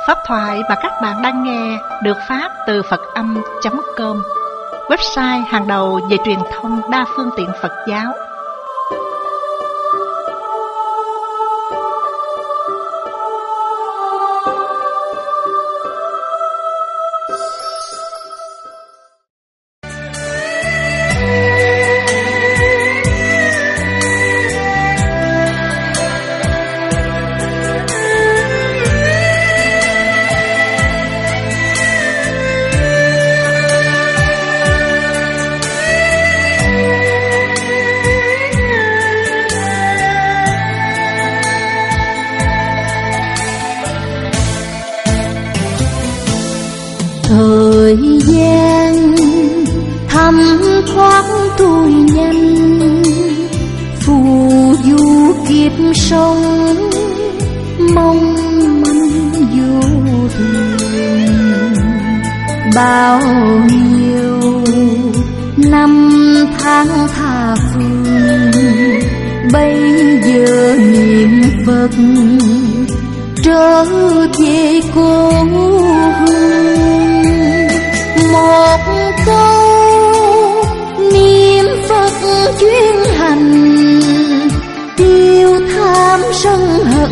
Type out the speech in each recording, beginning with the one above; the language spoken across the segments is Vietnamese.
Pháp thoại mà các bạn đang nghe được phát từ Phật-âm.com, website hàng đầu về truyền thông đa phương tiện Phật giáo. Thời gian thấm thoáng trôi nhanh, phù du kiếp sống mong manh vô thường. Bao nhiêu năm tháng tha phương, bây giờ niệm Phật trở về cố hương. Một câu niệm Phật chuyên hành, tiêu tham sân hận,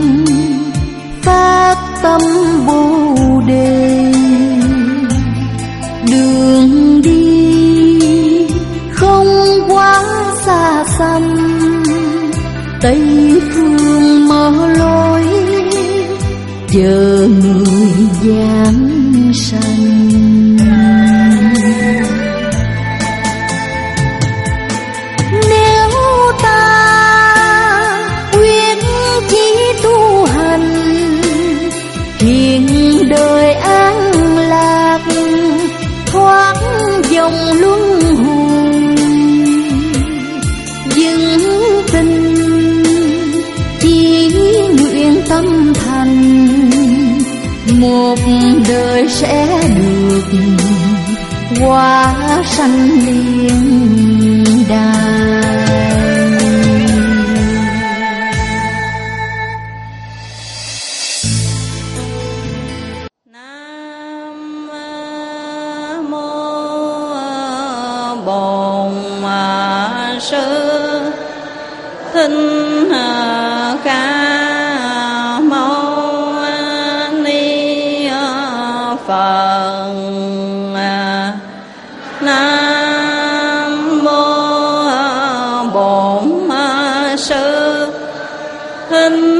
phát tâm Bồ Đề. Đường đi không quá xa xăm, Tây phương mở lối chờ người giảng sanh. Nếu ta quyết chí tu hành, hiện đời an lạc, thoát dòng luân hồi, vững tin chỉ nguyện tâm thành, một đời sẽ được hóa sanh liên đài. Nam mô Bổn Sư Thích Ca Mâu Ni Phật. Nam mô Bổn Sư Thích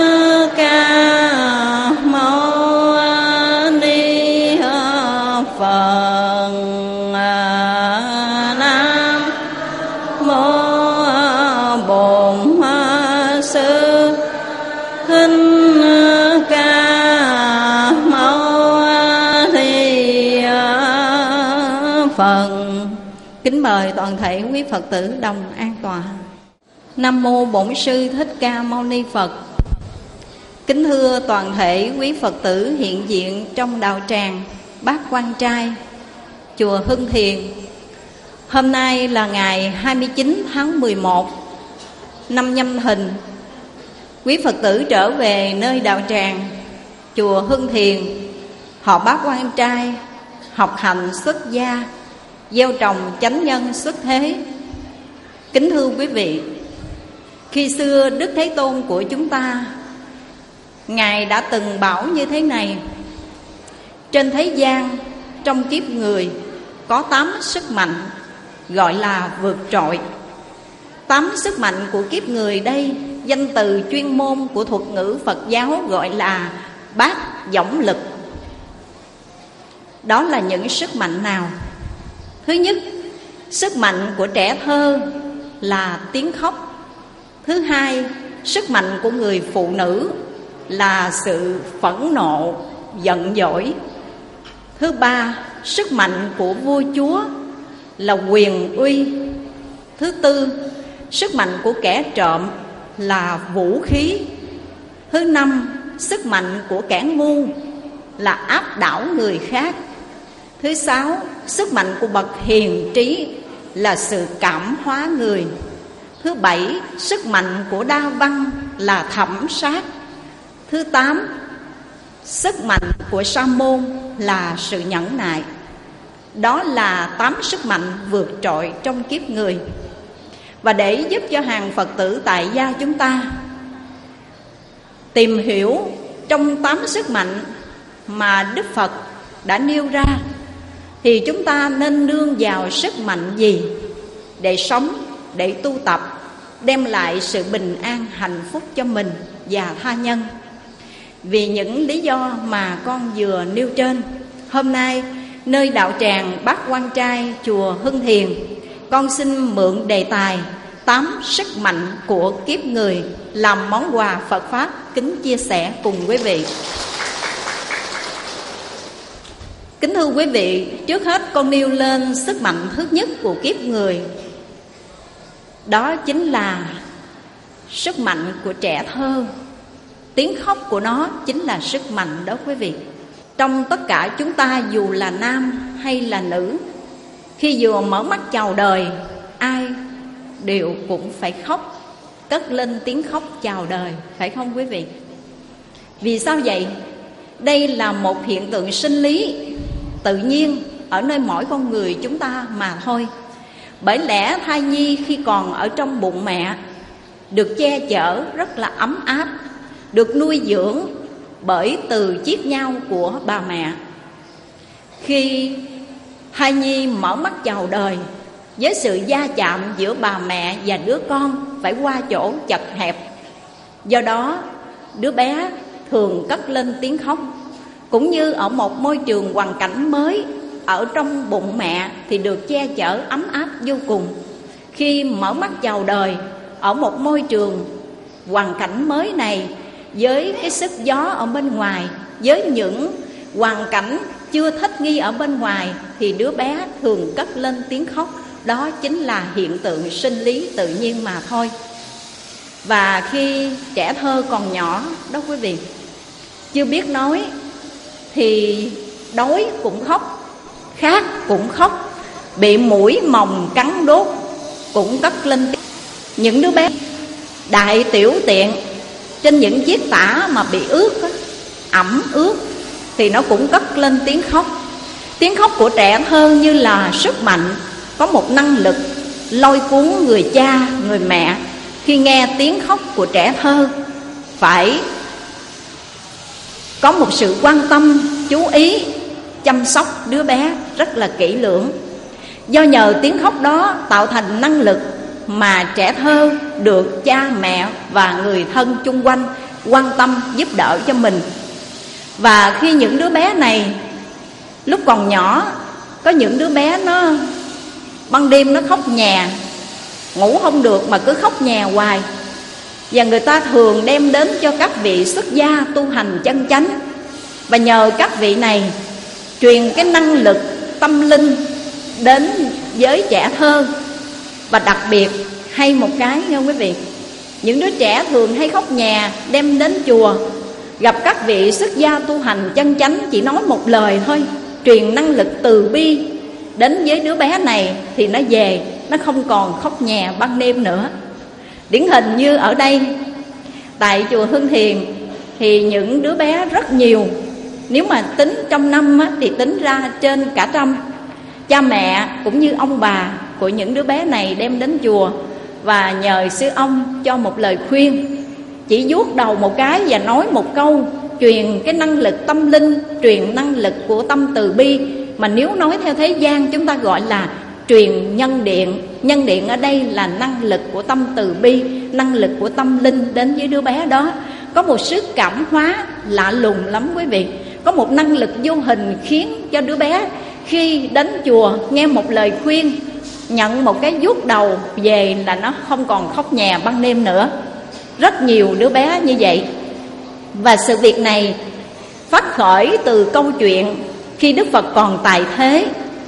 Ca Mâu Ni Phật. Nam mô Bổn Sư Thích Ca Mâu Ni Phật. Kính mời toàn thể quý Phật tử đồng an tọa. Nam mô Bổn Sư Thích Ca Mâu Ni Phật. Kính thưa toàn thể quý Phật tử hiện diện trong đạo tràng Bát Quan Trai, chùa Hưng Thiền. Hôm nay là ngày 29 tháng 11 năm Nhâm Thìn. Quý Phật tử trở về nơi đạo tràng chùa Hưng Thiền, họ Bát Quan Trai, học hành xuất gia, gieo trồng chánh nhân xuất thế. Kính thưa quý vị, khi xưa Đức Thế Tôn của chúng ta, Ngài đã từng bảo như thế này: trên thế gian, trong kiếp người có 8 sức mạnh gọi là vượt trội. 8 sức mạnh của kiếp người đây, danh từ chuyên môn của thuật ngữ Phật giáo gọi là bát võng lực. Đó là những sức mạnh nào? Thứ nhất, sức mạnh của trẻ thơ là tiếng khóc. Thứ hai, sức mạnh của người phụ nữ là sự phẫn nộ, giận dỗi. Thứ ba, sức mạnh của vua chúa là quyền uy. Thứ tư, sức mạnh của kẻ trộm là vũ khí. Thứ năm, sức mạnh của kẻ ngu là áp đảo người khác. Thứ sáu, sức mạnh của bậc hiền trí là sự cảm hóa người. Thứ bảy, sức mạnh của đa văn là thẩm sát. Thứ tám, Sức mạnh của sa môn là sự nhẫn nại. Đó là 8 sức mạnh vượt trội trong kiếp người. Và để giúp cho hàng Phật tử tại gia chúng ta tìm hiểu trong 8 sức mạnh mà Đức Phật đã nêu ra, thì chúng ta nên nương vào sức mạnh gì để sống, để tu tập, đem lại sự bình an hạnh phúc cho mình và tha nhân. Vì những lý do mà con vừa nêu trên, hôm nay nơi đạo tràng Bát Quan Trai chùa Hưng Thiền, con xin mượn đề tài 8 sức mạnh của kiếp người làm món quà Phật Pháp kính chia sẻ cùng quý vị. Kính thưa quý vị, trước hết con nêu lên sức mạnh thứ nhất của kiếp người. Đó chính là sức mạnh của trẻ thơ. Tiếng khóc của nó chính là sức mạnh đó quý vị. Trong tất cả chúng ta, dù là nam hay là nữ, khi vừa mở mắt chào đời, ai đều cũng phải khóc, cất lên tiếng khóc chào đời, phải không quý vị? Vì sao vậy? Đây là một hiện tượng sinh lý tự nhiên ở nơi mỗi con người chúng ta mà thôi. Bởi lẽ thai nhi khi còn ở trong bụng mẹ được che chở rất là ấm áp, được nuôi dưỡng bởi từ chiết nhau của bà mẹ. Khi thai nhi mở mắt chào đời, với sự va chạm giữa bà mẹ và đứa con phải qua chỗ chật hẹp, do đó đứa bé thường cất lên tiếng khóc. Cũng như ở một môi trường hoàn cảnh mới, ở trong bụng mẹ thì được che chở ấm áp vô cùng. Khi mở mắt chào đời ở một môi trường hoàn cảnh mới này, với cái sức gió ở bên ngoài, với những hoàn cảnh chưa thích nghi ở bên ngoài, thì đứa bé thường cất lên tiếng khóc. Đó chính là hiện tượng sinh lý tự nhiên mà thôi. Và khi trẻ thơ còn nhỏ đó quý vị, chưa biết nói, thì đói cũng khóc, khát cũng khóc, bị muỗi mồng cắn đốt cũng cất lên tiếng. Những đứa bé đại tiểu tiện trên những chiếc tả mà bị ướt, ẩm ướt, thì nó cũng cất lên tiếng khóc. Tiếng khóc của trẻ thơ như là sức mạnh, có một năng lực lôi cuốn người cha, người mẹ. Khi nghe tiếng khóc của trẻ thơ, phải có một sự quan tâm, chú ý, chăm sóc đứa bé rất là kỹ lưỡng. Do nhờ tiếng khóc đó tạo thành năng lực mà trẻ thơ được cha mẹ và người thân chung quanh quan tâm giúp đỡ cho mình. Và khi những đứa bé này lúc còn nhỏ, có những đứa bé nó ban đêm nó khóc nhè, ngủ không được mà cứ khóc nhè hoài. Và người ta thường đem đến cho các vị xuất gia tu hành chân chánh, và nhờ các vị này truyền cái năng lực tâm linh đến với trẻ thơ. Và đặc biệt hay một cái nha quý vị, những đứa trẻ thường hay khóc nhè đem đến chùa, gặp các vị xuất gia tu hành chân chánh, chỉ nói một lời thôi, truyền năng lực từ bi đến với đứa bé này, thì nó về, nó không còn khóc nhè ban đêm nữa. Điển hình như ở đây tại chùa Hưng Thiền thì những đứa bé rất nhiều. Nếu mà tính trong năm thì tính ra trên cả trăm. Cha mẹ cũng như ông bà của những đứa bé này đem đến chùa và nhờ sư ông cho một lời khuyên, chỉ vuốt đầu một cái và nói một câu, truyền cái năng lực tâm linh, truyền năng lực của tâm từ bi. Mà nếu nói theo thế gian chúng ta gọi là truyền nhân điện. Nhân điện ở đây là năng lực của tâm từ bi, năng lực của tâm linh đến với đứa bé đó. Có một sức cảm hóa lạ lùng lắm quý vị. Có một năng lực vô hình khiến cho đứa bé khi đến chùa nghe một lời khuyên, nhận một cái vuốt đầu về là nó không còn khóc nhè ban đêm nữa. Rất nhiều đứa bé như vậy. Và sự việc này phát khởi từ câu chuyện khi Đức Phật còn tại thế.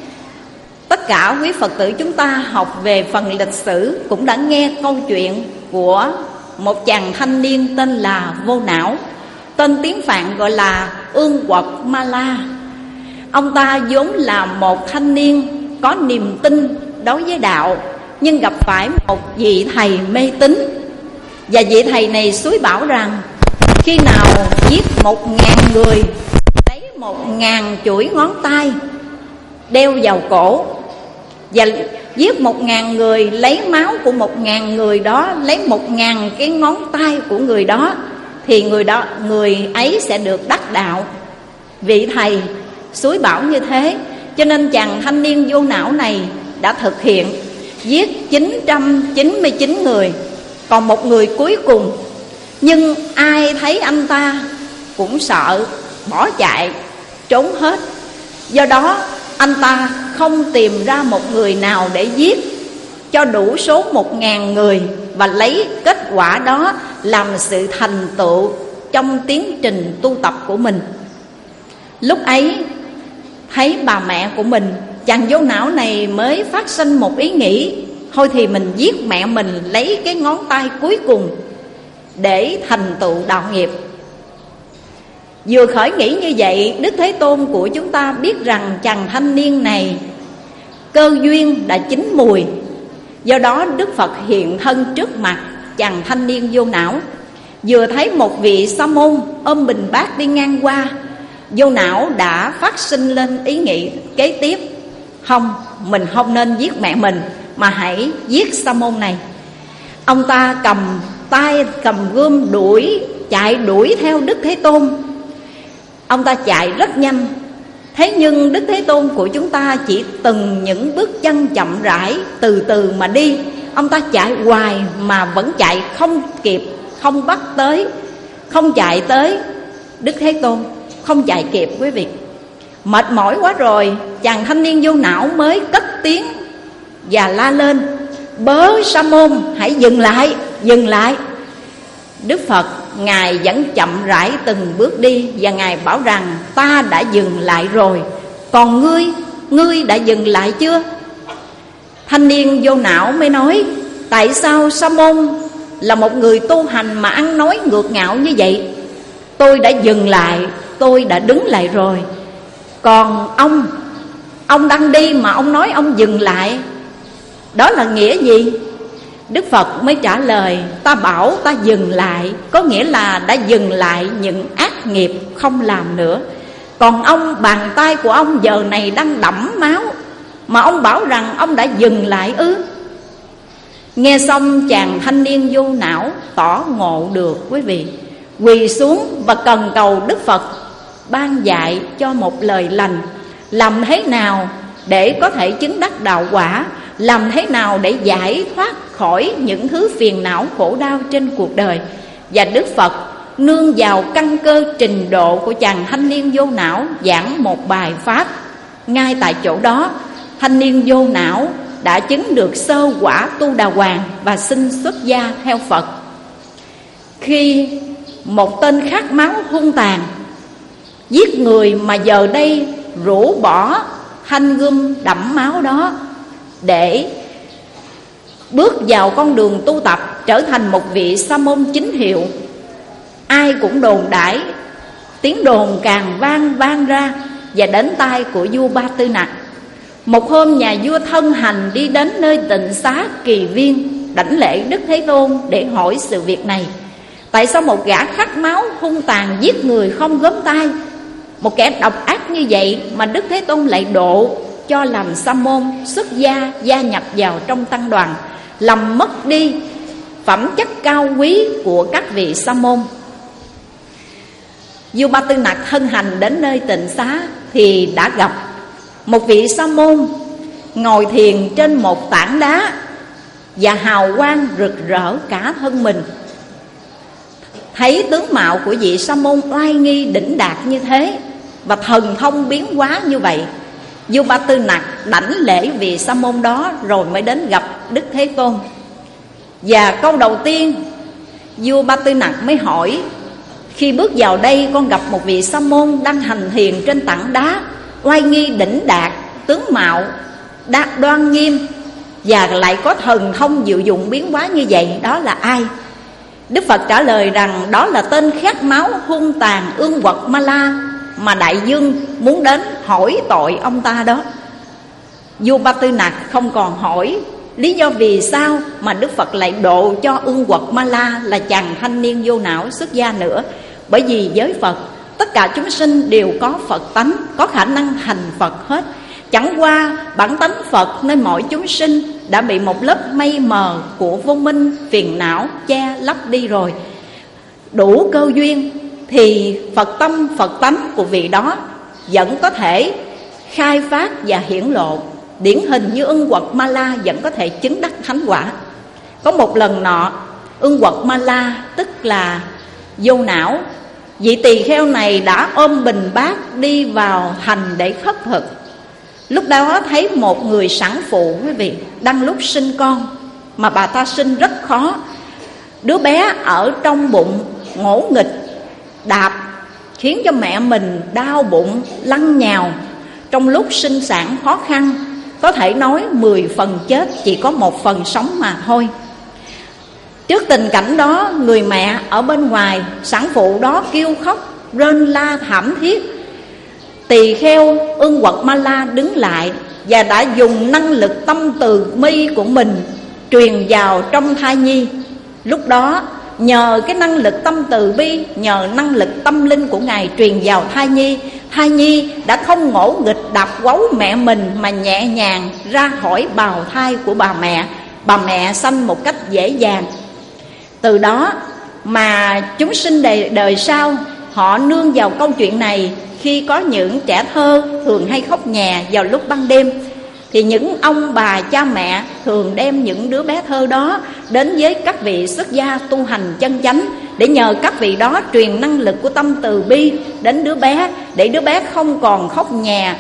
Tất cả quý Phật tử chúng ta học về phần lịch sử cũng đã nghe câu chuyện của một chàng thanh niên tên là Vô Não, tên tiếng Phạn gọi là Ương Quật Ma La. Ông ta vốn là một thanh niên có niềm tin đối với đạo, nhưng gặp phải một vị thầy mê tín. Và vị thầy này xúi bảo rằng Khi nào giết 1000 người, lấy 1000 chuỗi ngón tay đeo vào cổ, và giết 1000 người, lấy máu của 1000 người đó, lấy 1000 cái ngón tay của người đó, thì người ấy sẽ được đắc đạo. Vị thầy xúi bảo như thế, cho nên chàng thanh niên vô não này đã thực hiện giết 999 người, còn một người cuối cùng. Nhưng ai thấy anh ta cũng sợ, bỏ chạy, trốn hết. Do đó anh ta không tìm ra một người nào để giết cho đủ số 1000 người, và lấy kết quả đó làm sự thành tựu trong tiến trình tu tập của mình. Lúc ấy thấy bà mẹ của mình, chàng vô não này mới phát sinh một ý nghĩ: thôi thì mình giết mẹ mình, lấy cái ngón tay cuối cùng để thành tựu đạo nghiệp. Vừa khởi nghĩ như vậy, Đức Thế Tôn của chúng ta biết rằng chàng thanh niên này cơ duyên đã chín mùi. Do đó Đức Phật hiện thân trước mặt chàng thanh niên vô não. Vừa thấy một vị sa môn ôm bình bát đi ngang qua, vô não đã phát sinh lên ý nghĩ kế tiếp: không, mình không nên giết mẹ mình, mà hãy giết sa môn này. Ông ta cầm gươm chạy đuổi theo Đức Thế Tôn. Ông ta chạy rất nhanh, thế nhưng Đức Thế Tôn của chúng ta chỉ từng những bước chân chậm rãi, từ từ mà đi. Ông ta chạy hoài mà vẫn chạy không kịp, không bắt tới, không chạy tới Đức Thế Tôn, không chạy kịp quý vị. Mệt mỏi quá rồi, chàng thanh niên vô não mới cất tiếng và la lên: bớ sa môn, hãy dừng lại, dừng lại. Đức Phật Ngài vẫn chậm rãi từng bước đi, và Ngài bảo rằng: ta đã dừng lại rồi, còn ngươi đã dừng lại chưa? Thanh niên vô não mới nói: tại sao sa môn là một người tu hành mà ăn nói ngược ngạo như vậy? Tôi đã dừng lại, tôi đã đứng lại rồi, còn ông đang đi mà ông nói ông dừng lại, đó là nghĩa gì? Đức Phật mới trả lời: ta bảo ta dừng lại, có nghĩa là đã dừng lại những ác nghiệp không làm nữa. Còn ông, bàn tay của ông giờ này đang đẫm máu, mà ông bảo rằng ông đã dừng lại ư? Nghe xong chàng thanh niên vô não tỏ ngộ được quý vị, quỳ xuống và cần cầu Đức Phật ban dạy cho một lời lành. Làm thế nào để có thể chứng đắc đạo quả? Làm thế nào để giải thoát khỏi những thứ phiền não khổ đau trên cuộc đời? Và Đức Phật nương vào căn cơ trình độ của chàng thanh niên vô não giảng một bài pháp. Ngay tại chỗ đó, thanh niên vô não đã chứng được sơ quả tu đà hoàng và xin xuất gia theo Phật. Khi một tên khát máu hung tàn giết người, mà giờ đây rũ bỏ thanh gươm đẫm máu đó để bước vào con đường tu tập, trở thành một vị sa môn chính hiệu. Ai cũng đồn đãi, tiếng đồn càng vang ra, và đến tai của vua Ba Tư Nặc. Một hôm nhà vua thân hành đi đến nơi tịnh xá Kỳ Viên, đảnh lễ Đức Thế Tôn để hỏi sự việc này. Tại sao một gã khát máu hung tàn giết người không gớm tay, một kẻ độc ác như vậy, mà Đức Thế Tôn lại độ cho làm sa môn xuất gia, gia nhập vào trong tăng đoàn, làm mất đi phẩm chất cao quý của các vị sa môn? Vua Ba Tư Nặc thân hành đến nơi tịnh xá thì đã gặp một vị sa môn ngồi thiền trên một tảng đá, và hào quang rực rỡ cả thân mình. Thấy tướng mạo của vị sa môn oai nghi đỉnh đạt như thế, và thần thông biến hóa như vậy, vua Ba Tư Nặc đảnh lễ vị sa môn đó, rồi mới đến gặp Đức Thế Tôn. Và câu đầu tiên vua Ba Tư Nặc mới hỏi: khi bước vào đây con gặp một vị sa môn đang hành thiền trên tảng đá, oai nghi đỉnh đạt, tướng mạo đoan nghiêm, và lại có thần thông diệu dụng biến hóa như vậy, đó là ai? Đức Phật trả lời rằng đó là tên khát máu hung tàn Ương Quật Ma La, mà đại dương muốn đến hỏi tội ông ta đó. Vua Ba Tư Nặc không còn hỏi lý do vì sao mà Đức Phật lại độ cho Ương Quật Ma La là chàng thanh niên vô não xuất gia nữa, Bởi vì với Phật, tất cả chúng sinh đều có Phật tánh, có khả năng thành Phật hết. Chẳng qua bản tánh Phật nên mỗi chúng sinh đã bị một lớp mây mờ của vô minh, phiền não che lấp đi rồi. Đủ cơ duyên thì Phật tâm, Phật tánh của vị đó vẫn có thể khai phát và hiển lộ. Điển hình như Ưng Quật Ma La vẫn có thể chứng đắc thánh quả. Có một lần nọ, Ưng Quật Ma La tức là vô não, vị tỳ kheo này đã ôm bình bát đi vào thành để khất thực. Lúc đó thấy một người sản phụ, quý vị, đang lúc sinh con, mà bà ta sinh rất khó. Đứa bé ở trong bụng ngỗ nghịch đạp, khiến cho mẹ mình đau bụng lăn nhào. Trong lúc sinh sản khó khăn, có thể nói 10 phần chết, chỉ có 1 phần sống mà thôi. Trước tình cảnh đó, người mẹ ở bên ngoài, sản phụ đó kêu khóc rên la thảm thiết. Tỳ kheo Ưng Quật Ma La đứng lại và đã dùng năng lực tâm từ bi của mình truyền vào trong thai nhi. Lúc đó nhờ cái năng lực tâm từ bi, nhờ năng lực tâm linh của Ngài truyền vào thai nhi đã không ngỗ nghịch đạp quấu mẹ mình, mà nhẹ nhàng ra khỏi bào thai của bà mẹ sanh một cách dễ dàng. Từ đó mà chúng sinh đời sau họ nương vào câu chuyện này. Khi có những trẻ thơ thường hay khóc nhè vào lúc ban đêm, thì những ông bà cha mẹ thường đem những đứa bé thơ đó đến với các vị xuất gia tu hành chân chánh, để nhờ các vị đó truyền năng lực của tâm từ bi đến đứa bé, để đứa bé không còn khóc nhè,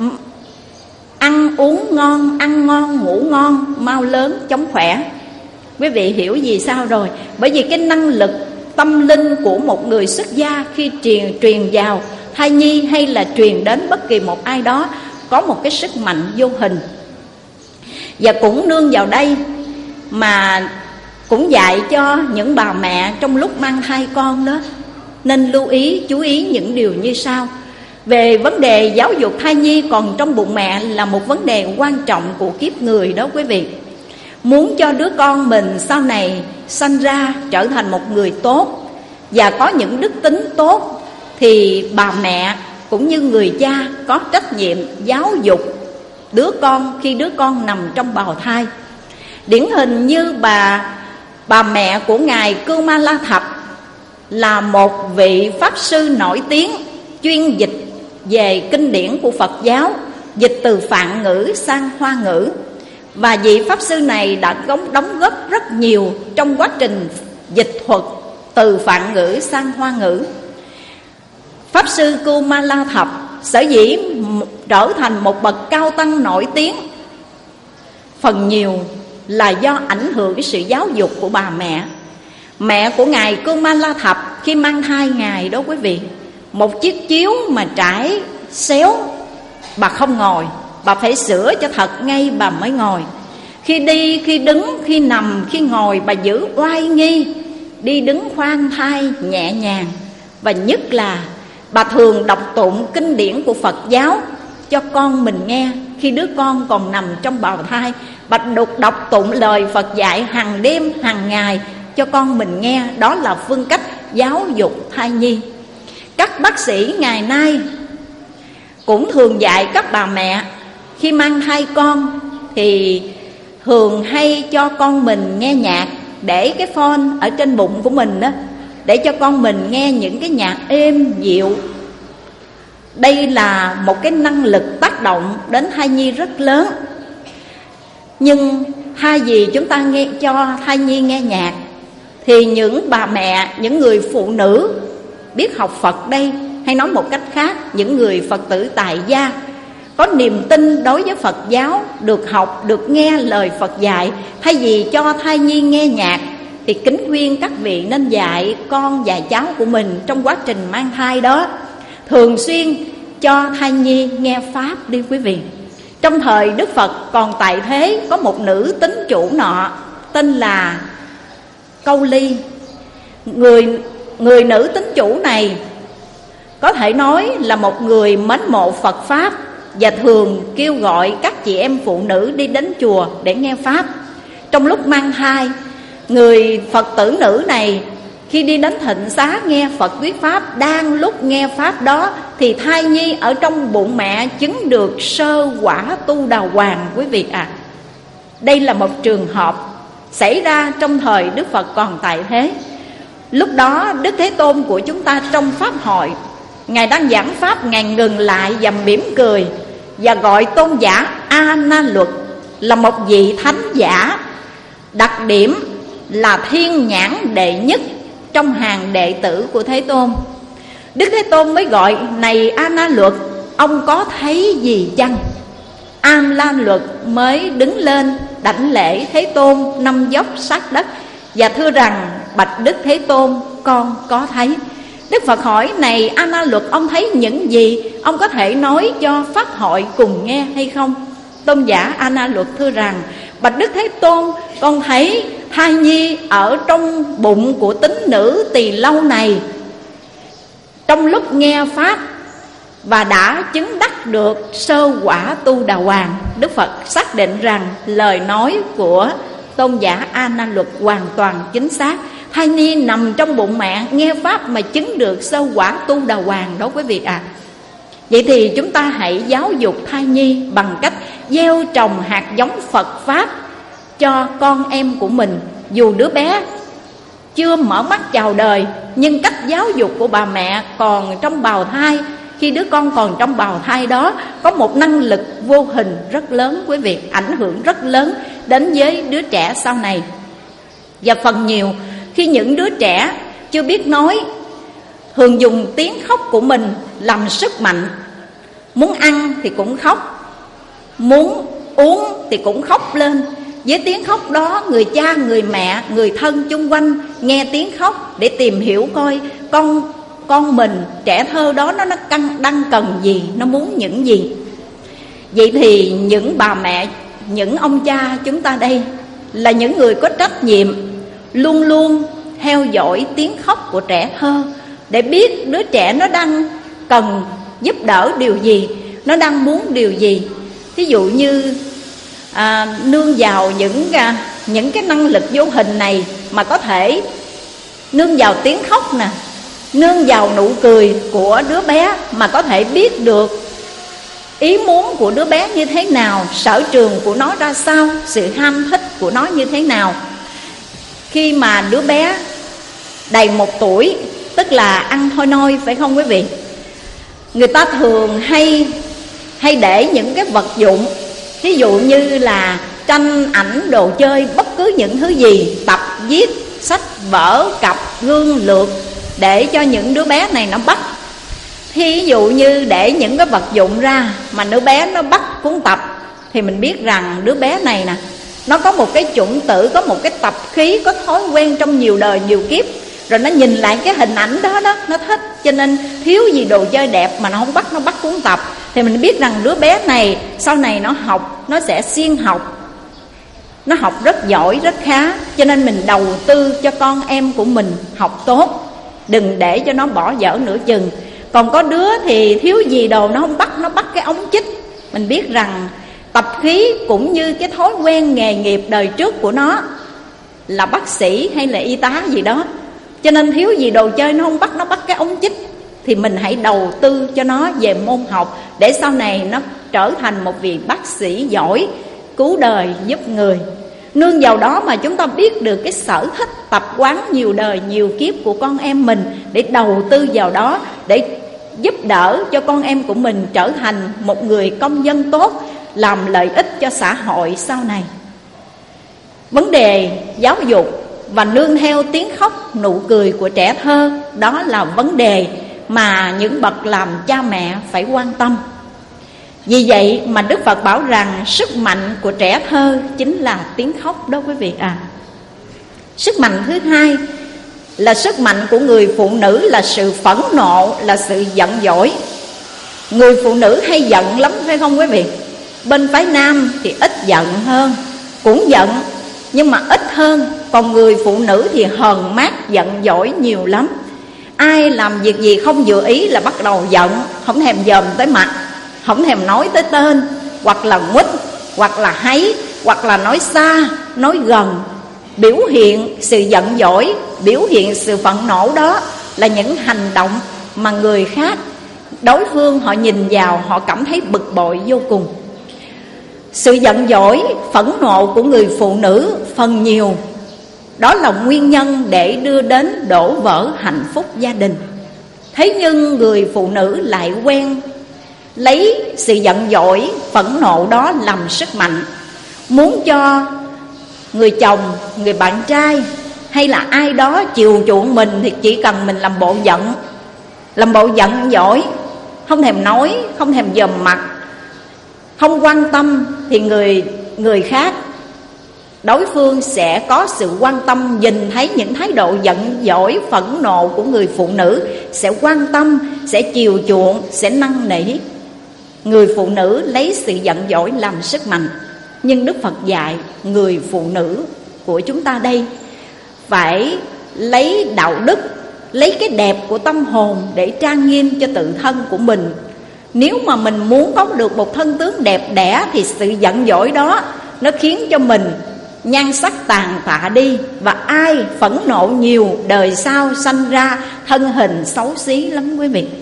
ăn uống ngon, ăn ngon, ngủ ngon, mau lớn, chống khỏe. Quý vị hiểu gì sao rồi? Bởi vì cái năng lực tâm linh của một người xuất gia khi truyền vào thai nhi, hay là truyền đến bất kỳ một ai đó, có một cái sức mạnh vô hình. Và cũng nương vào đây mà cũng dạy cho những bà mẹ trong lúc mang thai con đó, nên lưu ý, chú ý những điều như sau. Về vấn đề giáo dục thai nhi còn trong bụng mẹ là một vấn đề quan trọng của kiếp người đó quý vị. Muốn cho đứa con mình sau này sanh ra trở thành một người tốt và có những đức tính tốt, thì bà mẹ cũng như người cha có trách nhiệm giáo dục đứa con khi đứa con nằm trong bào thai. Điển hình như bà mẹ của Ngài Cưu Ma La Thập là một vị pháp sư nổi tiếng chuyên dịch về kinh điển của Phật giáo, dịch từ Phạn ngữ sang Hoa ngữ. Và vị pháp sư này đã đóng góp rất nhiều trong quá trình dịch thuật từ Phạn ngữ sang Hoa ngữ. Pháp sư Cưu Ma La Thập sở dĩ trở thành một bậc cao tăng nổi tiếng, phần nhiều là do ảnh hưởng cái sự giáo dục của bà mẹ. Mẹ của Ngài Cưu Ma La Thập khi mang thai Ngài đó quý vị, một chiếc chiếu mà trải xéo bà không ngồi, bà phải sửa cho thật ngay bà mới ngồi. Khi đi, khi đứng, khi nằm, khi ngồi, bà giữ oai nghi, đi đứng khoan thai nhẹ nhàng. Và nhất là bà thường đọc tụng kinh điển của Phật giáo cho con mình nghe. Khi đứa con còn nằm trong bào thai, bà đọc tụng lời Phật dạy hàng đêm, hàng ngày cho con mình nghe. Đó là phương cách giáo dục thai nhi. Các bác sĩ ngày nay cũng thường dạy các bà mẹ khi mang thai con thì thường hay cho con mình nghe nhạc, để cái phone ở trên bụng của mình đó, để cho con mình nghe những cái nhạc êm dịu. Đây là một cái năng lực tác động đến thai nhi rất lớn. Nhưng thay vì chúng ta cho thai nhi nghe nhạc, thì những bà mẹ, những người phụ nữ biết học Phật đây, hay nói một cách khác, những người Phật tử tại gia có niềm tin đối với Phật giáo, được học, được nghe lời Phật dạy, thay vì cho thai nhi nghe nhạc, thì kính khuyên các vị nên dạy con, dạy cháu của mình trong quá trình mang thai đó, thường xuyên cho thai nhi nghe Pháp đi quý vị. Trong thời Đức Phật còn tại thế, có một nữ tín chủ nọ tên là Câu Ly. Người nữ tín chủ này có thể nói là một người mến mộ Phật Pháp, và thường kêu gọi các chị em phụ nữ đi đến chùa để nghe Pháp. Trong lúc mang thai, người Phật tử nữ này Khi đi đến Thịnh Xá nghe Phật thuyết pháp, đang lúc nghe pháp đó thì thai nhi ở trong bụng mẹ chứng được sơ quả tu đà hoàng, quý vị ạ. Đây là một trường hợp xảy ra trong thời Đức Phật còn tại thế. Lúc đó Đức Thế Tôn của chúng ta trong pháp hội, Ngài đang giảng pháp, Ngài ngừng lại và mỉm cười và gọi tôn giả A Na Luật là một vị thánh giả, đặc điểm là thiên nhãn đệ nhất trong hàng đệ tử của Thế Tôn. Đức Thế Tôn mới gọi: này A Na Luật, ông có thấy gì chăng? A Na Luật mới đứng lên đảnh lễ Thế Tôn 5 dốc sát đất và thưa rằng: bạch Đức Thế Tôn, con có thấy. Đức Phật hỏi: này A Na Luật, ông thấy những gì? Ông có thể nói cho pháp hội cùng nghe hay không? Tôn giả A Na Luật thưa rằng: bạch Đức Thế Tôn, con thấy thai nhi ở trong bụng của tín nữ Tỳ Lâu này trong lúc nghe pháp và đã chứng đắc được sơ quả tu đà hoàng. Đức Phật xác định rằng lời nói của tôn giả A Na Luật hoàn toàn chính xác. Thai nhi nằm trong bụng mẹ nghe pháp mà chứng được sơ quả tu đà hoàng đó, quý vị ạ. Vậy thì chúng ta hãy giáo dục thai nhi bằng cách gieo trồng hạt giống Phật pháp cho con em của mình. Dù đứa bé chưa mở mắt chào đời, nhưng cách giáo dục của bà mẹ còn trong bào thai, khi đứa con còn trong bào thai đó, có một năng lực vô hình rất lớn, quý vị, ảnh hưởng rất lớn đến với đứa trẻ sau này. Và phần nhiều khi những đứa trẻ chưa biết nói, thường dùng tiếng khóc của mình làm sức mạnh. Muốn ăn thì cũng khóc, muốn uống thì cũng khóc lên. Với tiếng khóc đó, người cha, người mẹ, người thân chung quanh nghe tiếng khóc để tìm hiểu coi con mình, trẻ thơ đó nó đang cần gì, nó muốn những gì. Vậy thì những bà mẹ, những ông cha chúng ta đây là những người có trách nhiệm luôn luôn theo dõi tiếng khóc của trẻ thơ để biết đứa trẻ nó đang cần giúp đỡ điều gì, nó đang muốn điều gì. Ví dụ như nương vào những cái năng lực vô hình này mà có thể nương vào tiếng khóc nè, nương vào nụ cười của đứa bé mà có thể biết được ý muốn của đứa bé như thế nào, sở trường của nó ra sao, sự ham thích của nó như thế nào. Khi mà đứa bé đầy 1 tuổi, tức là ăn thôi nôi, phải không quý vị? Người ta thường hay để những cái vật dụng, ví dụ như là tranh, ảnh, đồ chơi, bất cứ những thứ gì, tập viết, sách vở, cặp, gương, lược, để cho những đứa bé này nó bắt. Thí dụ như để những cái vật dụng ra mà đứa bé nó bắt cuốn tập, thì mình biết rằng đứa bé này nè, nó có một cái chủng tử, có một cái tập khí, có thói quen trong nhiều đời nhiều kiếp. Rồi nó nhìn lại cái hình ảnh đó nó thích, cho nên thiếu gì đồ chơi đẹp mà nó không bắt, nó bắt cuốn tập. Thì mình biết rằng đứa bé này sau này nó học, nó sẽ siêng học, nó học rất giỏi, rất khá. Cho nên mình đầu tư cho con em của mình học tốt, đừng để cho nó bỏ dở nửa chừng. Còn có đứa thì thiếu gì đồ nó không bắt, nó bắt cái ống chích. Mình biết rằng tập khí cũng như cái thói quen nghề nghiệp đời trước của nó là bác sĩ hay là y tá gì đó, cho nên thiếu gì đồ chơi nó không bắt, nó bắt cái ống chích. Thì mình hãy đầu tư cho nó về môn học, để sau này nó trở thành một vị bác sĩ giỏi, cứu đời giúp người. Nương vào đó mà chúng ta biết được cái sở thích, tập quán nhiều đời nhiều kiếp của con em mình, để đầu tư vào đó, để giúp đỡ cho con em của mình trở thành một người công dân tốt, làm lợi ích cho xã hội sau này. Vấn đề giáo dục và nương theo tiếng khóc, nụ cười của trẻ thơ, đó là vấn đề mà những bậc làm cha mẹ phải quan tâm. Vì vậy mà Đức Phật bảo rằng sức mạnh của trẻ thơ chính là tiếng khóc đó, quý vị à. Sức mạnh thứ hai là sức mạnh của người phụ nữ, là sự phẫn nộ, là sự giận dỗi. Người phụ nữ hay giận lắm, phải không quý vị? Bên phái nam thì ít giận hơn, cũng giận nhưng mà ít hơn. Còn người phụ nữ thì hờn mát, giận dỗi nhiều lắm. Ai làm việc gì không vừa ý là bắt đầu giận, không thèm dòm tới mặt, không thèm nói tới tên, hoặc là quýt, hoặc là háy, hoặc là nói xa, nói gần. biểu hiện sự giận dỗi, biểu hiện sự phẫn nộ, đó là những hành động mà người khác, đối phương họ nhìn vào họ cảm thấy bực bội vô cùng. Sự giận dỗi, phẫn nộ của người phụ nữ phần nhiều đó là nguyên nhân để đưa đến đổ vỡ hạnh phúc gia đình. Thế nhưng người phụ nữ lại quen lấy sự giận dỗi, phẫn nộ đó làm sức mạnh, muốn cho người chồng, người bạn trai hay là ai đó chiều chuộng mình thì chỉ cần mình làm bộ giận dỗi, không thèm nói, không thèm dòm mặt, không quan tâm, thì người khác, đối phương sẽ có sự quan tâm, nhìn thấy những thái độ giận dỗi, phẫn nộ của người phụ nữ, sẽ quan tâm, sẽ chiều chuộng, sẽ năn nỉ. Người phụ nữ lấy sự giận dỗi làm sức mạnh. Nhưng Đức Phật dạy người phụ nữ của chúng ta đây phải lấy đạo đức, lấy cái đẹp của tâm hồn để trang nghiêm cho tự thân của mình. Nếu mà mình muốn có được một thân tướng đẹp đẽ thì sự giận dỗi đó nó khiến cho mình nhan sắc tàn tạ đi. Và ai phẫn nộ nhiều, đời sau sanh ra thân hình xấu xí lắm quý vị.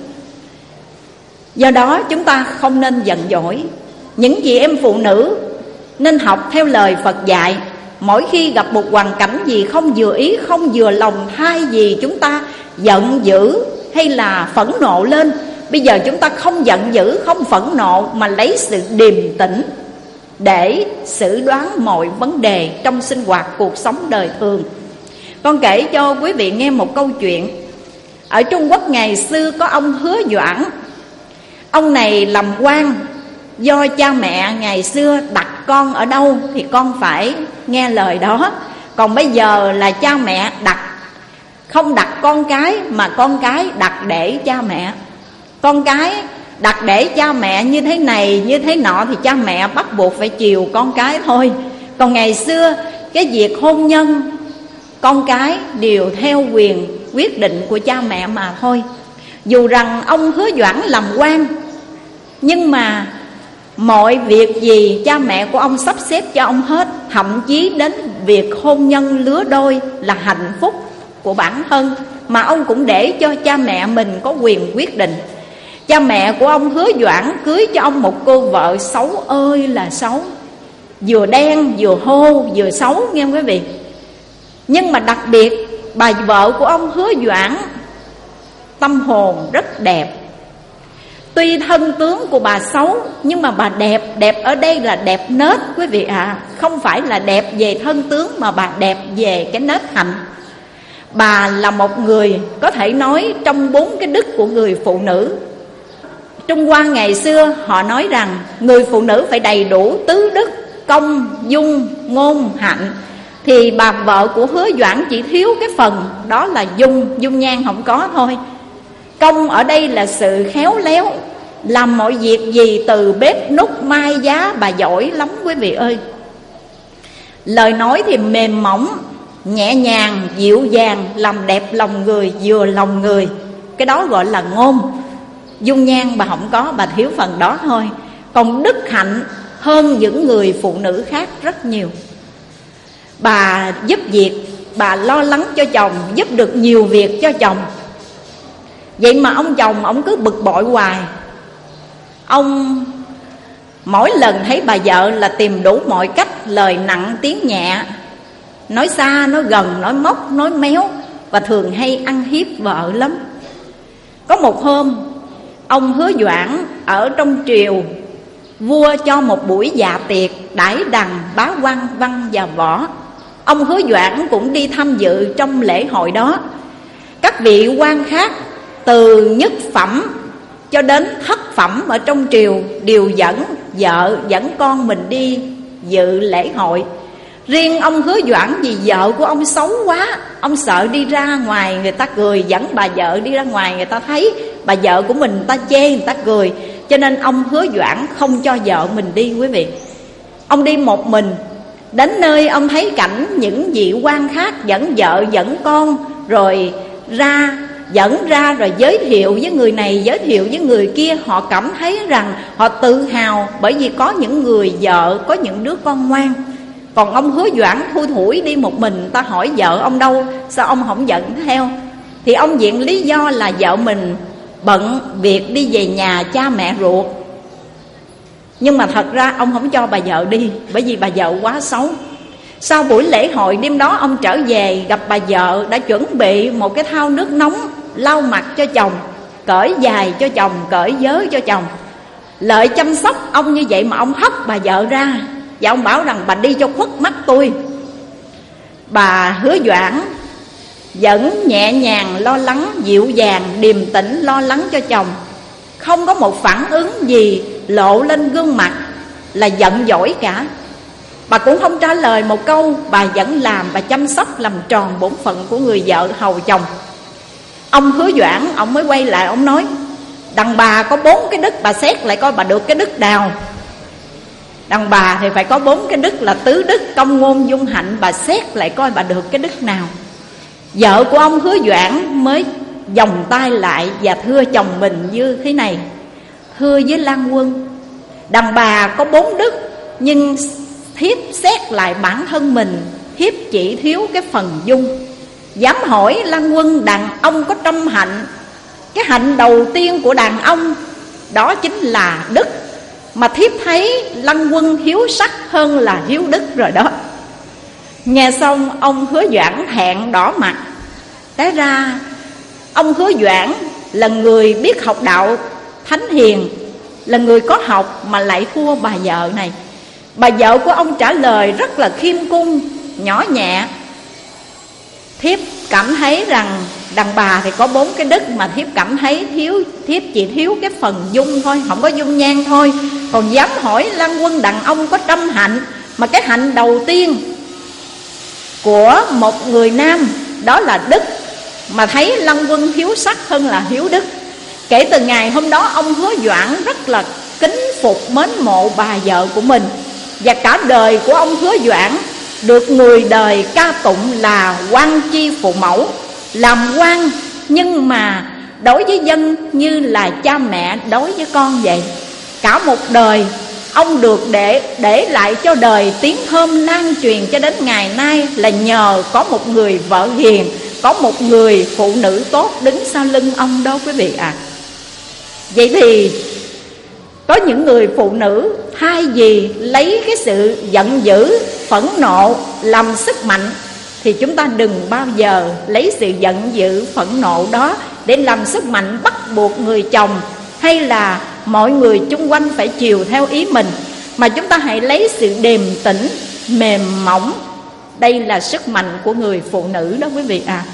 Do đó chúng ta không nên giận dỗi. Những chị em phụ nữ nên học theo lời Phật dạy. Mỗi khi gặp một hoàn cảnh gì không vừa ý, không vừa lòng, thay vì chúng ta giận dữ hay là phẫn nộ lên, bây giờ chúng ta không giận dữ, không phẫn nộ, mà lấy sự điềm tĩnh để xử đoán mọi vấn đề trong sinh hoạt cuộc sống đời thường. Con kể cho quý vị nghe một câu chuyện. Ở Trung Quốc ngày xưa có ông Hứa Doãn. Ông này làm quan, do cha mẹ ngày xưa đặt con ở đâu thì con phải nghe lời đó. Còn bây giờ là cha mẹ không đặt con cái, mà con cái đặt để cha mẹ. Con cái đặt để cha mẹ như thế này, như thế nọ thì cha mẹ bắt buộc phải chiều con cái thôi. Còn ngày xưa cái việc hôn nhân, con cái đều theo quyền quyết định của cha mẹ mà thôi. Dù rằng ông Hứa Doãn làm quan, nhưng mà mọi việc gì cha mẹ của ông sắp xếp cho ông hết. Thậm chí đến việc hôn nhân lứa đôi là hạnh phúc của bản thân, mà ông cũng để cho cha mẹ mình có quyền quyết định. Cha mẹ của ông Hứa Doãn cưới cho ông một cô vợ xấu ơi là xấu, vừa đen vừa hô vừa xấu nghe quý vị. Nhưng mà đặc biệt bà vợ của ông Hứa Doãn tâm hồn rất đẹp. Tuy thân tướng của bà xấu, nhưng mà bà đẹp. Đẹp ở đây là đẹp nết quý vị ạ. Không phải là đẹp về thân tướng, mà bà đẹp về cái nết hạnh. Bà là một người có thể nói trong 4 cái đức của người phụ nữ. Trung Hoa ngày xưa họ nói rằng người phụ nữ phải đầy đủ tứ đức: công, dung, ngôn, hạnh. Thì bà vợ của Hứa Doãn chỉ thiếu cái phần đó là dung nhan không có thôi. Công ở đây là sự khéo léo, làm mọi việc gì từ bếp núc mai giá bà giỏi lắm quý vị ơi. Lời nói thì mềm mỏng, nhẹ nhàng, dịu dàng, làm đẹp lòng người, vừa lòng người. Cái đó gọi là ngôn. Dung nhan bà không có, bà thiếu phần đó thôi. Còn đức hạnh hơn những người phụ nữ khác rất nhiều. Bà giúp việc, bà lo lắng cho chồng, giúp được nhiều việc cho chồng. Vậy mà ông chồng ông cứ bực bội hoài. Ông mỗi lần thấy bà vợ là tìm đủ mọi cách, lời nặng tiếng nhẹ, nói xa nói gần, nói móc nói méo, và thường hay ăn hiếp vợ lắm. Có một hôm ông Hứa Doãn ở trong triều, vua cho một buổi dạ tiệc đãi đằng bá quan văn và võ. Ông Hứa Doãn cũng đi tham dự trong lễ hội đó. Các vị quan khác từ nhất phẩm cho đến thất phẩm ở trong triều đều dẫn vợ dẫn con mình đi dự lễ hội. Riêng ông Hứa Doãn vì vợ của ông xấu quá, ông sợ đi ra ngoài người ta cười, dẫn bà vợ đi ra ngoài người ta thấy bà vợ của mình, người ta chê, người ta cười, cho nên ông Hứa Doãn không cho vợ mình đi quý vị. Ông đi một mình. Đến nơi ông thấy cảnh những vị quan khác dẫn vợ dẫn con rồi dẫn ra rồi giới thiệu với người này, giới thiệu với người kia. Họ cảm thấy rằng họ tự hào bởi vì có những người vợ, có những đứa con ngoan. Còn ông Hứa Doãn thui thủi đi một mình, ta hỏi vợ ông đâu, sao ông không dẫn theo? Thì ông viện lý do là vợ mình bận việc đi về nhà cha mẹ ruột. Nhưng mà thật ra ông không cho bà vợ đi, bởi vì bà vợ quá xấu. Sau buổi lễ hội đêm đó, ông trở về gặp bà vợ đã chuẩn bị một cái thau nước nóng lau mặt cho chồng, cởi giày cho chồng, cởi vớ cho chồng. Lợi chăm sóc ông như vậy mà ông hất bà vợ ra, và ông bảo rằng bà đi cho khuất mắt tôi. Bà Hứa Doãn vẫn nhẹ nhàng lo lắng, dịu dàng điềm tĩnh lo lắng cho chồng, không có một phản ứng gì lộ lên gương mặt là giận dỗi cả. Bà cũng không trả lời một câu, bà vẫn làm và chăm sóc làm tròn bổn phận của người vợ hầu chồng. Ông Hứa Doãn ông mới quay lại, ông nói: đàn bà có 4 cái đức, bà xét lại coi bà được cái đức nào. Đàn bà thì phải có 4 cái đức là tứ đức, công ngôn dung hạnh, bà xét lại coi bà được cái đức nào. Vợ của ông Hứa Doãn mới vòng tay lại và thưa chồng mình như thế này: thưa với Lan Quân, đàn bà có 4 đức, nhưng thiếp xét lại bản thân mình, thiếp chỉ thiếu cái phần dung. Dám hỏi Lan Quân, đàn ông có trăm hạnh, cái hạnh đầu tiên của đàn ông đó chính là đức, mà thiếp thấy Lan Quân hiếu sắc hơn là hiếu đức rồi đó. Nghe xong ông Hứa Doãn thẹn đỏ mặt. Té ra ông Hứa Doãn là người biết học đạo thánh hiền, là người có học mà lại thua bà vợ này. Bà vợ của ông trả lời rất là khiêm cung, nhỏ nhẹ: thiếp cảm thấy rằng đàn bà thì có 4 cái đức, mà thiếp cảm thấy thiếp chỉ thiếu cái phần dung thôi, không có dung nhan thôi. Còn dám hỏi Lan Quân, đàn ông có trăm hạnh, mà cái hạnh đầu tiên của một người nam đó là đức, mà thấy Lan Quân hiếu sắc hơn là hiếu đức. Kể từ ngày hôm đó, ông Hứa Doãn rất là kính phục mến mộ bà vợ của mình. Và cả đời của ông Hứa Doãn được người đời ca tụng là quan chi phụ mẫu. Làm quan nhưng mà đối với dân như là cha mẹ đối với con vậy. Cả một đời ông được để lại cho đời tiếng thơm lan truyền cho đến ngày nay là nhờ có một người vợ hiền, có một người phụ nữ tốt đứng sau lưng ông đó quý vị ạ. Vậy thì có những người phụ nữ thay vì lấy cái sự giận dữ, phẫn nộ làm sức mạnh, thì chúng ta đừng bao giờ lấy sự giận dữ, phẫn nộ đó để làm sức mạnh bắt buộc người chồng hay là mọi người chung quanh phải chiều theo ý mình, mà chúng ta hãy lấy sự điềm tĩnh, mềm mỏng. Đây là sức mạnh của người phụ nữ đó quý vị ạ.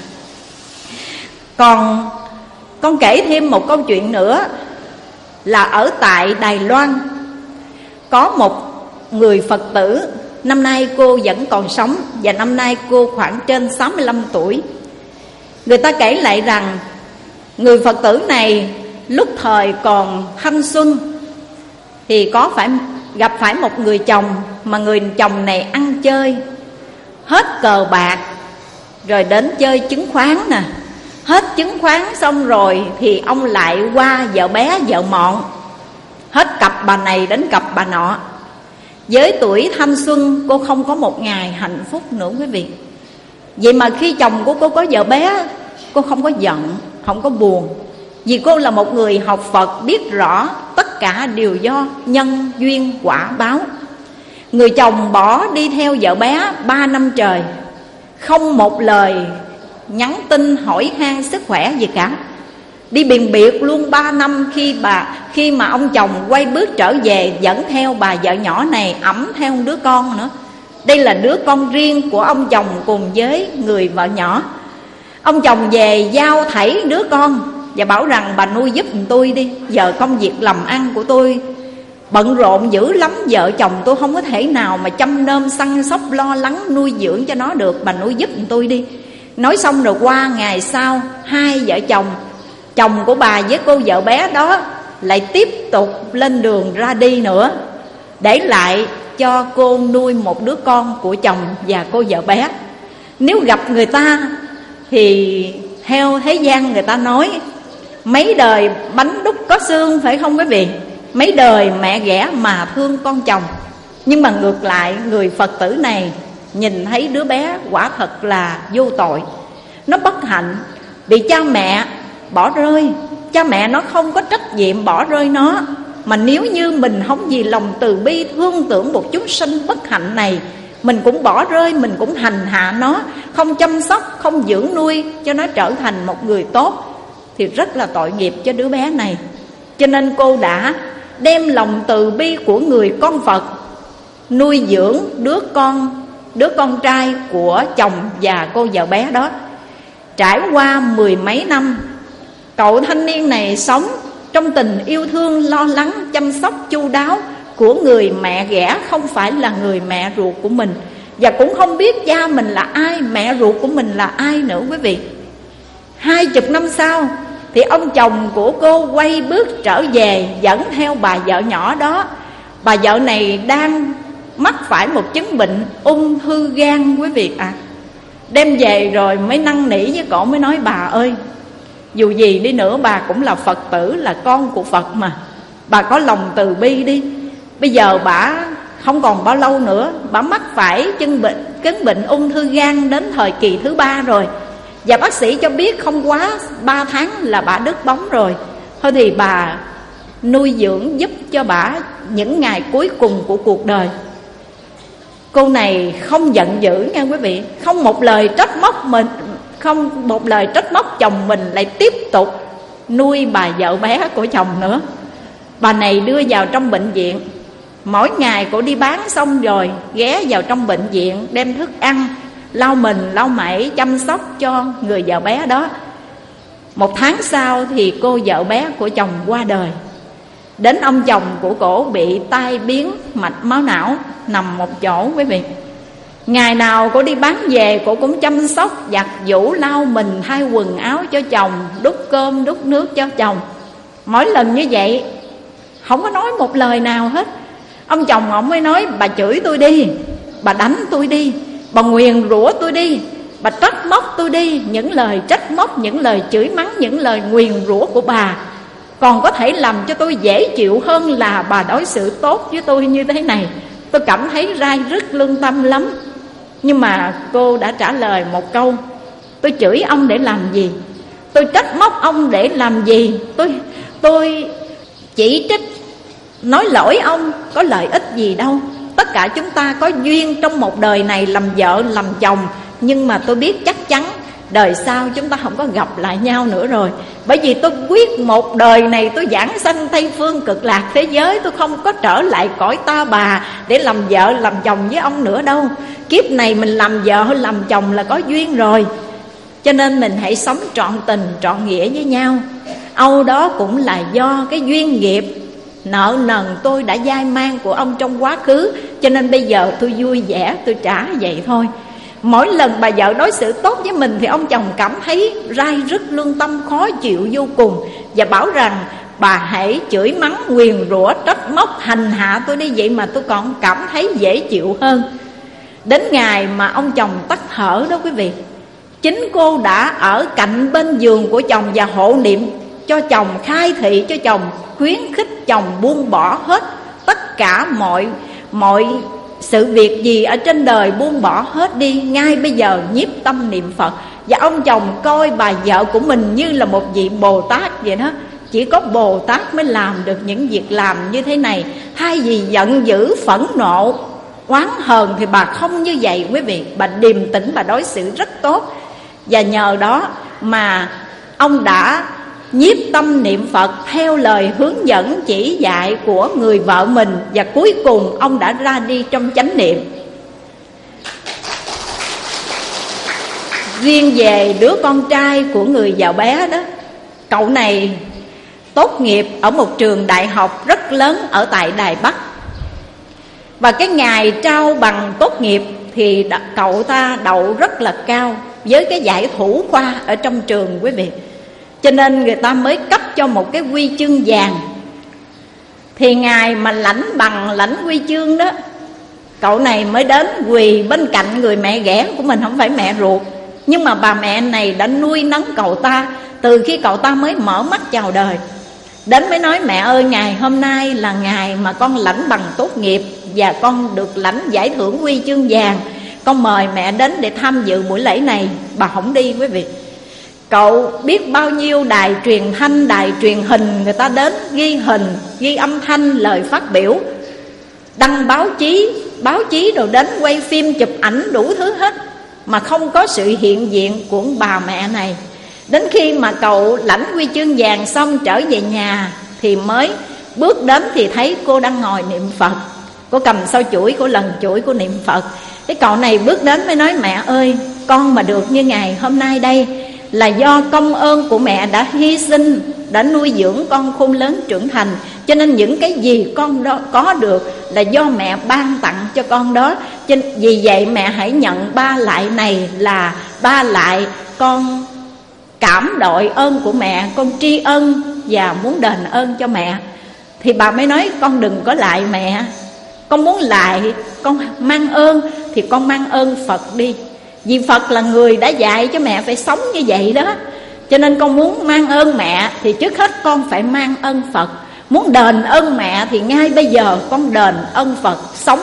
Còn con kể thêm một câu chuyện nữa, là ở tại Đài Loan có một người Phật tử. Năm nay cô vẫn còn sống, và năm nay cô khoảng trên 65 tuổi. Người ta kể lại rằng người Phật tử này lúc thời còn thanh xuân thì gặp phải một người chồng, mà người chồng này ăn chơi, hết cờ bạc rồi đến chơi chứng khoán nè. Hết chứng khoán xong rồi thì ông lại qua vợ bé vợ mọn, hết cặp bà này đến cặp bà nọ. Với tuổi thanh xuân cô không có một ngày hạnh phúc nữa quý vị. Vậy mà khi chồng của cô có vợ bé, cô không có giận, không có buồn, vì cô là một người học Phật, biết rõ tất cả đều do nhân duyên quả báo. Người chồng bỏ đi theo vợ bé 3 năm trời, không một lời nhắn tin hỏi han sức khỏe gì cả. Đi biền biệt luôn 3 năm. Khi mà ông chồng quay bước trở về, dẫn theo bà vợ nhỏ này, ẵm theo đứa con nữa. Đây là đứa con riêng của ông chồng cùng với người vợ nhỏ. Ông chồng về giao thảy đứa con và bảo rằng bà nuôi giúp tôi đi, giờ công việc làm ăn của tôi bận rộn dữ lắm, vợ chồng tôi không có thể nào mà chăm nom săn sóc lo lắng nuôi dưỡng cho nó được, bà nuôi giúp tôi đi. Nói xong rồi qua ngày sau, hai vợ chồng của bà với cô vợ bé đó lại tiếp tục lên đường ra đi nữa, để lại cho cô nuôi một đứa con của chồng và cô vợ bé. Nếu gặp người ta thì theo thế gian người ta nói mấy đời bánh đúc có xương, phải không quý vị? Mấy đời mẹ ghẻ mà thương con chồng. Nhưng mà ngược lại, người Phật tử này nhìn thấy đứa bé quả thật là vô tội. Nó bất hạnh bị cha mẹ bỏ rơi. Cha mẹ nó không có trách nhiệm bỏ rơi nó, mà nếu như mình không vì lòng từ bi thương tưởng một chúng sinh bất hạnh này, mình cũng bỏ rơi, mình cũng hành hạ nó, không chăm sóc, không dưỡng nuôi cho nó trở thành một người tốt, thì rất là tội nghiệp cho đứa bé này. Cho nên cô đã đem lòng từ bi của người con Phật nuôi dưỡng đứa con trai của chồng và cô vợ bé đó. Trải qua 10 mấy năm, cậu thanh niên này sống trong tình yêu thương, lo lắng, chăm sóc chu đáo của người mẹ ghẻ, không phải là người mẹ ruột của mình, và cũng không biết cha mình là ai, mẹ ruột của mình là ai nữa quý vị. 20 năm sau thì ông chồng của cô quay bước trở về, dẫn theo bà vợ nhỏ đó. Bà vợ này đang mắc phải một chứng bệnh ung thư gan quý vị ạ. Đem về rồi mới năn nỉ với cổ, mới nói: bà ơi, dù gì đi nữa bà cũng là Phật tử, là con của Phật mà, bà có lòng từ bi đi. Bây giờ bà không còn bao lâu nữa, bà mắc phải chứng bệnh ung thư gan đến thời kỳ thứ 3 rồi, và bác sĩ cho biết không quá 3 tháng là bà đứt bóng rồi. Thôi thì bà nuôi dưỡng giúp cho bà những ngày cuối cùng của cuộc đời. Cô này không giận dữ nha quý vị, không một lời trách móc mình, không một lời trách móc chồng mình, lại tiếp tục nuôi bà vợ bé của chồng nữa. Bà này đưa vào trong bệnh viện. Mỗi ngày cô đi bán xong rồi ghé vào trong bệnh viện, đem thức ăn, lau mình, lau mẩy, chăm sóc cho người vợ bé đó. 1 tháng sau thì cô vợ bé của chồng qua đời. Đến ông chồng của cổ bị tai biến mạch máu não, nằm một chỗ quý vị. Ngày nào cô đi bán về, cô cũng chăm sóc, giặt giũ, lau mình, thay quần áo cho chồng, đút cơm, đút nước cho chồng. Mỗi lần như vậy không có nói một lời nào hết. Ông chồng ông mới nói: bà chửi tôi đi, bà đánh tôi đi, bà nguyền rủa tôi đi, bà trách móc tôi đi. Những lời trách móc, những lời chửi mắng, những lời nguyền rủa của bà còn có thể làm cho tôi dễ chịu hơn là bà đối xử tốt với tôi như thế này. Tôi cảm thấy rai rứt lương tâm lắm. Nhưng mà cô đã trả lời một câu: tôi chửi ông để làm gì? Tôi trách móc ông để làm gì? Tôi chỉ trích, nói lỗi ông có lợi ích gì đâu. Tất cả chúng ta có duyên trong một đời này làm vợ làm chồng, nhưng mà tôi biết chắc chắn đời sau chúng ta không có gặp lại nhau nữa rồi. Bởi vì tôi quyết một đời này tôi giảng sanh Tây Phương Cực Lạc thế giới, tôi không có trở lại cõi ta bà để làm vợ làm chồng với ông nữa đâu. Kiếp này mình làm vợ hay làm chồng là có duyên rồi. Cho nên mình hãy sống trọn tình trọn nghĩa với nhau. Âu đó cũng là do cái duyên nghiệp nợ nần tôi đã dai mang của ông trong quá khứ, cho nên bây giờ tôi vui vẻ tôi trả vậy thôi. Mỗi lần bà vợ đối xử tốt với mình thì ông chồng cảm thấy rai rứt lương tâm, khó chịu vô cùng, và bảo rằng bà hãy chửi mắng, nguyền rủa, trách móc, hành hạ tôi đi, vậy mà tôi còn cảm thấy dễ chịu hơn. Đến ngày mà ông chồng tắt thở đó quý vị, chính cô đã ở cạnh bên giường của chồng và hộ niệm cho chồng, khai thị cho chồng, khuyến khích chồng buông bỏ hết tất cả mọi sự việc gì ở trên đời, buông bỏ hết đi. Ngay bây giờ nhiếp tâm niệm Phật. Và ông chồng coi bà vợ của mình như là một vị Bồ Tát vậy đó. Chỉ có Bồ Tát mới làm được những việc làm như thế này. Thay vì giận dữ, phẫn nộ, oán hờn thì bà không như vậy quý vị. Bà điềm tĩnh, bà đối xử rất tốt. Và nhờ đó mà ông đã nhiếp tâm niệm Phật theo lời hướng dẫn chỉ dạy của người vợ mình, và cuối cùng ông đã ra đi trong chánh niệm. Riêng về đứa con trai của người vợ bé đó, cậu này tốt nghiệp ở một trường đại học rất lớn ở tại Đài Bắc. Và cái ngày trao bằng tốt nghiệp thì cậu ta đậu rất là cao với cái giải thủ khoa ở trong trường quý vị. Cho nên người ta mới cấp cho một cái huy chương vàng. Thì ngày mà lãnh bằng, lãnh huy chương đó, cậu này mới đến quỳ bên cạnh người mẹ ghẻ của mình, không phải mẹ ruột. Nhưng mà bà mẹ này đã nuôi nấng cậu ta từ khi cậu ta mới mở mắt chào đời. Đến mới nói: mẹ ơi, ngày hôm nay là ngày mà con lãnh bằng tốt nghiệp, và con được lãnh giải thưởng huy chương vàng. Con mời mẹ đến để tham dự buổi lễ này, bà không đi quý vị. Cậu biết bao nhiêu đài truyền thanh, đài truyền hình người ta đến ghi hình, ghi âm thanh, lời phát biểu, đăng báo chí rồi đến quay phim chụp ảnh đủ thứ hết, mà không có sự hiện diện của bà mẹ này. Đến khi mà cậu lãnh huy chương vàng xong trở về nhà thì mới bước đến thì thấy cô đang ngồi niệm Phật. Cô cầm sâu chuỗi, cô lần chuỗi, cô niệm Phật. Cái cậu này bước đến mới nói: mẹ ơi, con mà được như ngày hôm nay đây là do công ơn của mẹ đã hy sinh, đã nuôi dưỡng con khôn lớn trưởng thành. Cho nên những cái gì con đó có được là do mẹ ban tặng cho con đó. Vì vậy mẹ hãy nhận ba lại này là ba lại con cảm đội ơn của mẹ, con tri ân và muốn đền ơn cho mẹ. Thì bà mới nói: con đừng có lại mẹ, con muốn lại, con mang ơn thì con mang ơn Phật đi. Vì Phật là người đã dạy cho mẹ phải sống như vậy đó. Cho nên con muốn mang ơn mẹ thì trước hết con phải mang ơn Phật. Muốn đền ơn mẹ thì ngay bây giờ con đền ơn Phật, sống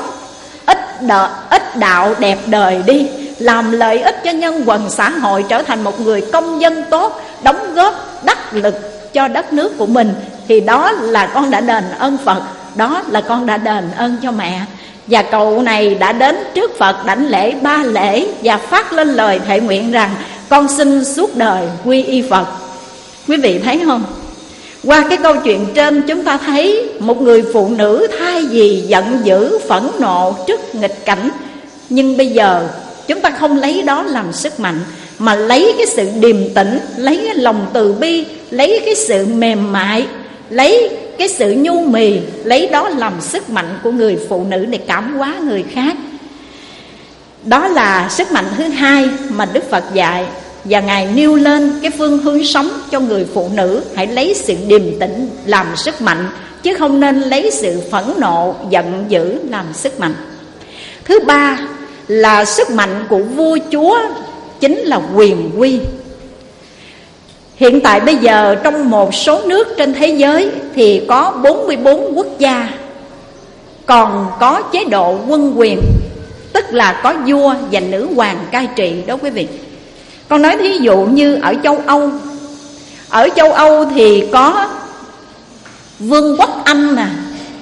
ít đạo đẹp đời đi, làm lợi ích cho nhân quần xã hội, trở thành một người công dân tốt, đóng góp đắc lực cho đất nước của mình. Thì đó là con đã đền ơn Phật, đó là con đã đền ơn cho mẹ. Và cậu này đã đến trước Phật đảnh lễ 3 lễ và phát lên lời thệ nguyện rằng: con xin suốt đời quy y Phật. Quý vị thấy không? Qua cái câu chuyện trên chúng ta thấy một người phụ nữ thay vì giận dữ, phẫn nộ trước nghịch cảnh, nhưng bây giờ chúng ta không lấy đó làm sức mạnh, mà lấy cái sự điềm tĩnh, lấy cái lòng từ bi, lấy cái sự mềm mại, lấy cái sự nhu mì, lấy đó làm sức mạnh của người phụ nữ để cảm hóa người khác. Đó là sức mạnh thứ hai mà Đức Phật dạy. Và Ngài nêu lên cái phương hướng sống cho người phụ nữ: hãy lấy sự điềm tĩnh làm sức mạnh, chứ không nên lấy sự phẫn nộ, giận dữ làm sức mạnh. Thứ ba là sức mạnh của vua chúa, chính là quyền quy. Hiện tại bây giờ trong một số nước trên thế giới thì có 44 quốc gia còn có chế độ quân quyền, tức là có vua và nữ hoàng cai trị đó quý vị. Con nói thí dụ như ở châu Âu. Ở châu Âu thì có Vương quốc Anh nè,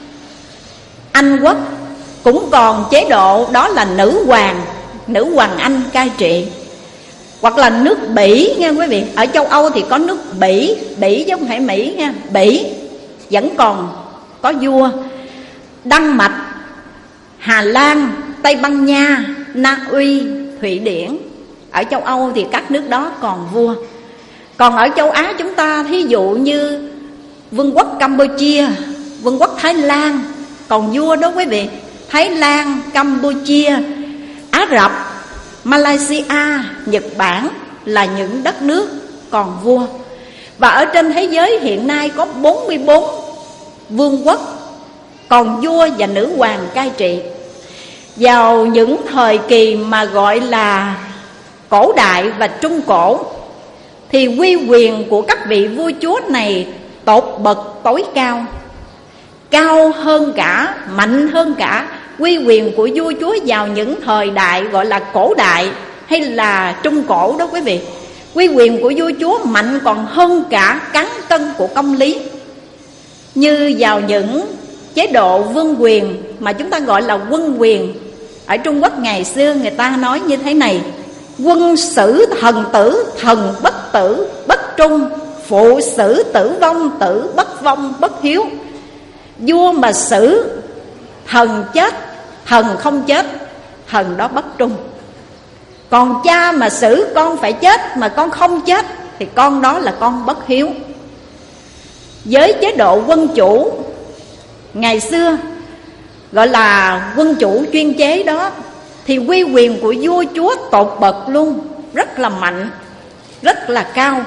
Anh quốc cũng còn chế độ đó là nữ hoàng Anh cai trị. Hoặc là nước Bỉ nha quý vị. Ở châu Âu thì có nước Bỉ chứ không phải Mỹ nha. Bỉ vẫn còn có vua. Đan Mạch, Hà Lan, Tây Ban Nha, Na Uy, Thụy Điển. Ở châu Âu thì các nước đó còn vua. Còn ở châu Á chúng ta, thí dụ như Vương quốc Campuchia, Vương quốc Thái Lan còn vua đó quý vị. Thái Lan, Campuchia, Ả Rập, Malaysia, Nhật Bản là những đất nước còn vua. Và ở trên thế giới hiện nay có 44 vương quốc còn vua và nữ hoàng cai trị. Vào những thời kỳ mà gọi là cổ đại và trung cổ thì uy quyền của các vị vua chúa này tột bậc tối cao, cao hơn cả, mạnh hơn cả uy quyền của vua chúa vào những thời đại gọi là cổ đại hay là trung cổ đó quý vị. Uy quyền của vua chúa mạnh còn hơn cả cán cân của công lý. Như vào những chế độ vương quyền mà chúng ta gọi là quân quyền, ở Trung Quốc ngày xưa người ta nói như thế này: quân xử thần tử, thần bất tử bất trung, phụ xử tử vong, tử bất vong bất hiếu. Vua mà xử thần chết, thần không chết, thần đó bất trung. Còn cha mà xử con phải chết mà con không chết thì con đó là con bất hiếu. Với chế độ quân chủ ngày xưa gọi là quân chủ chuyên chế đó thì uy quyền của vua chúa tột bậc luôn, rất là mạnh, rất là cao.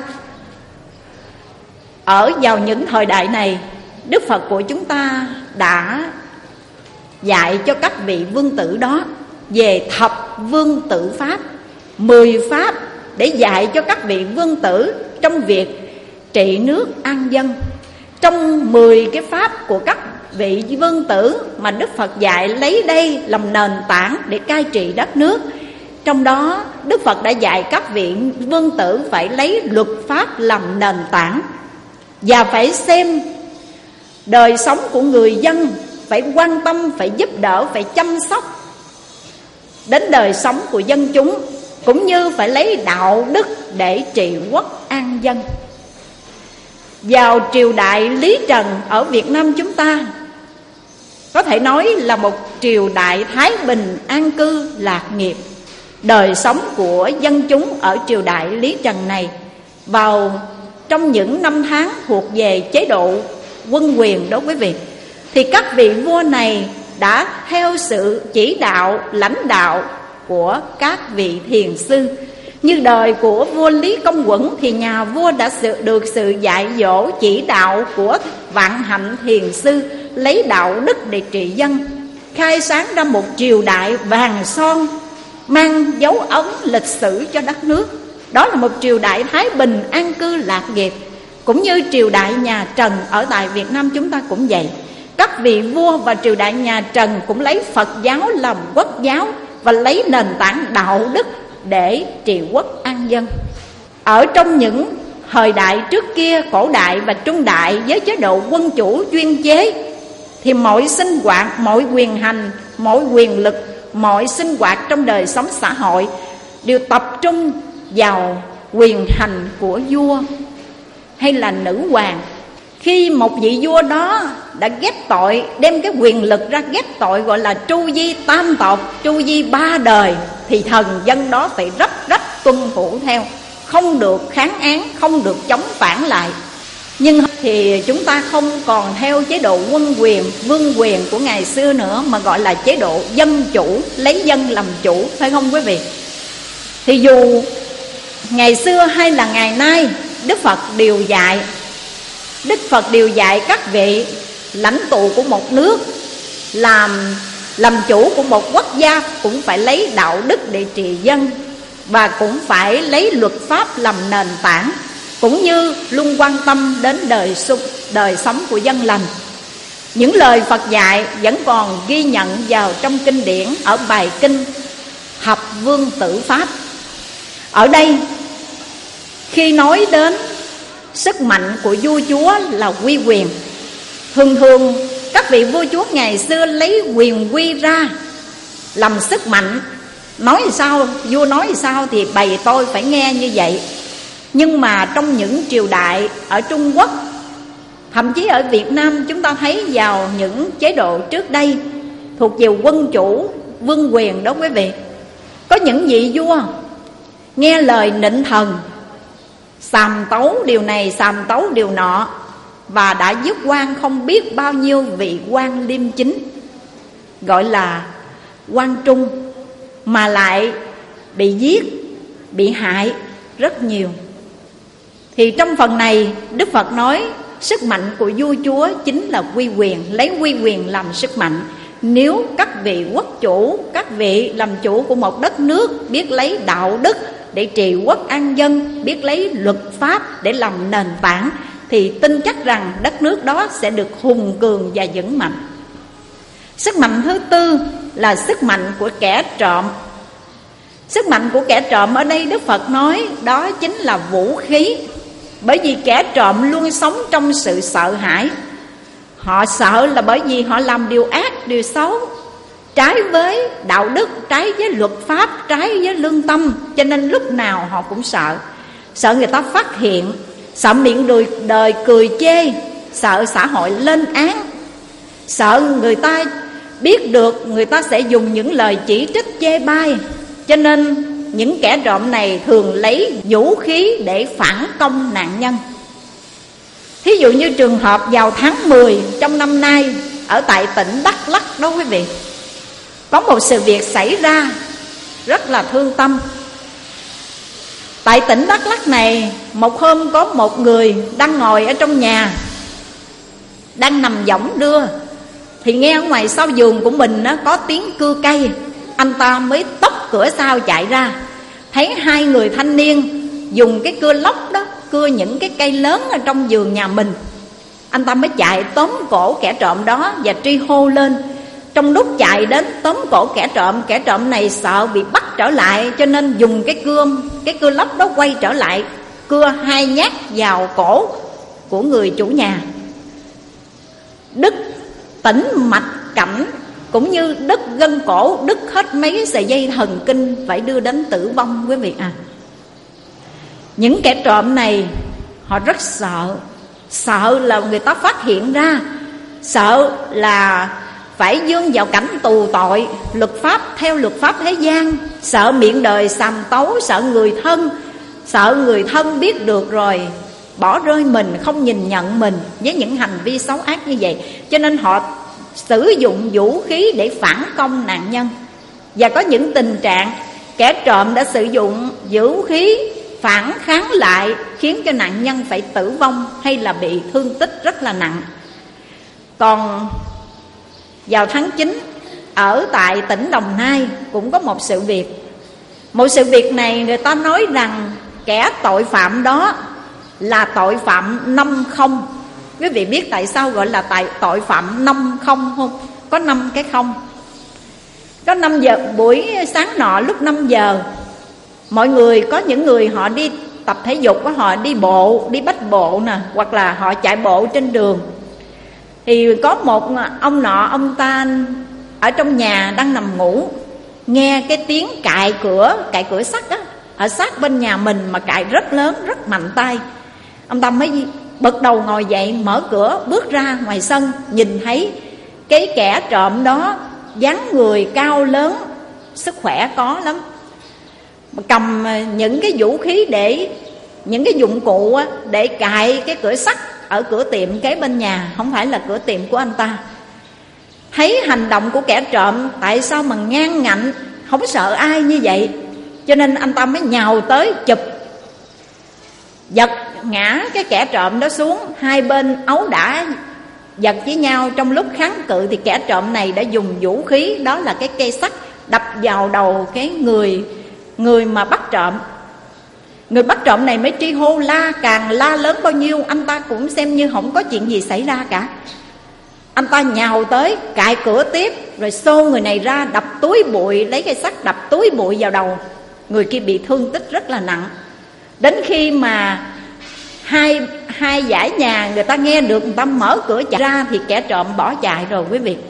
Ở vào những thời đại này, Đức Phật của chúng ta đã dạy cho các vị vương tử đó về thập vương tử pháp, 10 pháp để dạy cho các vị vương tử trong việc trị nước an dân, trong 10 cái pháp của các vị vương tử mà Đức Phật dạy lấy đây làm nền tảng để cai trị đất nước, trong đó Đức Phật đã dạy các vị vương tử phải lấy luật pháp làm nền tảng, và phải xem đời sống của người dân, phải quan tâm, phải giúp đỡ, phải chăm sóc đến đời sống của dân chúng, cũng như phải lấy đạo đức để trị quốc an dân. Vào triều đại Lý Trần ở Việt Nam chúng ta, có thể nói là một triều đại thái bình an cư lạc nghiệp. Đời sống của dân chúng ở triều đại Lý Trần này vào trong những năm tháng thuộc về chế độ quân quyền đó quý vị, thì các vị vua này đã theo sự chỉ đạo lãnh đạo của các vị thiền sư. Như đời của vua Lý Công Uẩn thì nhà vua đã được sự dạy dỗ chỉ đạo của vạn hạnh thiền sư, lấy đạo đức để trị dân, khai sáng ra một triều đại vàng son, mang dấu ấn lịch sử cho đất nước. Đó là một triều đại thái bình an cư lạc nghiệp. Cũng như triều đại nhà Trần ở tại Việt Nam chúng ta cũng vậy. Các vị vua và triều đại nhà Trần cũng lấy Phật giáo làm quốc giáo và lấy nền tảng đạo đức để trị quốc an dân. Ở trong những thời đại trước kia, cổ đại và trung đại, với chế độ quân chủ chuyên chế, thì mọi sinh hoạt, mọi quyền hành, mọi quyền lực, mọi sinh hoạt trong đời sống xã hội đều tập trung vào quyền hành của vua hay là nữ hoàng. Khi một vị vua đó đã ghét tội, đem cái quyền lực ra ghét tội gọi là tru di tam tộc, tru di 3 đời, thì thần dân đó phải rách tuân thủ theo, không được kháng án, không được chống phản lại. Nhưng thì chúng ta không còn theo chế độ quân quyền, vương quyền của ngày xưa nữa, mà gọi là chế độ dân chủ, lấy dân làm chủ, phải không quý vị? Thì dù ngày xưa hay là ngày nay, Đức Phật đều dạy các vị lãnh tụ của một nước, làm chủ của một quốc gia cũng phải lấy đạo đức để trị dân, và cũng phải lấy luật pháp làm nền tảng, cũng như luôn quan tâm đến đời sống của dân lành. Những lời Phật dạy vẫn còn ghi nhận vào trong kinh điển ở bài kinh Thập Vương Tử Pháp. Ở đây khi nói đến sức mạnh của vua chúa là uy quyền, thường các vị vua chúa ngày xưa lấy quyền quy ra làm sức mạnh. Nói sao, vua nói sao thì bày tôi phải nghe như vậy. Nhưng mà trong những triều đại ở Trung Quốc, thậm chí ở Việt Nam, chúng ta thấy vào những chế độ trước đây thuộc về quân chủ, vương quyền đó quý vị, có những vị vua nghe lời nịnh thần, sàm tấu điều này, sàm tấu điều nọ, và đã giết quan không biết bao nhiêu vị quan liêm chính, gọi là quan trung, mà lại bị giết, bị hại rất nhiều. Thì trong phần này Đức Phật nói sức mạnh của vua chúa chính là uy quyền, lấy uy quyền làm sức mạnh. Nếu các vị quốc chủ, các vị làm chủ của một đất nước biết lấy đạo đức để trị quốc an dân, biết lấy luật pháp để làm nền tảng, thì tin chắc rằng đất nước đó sẽ được hùng cường và vững mạnh. Sức mạnh thứ tư là sức mạnh của kẻ trộm. Sức mạnh của kẻ trộm ở đây Đức Phật nói đó chính là vũ khí. Bởi vì kẻ trộm luôn sống trong sự sợ hãi. Họ sợ là bởi vì họ làm điều ác, điều xấu, trái với đạo đức, trái với luật pháp, trái với lương tâm, cho nên lúc nào họ cũng sợ. Sợ người ta phát hiện, sợ miệng đời cười chê, sợ xã hội lên án, sợ người ta biết được, người ta sẽ dùng những lời chỉ trích chê bai. Cho nên những kẻ trộm này thường lấy vũ khí để phản công nạn nhân. Thí dụ như trường hợp vào tháng 10 trong năm nay ở tại tỉnh Đắk Lắk đó quý vị, có một sự việc xảy ra rất là thương tâm. Tại tỉnh Đắk Lắk này, một hôm có một người đang ngồi ở trong nhà, đang nằm võng đưa, thì nghe ở ngoài sau giường của mình có tiếng cưa cây. Anh ta mới tốc cửa sau chạy ra, thấy hai người thanh niên dùng cái cưa lóc đó cưa những cái cây lớn ở trong vườn nhà mình. Anh ta mới chạy tóm cổ kẻ trộm đó và tri hô lên. Trong lúc chạy đến tóm cổ kẻ trộm này sợ bị bắt trở lại, cho nên dùng cái cưa lóc đó quay trở lại, cưa 2 nhát vào cổ của người chủ nhà, đứt tĩnh mạch cảnh, cũng như đứt gân cổ, đứt hết mấy sợi dây thần kinh, phải đưa đến tử vong quý vị à. Những kẻ trộm này họ rất sợ là người ta phát hiện ra, sợ là phải dương vào cảnh tù tội, theo luật pháp thế gian, sợ miệng đời sàm tấu, sợ người thân biết được rồi bỏ rơi mình, không nhìn nhận mình với những hành vi xấu ác như vậy. Cho nên họ sử dụng vũ khí để phản công nạn nhân. Và có những tình trạng kẻ trộm đã sử dụng vũ khí phản kháng lại, khiến cho nạn nhân phải tử vong hay là bị thương tích rất là nặng. Còn vào tháng 9 ở tại tỉnh Đồng Nai cũng có một sự việc. Một sự việc này người ta nói rằng kẻ tội phạm đó là tội phạm 50. Quý vị biết tại sao gọi là tội phạm 50 không? Có 5 cái không. Có 5 giờ buổi sáng nọ, lúc 5 giờ, mọi người, có những người họ đi tập thể dục, họ đi bộ, đi bách bộ nè, hoặc là họ chạy bộ trên đường. Thì có một ông nọ, ông ta ở trong nhà đang nằm ngủ, nghe cái tiếng cài cửa sắt á, ở sát bên nhà mình mà cài rất lớn, rất mạnh tay. Ông ta mới bật đầu ngồi dậy, mở cửa bước ra ngoài sân, nhìn thấy cái kẻ trộm đó dáng người cao lớn, sức khỏe có lắm, cầm những cái vũ khí những cái dụng cụ để cài cái cửa sắt ở cửa tiệm kế bên nhà, không phải là cửa tiệm của anh ta. Thấy hành động của kẻ trộm tại sao mà ngang ngạnh, không sợ ai như vậy, cho nên anh ta mới nhào tới chụp, giật ngã cái kẻ trộm đó xuống. Hai bên ấu đả giật với nhau. Trong lúc kháng cự thì kẻ trộm này đã dùng vũ khí, đó là cái cây sắt, đập vào đầu cái người mà bắt trộm. Người bắt trộm này mới tri hô la, càng la lớn bao nhiêu anh ta cũng xem như không có chuyện gì xảy ra cả. Anh ta nhào tới cài cửa tiếp, rồi xô người này ra, đập túi bụi, lấy cây sắt đập túi bụi vào đầu. Người kia bị thương tích rất là nặng. Đến khi mà hai dãy nhà người ta nghe được, người ta mở cửa chạy ra thì kẻ trộm bỏ chạy rồi quý vị.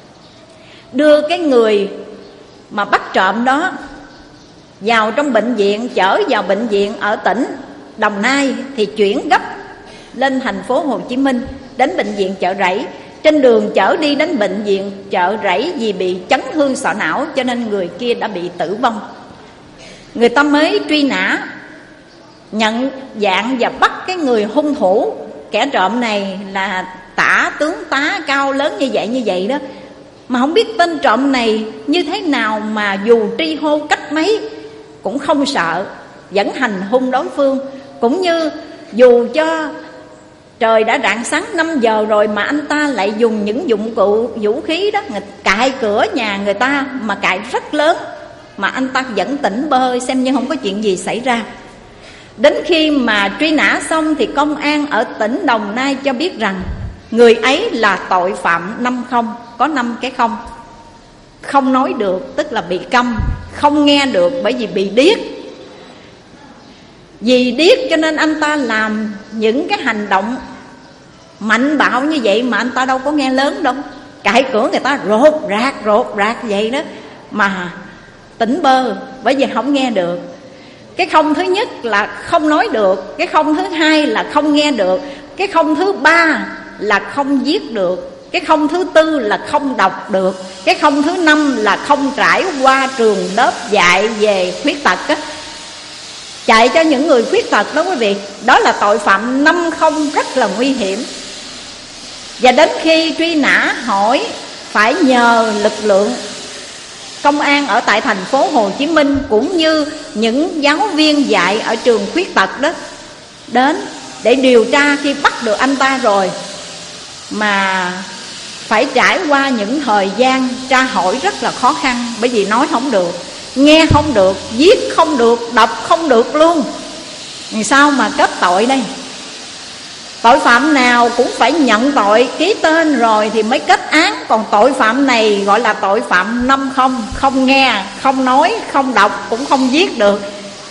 Đưa cái người mà bắt trộm đó vào trong bệnh viện, chở vào bệnh viện ở tỉnh Đồng Nai, thì chuyển gấp lên thành phố Hồ Chí Minh, đến bệnh viện Chợ Rẫy. Trên đường chở đi đến bệnh viện Chợ Rẫy, vì bị chấn thương sọ não cho nên người kia đã bị tử vong. Người ta mới truy nã, nhận dạng và bắt cái người hung thủ. Kẻ trộm này là tướng tá cao lớn như vậy đó, mà không biết tên trộm này như thế nào mà dù tri hô cách mấy cũng không sợ, vẫn hành hung đối phương. Cũng như dù cho trời đã rạng sáng 5 giờ rồi mà anh ta lại dùng những dụng cụ vũ khí đó, cài cửa nhà người ta mà cài rất lớn, mà anh ta vẫn tỉnh bơ, xem như không có chuyện gì xảy ra. Đến khi mà truy nã xong thì công an ở tỉnh Đồng Nai cho biết rằng người ấy là tội phạm 50, có 5 cái không. Không nói được tức là bị câm, không nghe được bởi vì bị điếc. Vì điếc cho nên anh ta làm những cái hành động mạnh bạo như vậy, mà anh ta đâu có nghe lớn đâu. Cãi cửa người ta rột rạc vậy đó, mà tỉnh bơ bởi vì không nghe được. Cái không thứ nhất là không nói được, cái không thứ hai là không nghe được, cái không thứ ba là không viết được, cái không thứ tư là không đọc được, cái không thứ năm là không trải qua trường lớp dạy về khuyết tật á, dạy cho những người khuyết tật đó quý vị. Đó là tội phạm 50 rất là nguy hiểm. Và đến khi truy nã hỏi phải nhờ lực lượng công an ở tại thành phố Hồ Chí Minh cũng như những giáo viên dạy ở trường khuyết tật đó đến để điều tra. Khi bắt được anh ta rồi mà phải trải qua những thời gian tra hỏi rất là khó khăn, bởi vì nói không được, nghe không được, viết không được, đọc không được luôn. Sao mà kết tội đây? Tội phạm nào cũng phải nhận tội, ký tên rồi thì mới kết án. Còn tội phạm này gọi là tội phạm 50, không nghe, không nói, không đọc, cũng không viết được.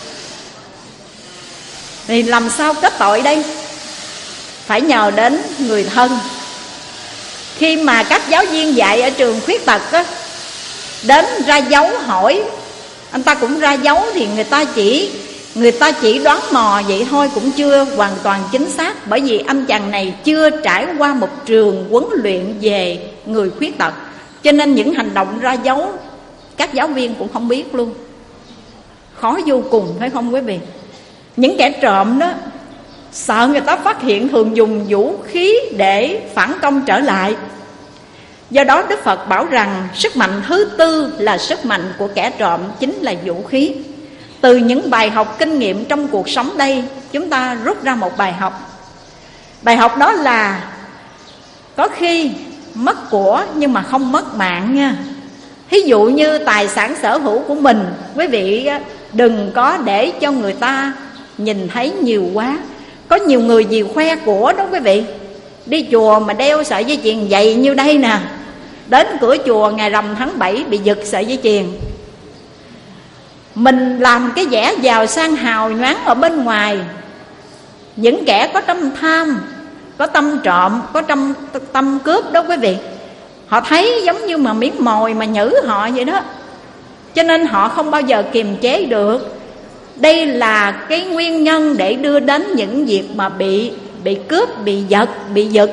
Thì làm sao kết tội đây? Phải nhờ đến người thân. Khi mà các giáo viên dạy ở trường khuyết tật á, đến ra dấu hỏi, anh ta cũng ra dấu thì người ta chỉ đoán mò vậy thôi, cũng chưa hoàn toàn chính xác. Bởi vì anh chàng này chưa trải qua một trường huấn luyện về người khuyết tật, cho nên những hành động ra dấu các giáo viên cũng không biết luôn. Khó vô cùng, phải không quý vị? Những kẻ trộm đó sợ người ta phát hiện, thường dùng vũ khí để phản công trở lại. Do đó Đức Phật bảo rằng sức mạnh thứ tư là sức mạnh của kẻ trộm, chính là vũ khí. Từ những bài học kinh nghiệm trong cuộc sống đây, chúng ta rút ra một bài học. Bài học đó là có khi mất của nhưng mà không mất mạng nha. Thí dụ như tài sản sở hữu của mình, quý vị đừng có để cho người ta nhìn thấy nhiều quá. Có nhiều người vì khoe của đó quý vị, đi chùa mà đeo sợi dây chuyền dày như đây nè, đến cửa chùa ngày rằm tháng 7 bị giật sợi dây chuyền. Mình làm cái vẻ giàu sang hào nhoáng ở bên ngoài. Những kẻ có tâm tham, có tâm trộm, có tâm cướp đó quý vị, họ thấy giống như mà miếng mồi mà nhử họ vậy đó, cho nên họ không bao giờ kiềm chế được. Đây là cái nguyên nhân để đưa đến những việc mà bị cướp, bị giật,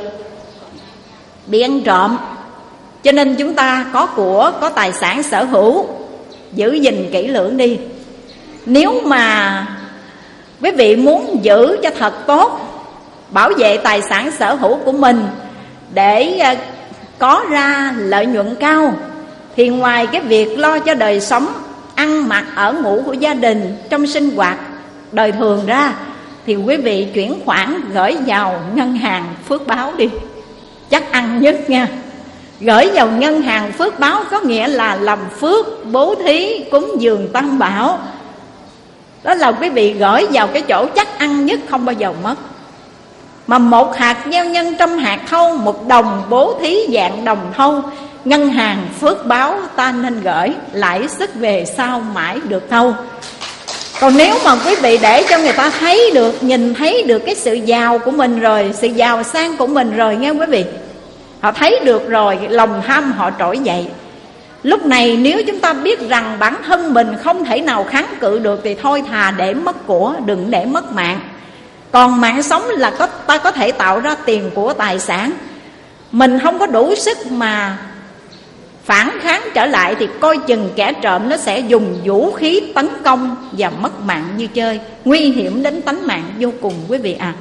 bị ăn trộm. Cho nên chúng ta có của, có tài sản sở hữu, giữ gìn kỹ lưỡng đi. Nếu mà quý vị muốn giữ cho thật tốt, bảo vệ tài sản sở hữu của mình để có ra lợi nhuận cao, thì ngoài cái việc lo cho đời sống, ăn mặc ở ngủ của gia đình, trong sinh hoạt đời thường ra, thì quý vị chuyển khoản gửi vào ngân hàng phước báo đi, chắc ăn nhất nha. Gửi vào ngân hàng phước báo có nghĩa là làm phước, bố thí, cúng dường tam bảo. Đó là quý vị gửi vào cái chỗ chắc ăn nhất, không bao giờ mất. Mà một hạt gieo nhân trăm hạt thâu, một đồng bố thí dạng đồng thâu. Ngân hàng phước báo ta nên gửi, lãi suất về sau mãi được thâu. Còn nếu mà quý vị để cho người ta thấy được, nhìn thấy được cái sự giàu của mình rồi, sự giàu sang của mình rồi nghe quý vị, họ thấy được rồi, lòng tham họ trỗi dậy. Lúc này nếu chúng ta biết rằng bản thân mình không thể nào kháng cự được, thì thôi thà để mất của, đừng để mất mạng. Còn mạng sống là ta có thể tạo ra tiền của tài sản. Mình không có đủ sức mà phản kháng trở lại, thì coi chừng kẻ trộm nó sẽ dùng vũ khí tấn công và mất mạng như chơi, nguy hiểm đến tánh mạng vô cùng quý vị à.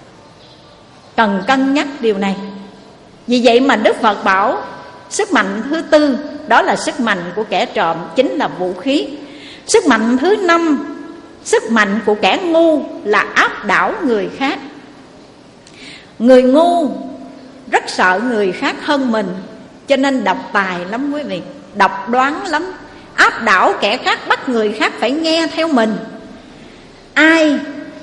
Cần cân nhắc điều này. Vì vậy mà Đức Phật bảo sức mạnh thứ tư đó là sức mạnh của kẻ trộm, chính là vũ khí. Sức mạnh thứ năm, sức mạnh của kẻ ngu là áp đảo người khác. Người ngu rất sợ người khác hơn mình, cho nên độc tài lắm quý vị, độc đoán lắm, áp đảo kẻ khác, bắt người khác phải nghe theo mình. Ai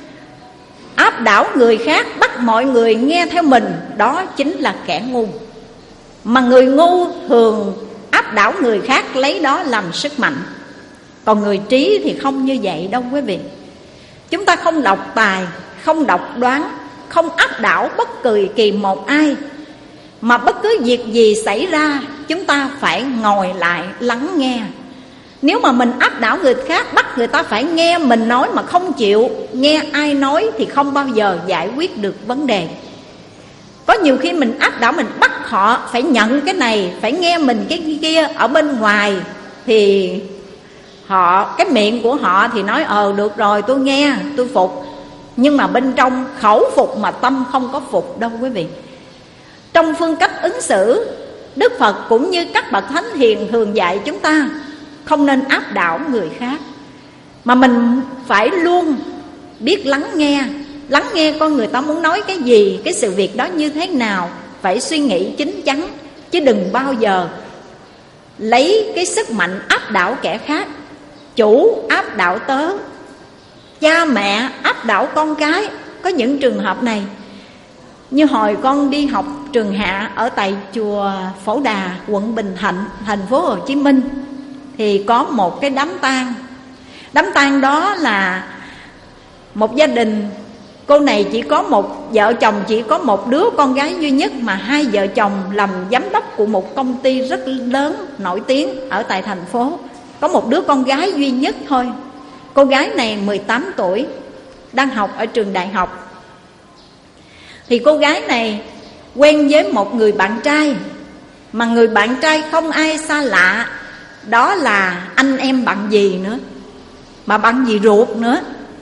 áp đảo người khác, bắt mọi người nghe theo mình, đó chính là kẻ ngu. Mà người ngu thường áp đảo người khác, lấy đó làm sức mạnh. Còn người trí thì không như vậy đâu quý vị. Chúng ta không độc tài, không độc đoán, không áp đảo bất kỳ một ai. Mà bất cứ việc gì xảy ra, chúng ta phải ngồi lại lắng nghe. Nếu mà mình áp đảo người khác, bắt người ta phải nghe mình nói mà không chịu nghe ai nói, thì không bao giờ giải quyết được vấn đề. Có nhiều khi mình áp đảo, mình bắt họ phải nhận cái này, phải nghe mình cái kia. Ở bên ngoài thì cái miệng của họ thì nói được rồi, tôi nghe, tôi phục. Nhưng mà bên trong khẩu phục mà tâm không có phục đâu quý vị. Trong phương cách ứng xử, Đức Phật cũng như các bậc thánh hiền thường dạy chúng ta không nên áp đảo người khác, mà mình phải luôn biết lắng nghe. Lắng nghe con người ta muốn nói cái gì, cái sự việc đó như thế nào, phải suy nghĩ chín chắn, chứ đừng bao giờ lấy cái sức mạnh áp đảo kẻ khác. Chủ áp đảo tớ, cha mẹ áp đảo con cái, có những trường hợp này. Như hồi con đi học trường hạ ở tại chùa Phổ Đà, quận Bình Thạnh, thành phố Hồ Chí Minh, thì có một cái đám tang. Đám tang đó là một gia đình, cô này chỉ có một vợ chồng, chỉ có một đứa con gái duy nhất, mà hai vợ chồng làm giám đốc của một công ty rất lớn nổi tiếng ở tại thành phố. Có một đứa con gái duy nhất thôi. Cô gái này 18 tuổi, đang học ở trường đại học. Thì cô gái này quen với một người bạn trai, mà người bạn trai không ai xa lạ, đó là anh em bạn dì nữa, mà bạn dì ruột nữa.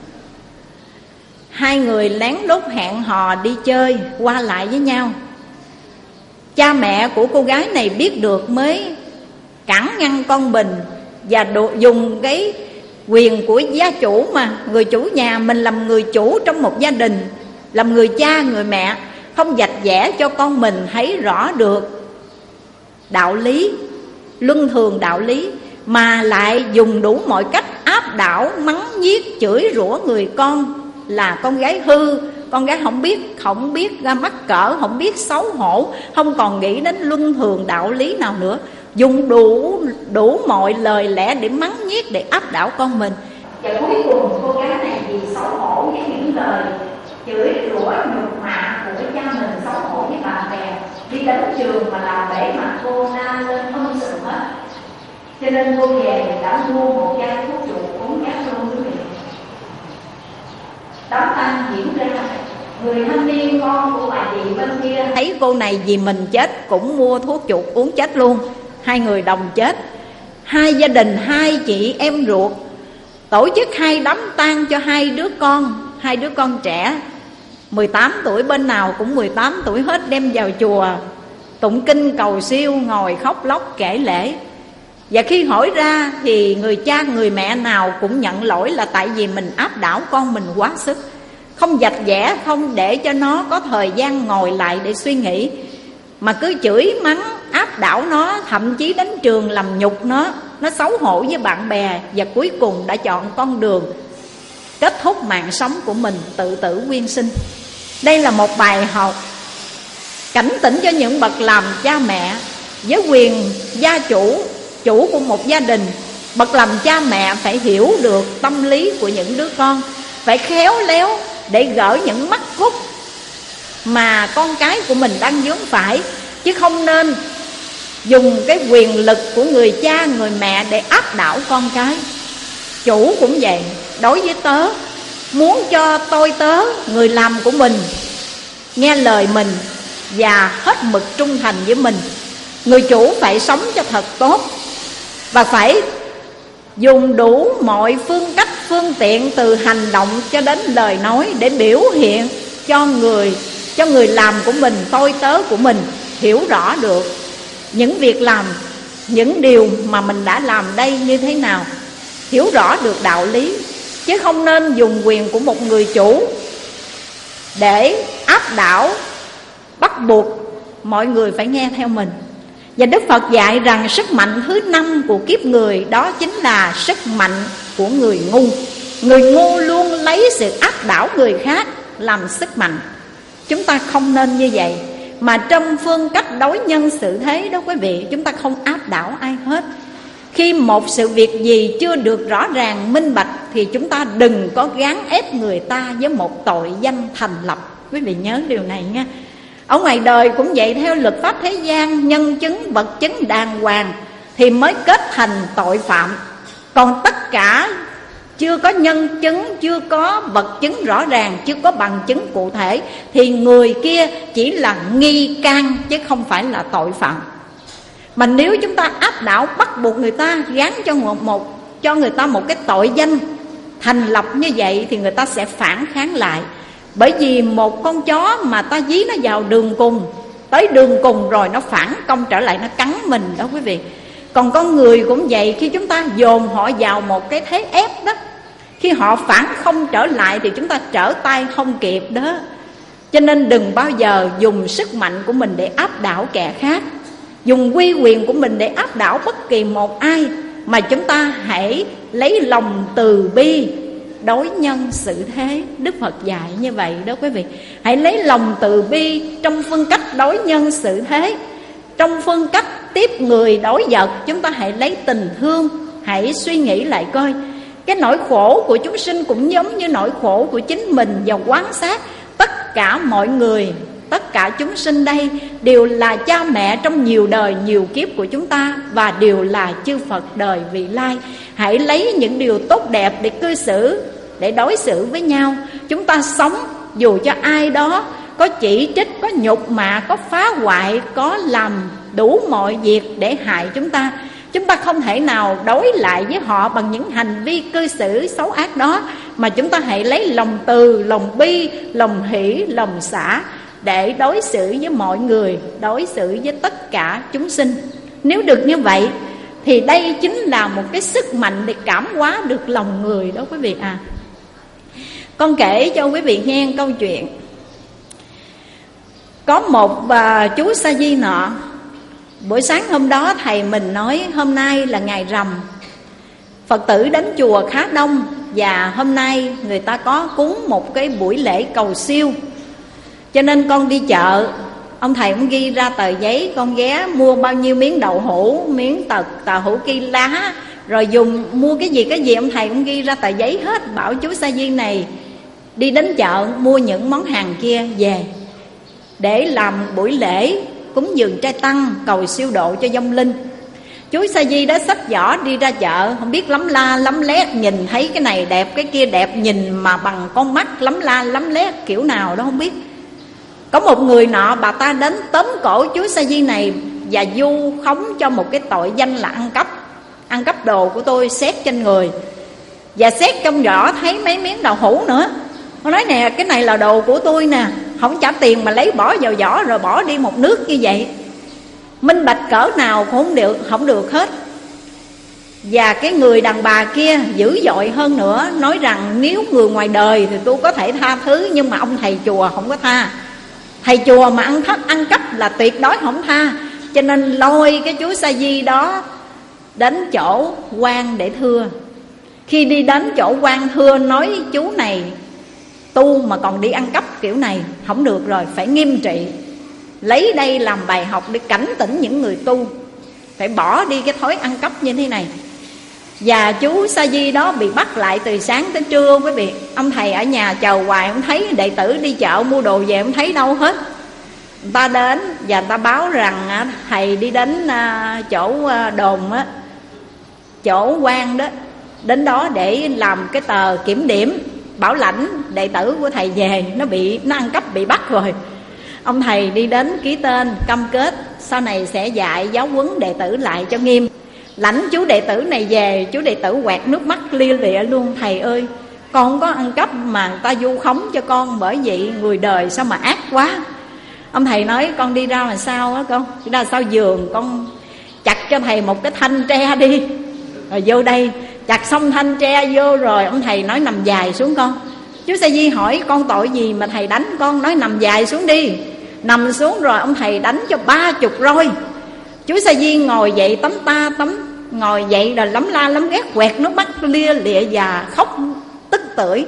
Hai người lén lút hẹn hò đi chơi, qua lại với nhau. Cha mẹ của cô gái này biết được mới cản ngăn con mình, và dùng cái quyền của gia chủ, mà người chủ nhà mình làm người chủ trong một gia đình, làm người cha người mẹ, không vạch vẽ cho con mình thấy rõ được đạo lý, luân thường đạo lý, mà lại dùng đủ mọi cách áp đảo, mắng nhiếc, chửi rủa người con là con gái hư, con gái không biết ra mắc cỡ, không biết xấu hổ, không còn nghĩ đến luân thường đạo lý nào nữa. Dùng đủ mọi lời lẽ để mắng nhiếc, để áp đảo con mình. Và cuối cùng cô gái này vì xấu hổ với những lời chửi rủa nhục mạ của cha mình, xấu hổ với bạn bè, đi đến trường mà làm bể mặt cô la lên không sự hết. Cho nên cô về đã mua một chai thuốc chuột uống chát luôn quý vị. Đám tang diễn ra, người thanh niên con của bà chị bên kia thấy cô này vì mình chết cũng mua thuốc chuột uống chết luôn. Hai người đồng chết. Hai gia đình, hai chị em ruột tổ chức hai đám tang cho hai đứa con trẻ 18 tuổi, bên nào cũng 18 tuổi hết, đem vào chùa tụng kinh cầu siêu, ngồi khóc lóc kể lễ. Và khi hỏi ra thì người cha người mẹ nào cũng nhận lỗi là tại vì mình áp đảo con mình quá sức, không vạch vẽ, không để cho nó có thời gian ngồi lại để suy nghĩ, mà cứ chửi mắng áp đảo nó, thậm chí đến trường làm nhục nó xấu hổ với bạn bè, và cuối cùng đã chọn con đường kết thúc mạng sống của mình, tự tử quyên sinh. Đây là một bài học cảnh tỉnh cho những bậc làm cha mẹ với quyền gia chủ của một gia đình. Bậc làm cha mẹ phải hiểu được tâm lý của những đứa con, phải khéo léo để gỡ những mắc cút mà con cái của mình đang vướng phải, chứ không nên dùng cái quyền lực của người cha người mẹ để áp đảo con cái. Chủ cũng vậy, đối với tớ, muốn cho tôi tớ, người làm của mình, nghe lời mình và hết mực trung thành với mình. Người chủ phải sống cho thật tốt, và phải dùng đủ mọi phương cách phương tiện, từ hành động cho đến lời nói, để biểu hiện cho người làm của mình, tôi tớ của mình hiểu rõ được những việc làm, những điều mà mình đã làm đây như thế nào, hiểu rõ được đạo lý, chứ không nên dùng quyền của một người chủ để áp đảo, bắt buộc mọi người phải nghe theo mình. Và Đức Phật dạy rằng sức mạnh thứ 5 của kiếp người đó chính là sức mạnh của người ngu. Người ngu luôn lấy sự áp đảo người khác làm sức mạnh. Chúng ta không nên như vậy. Mà trong phương cách đối nhân xử thế đó quý vị, chúng ta không áp đảo ai hết. Khi một sự việc gì chưa được rõ ràng, minh bạch, thì chúng ta đừng có gán ép người ta với một tội danh thành lập. Quý vị nhớ điều này nha. Ở ngoài đời cũng vậy, theo luật pháp thế gian, nhân chứng, vật chứng đàng hoàng thì mới kết thành tội phạm. Còn tất cả chưa có nhân chứng, chưa có vật chứng rõ ràng, chưa có bằng chứng cụ thể, thì người kia chỉ là nghi can chứ không phải là tội phạm. Mà nếu chúng ta áp đảo, bắt buộc người ta, gán cho người ta một cái tội danh thành lập như vậy, thì người ta sẽ phản kháng lại. Bởi vì một con chó mà ta dí nó vào đường cùng, tới đường cùng rồi nó phản công trở lại, nó cắn mình đó quý vị. Còn con người cũng vậy, khi chúng ta dồn họ vào một cái thế ép đó, khi họ phản không trở lại thì chúng ta trở tay không kịp đó. Cho nên đừng bao giờ dùng sức mạnh của mình để áp đảo kẻ khác, dùng uy quyền của mình để áp đảo bất kỳ một ai, mà chúng ta hãy lấy lòng từ bi, đối nhân xử thế. Đức Phật dạy như vậy đó quý vị. Hãy lấy lòng từ bi trong phương cách đối nhân xử thế. Trong phương cách tiếp người đối vật, chúng ta hãy lấy tình thương. Hãy suy nghĩ lại coi, cái nỗi khổ của chúng sinh cũng giống như nỗi khổ của chính mình, và quan sát tất cả mọi người, tất cả chúng sinh đây đều là cha mẹ trong nhiều đời nhiều kiếp của chúng ta, và đều là chư Phật đời vị lai. Hãy lấy những điều tốt đẹp để cư xử, để đối xử với nhau. Chúng ta sống dù cho ai đó có chỉ trích, có nhục mạ, có phá hoại, có làm đủ mọi việc để hại chúng ta không thể nào đối lại với họ bằng những hành vi cư xử xấu ác đó, mà chúng ta hãy lấy lòng từ, lòng bi, lòng hỷ, lòng xả để đối xử với mọi người, đối xử với tất cả chúng sinh. Nếu được như vậy thì đây chính là một cái sức mạnh để cảm hóa được lòng người đó quý vị à. Con kể cho quý vị nghe câu chuyện. Có một chú sa di nọ, buổi sáng hôm đó thầy mình nói hôm nay là ngày rằm, Phật tử đến chùa khá đông, và hôm nay người ta có cúng một cái buổi lễ cầu siêu, cho nên con đi chợ. Ông thầy cũng ghi ra tờ giấy, con ghé mua bao nhiêu miếng đậu hũ, miếng tàu hũ ki lá, rồi dùng mua cái gì ông thầy cũng ghi ra tờ giấy hết. Bảo chú sa di này đi đến chợ mua những món hàng kia về để làm buổi lễ cúng dường trai tăng, cầu siêu độ cho vong linh. Chú sa di đó xách giỏ đi ra chợ, không biết lắm la lắm lét, nhìn thấy cái này đẹp cái kia đẹp, nhìn mà bằng con mắt lắm la lắm lét kiểu nào đó không biết. Có một người nọ, bà ta đến tóm cổ chú sa di này và vu khống cho một cái tội danh là ăn cắp đồ của tôi, xét trên người. Và xét trong giỏ thấy mấy miếng đậu hũ nữa. Nó nói nè, cái này là đồ của tôi nè, không trả tiền mà lấy bỏ vào giỏ rồi bỏ đi một nước như vậy. Minh bạch cỡ nào cũng không được hết. Và cái người đàn bà kia dữ dội hơn nữa, nói rằng nếu người ngoài đời thì tôi có thể tha thứ, nhưng mà ông thầy chùa không có tha. Thầy chùa mà ăn cắp là tuyệt đối không tha. Cho nên lôi cái chú sa di đó đến chỗ quan để thưa. Khi đi đến chỗ quan thưa, nói chú này tu mà còn đi ăn cắp kiểu này không được rồi, phải nghiêm trị. Lấy đây làm bài học để cảnh tỉnh những người tu, phải bỏ đi cái thói ăn cắp như thế này. Và chú sa di đó bị bắt lại từ sáng tới trưa quý vị. Ông thầy ở nhà chờ hoài không thấy, đệ tử đi chợ mua đồ về không thấy đâu hết. Người ta đến và người ta báo rằng thầy đi đến chỗ đồn á, chỗ quan đó, đến đó để làm cái tờ kiểm điểm, bảo lãnh đệ tử của thầy về, nó ăn cắp bị bắt rồi. Ông thầy đi đến ký tên cam kết sau này sẽ dạy giáo huấn đệ tử lại cho nghiêm. Lãnh chú đệ tử này về, chú đệ tử quẹt nước mắt lia lịa luôn. Thầy ơi, con không có ăn cắp mà người ta vu khống cho con, bởi vậy người đời sao mà ác quá. Ông thầy nói con đi ra là sao á con? Đi ra sau giường, con chặt cho thầy một cái thanh tre đi, rồi vô đây. Chặt xong thanh tre vô rồi ông thầy nói nằm dài xuống con. Chú sa di hỏi con tội gì mà thầy đánh con? Nói nằm dài xuống đi. Nằm xuống rồi ông thầy đánh cho 30 roi. Chú sa di ngồi dậy ngồi dậy rồi lắm la lắm ghét, quẹt nước mắt lia lịa và khóc tức tưởi.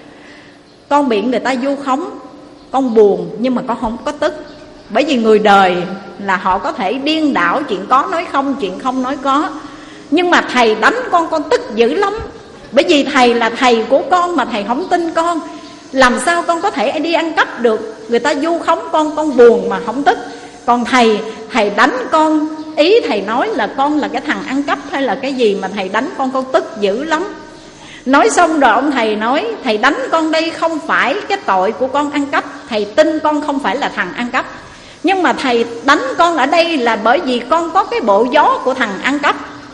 Con bị người ta vu khống, con buồn nhưng mà con không có tức. Bởi vì người đời là họ có thể điên đảo, chuyện có nói không, chuyện không nói có. Nhưng mà thầy đánh con tức dữ lắm. Bởi vì thầy là thầy của con mà thầy không tin con, làm sao con có thể đi ăn cắp được? Người ta vu khống con buồn mà không tức. Còn thầy đánh con, ý thầy nói là con là cái thằng ăn cắp hay là cái gì mà thầy đánh con tức dữ lắm. Nói xong rồi ông thầy nói, thầy đánh con đây không phải cái tội của con ăn cắp, thầy tin con không phải là thằng ăn cắp. Nhưng mà thầy đánh con ở đây là bởi vì con có cái bộ gió của thằng ăn cắp.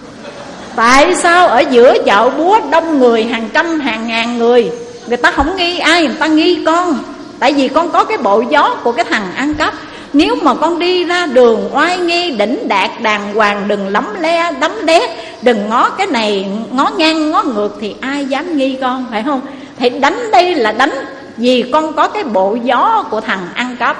Tại sao ở giữa chợ búa đông người, hàng trăm hàng ngàn người, người ta không nghi ai, người ta nghi con? Tại vì con có cái bộ gió của cái thằng ăn cắp. Nếu mà con đi ra đường oai nghi đỉnh đạt đàng hoàng, đừng lắm le đấm đét, đừng ngó cái này ngó ngang ngó ngược thì ai dám nghi con, phải không? Thầy đánh đây là đánh vì con có cái bộ gió của thằng ăn cắp,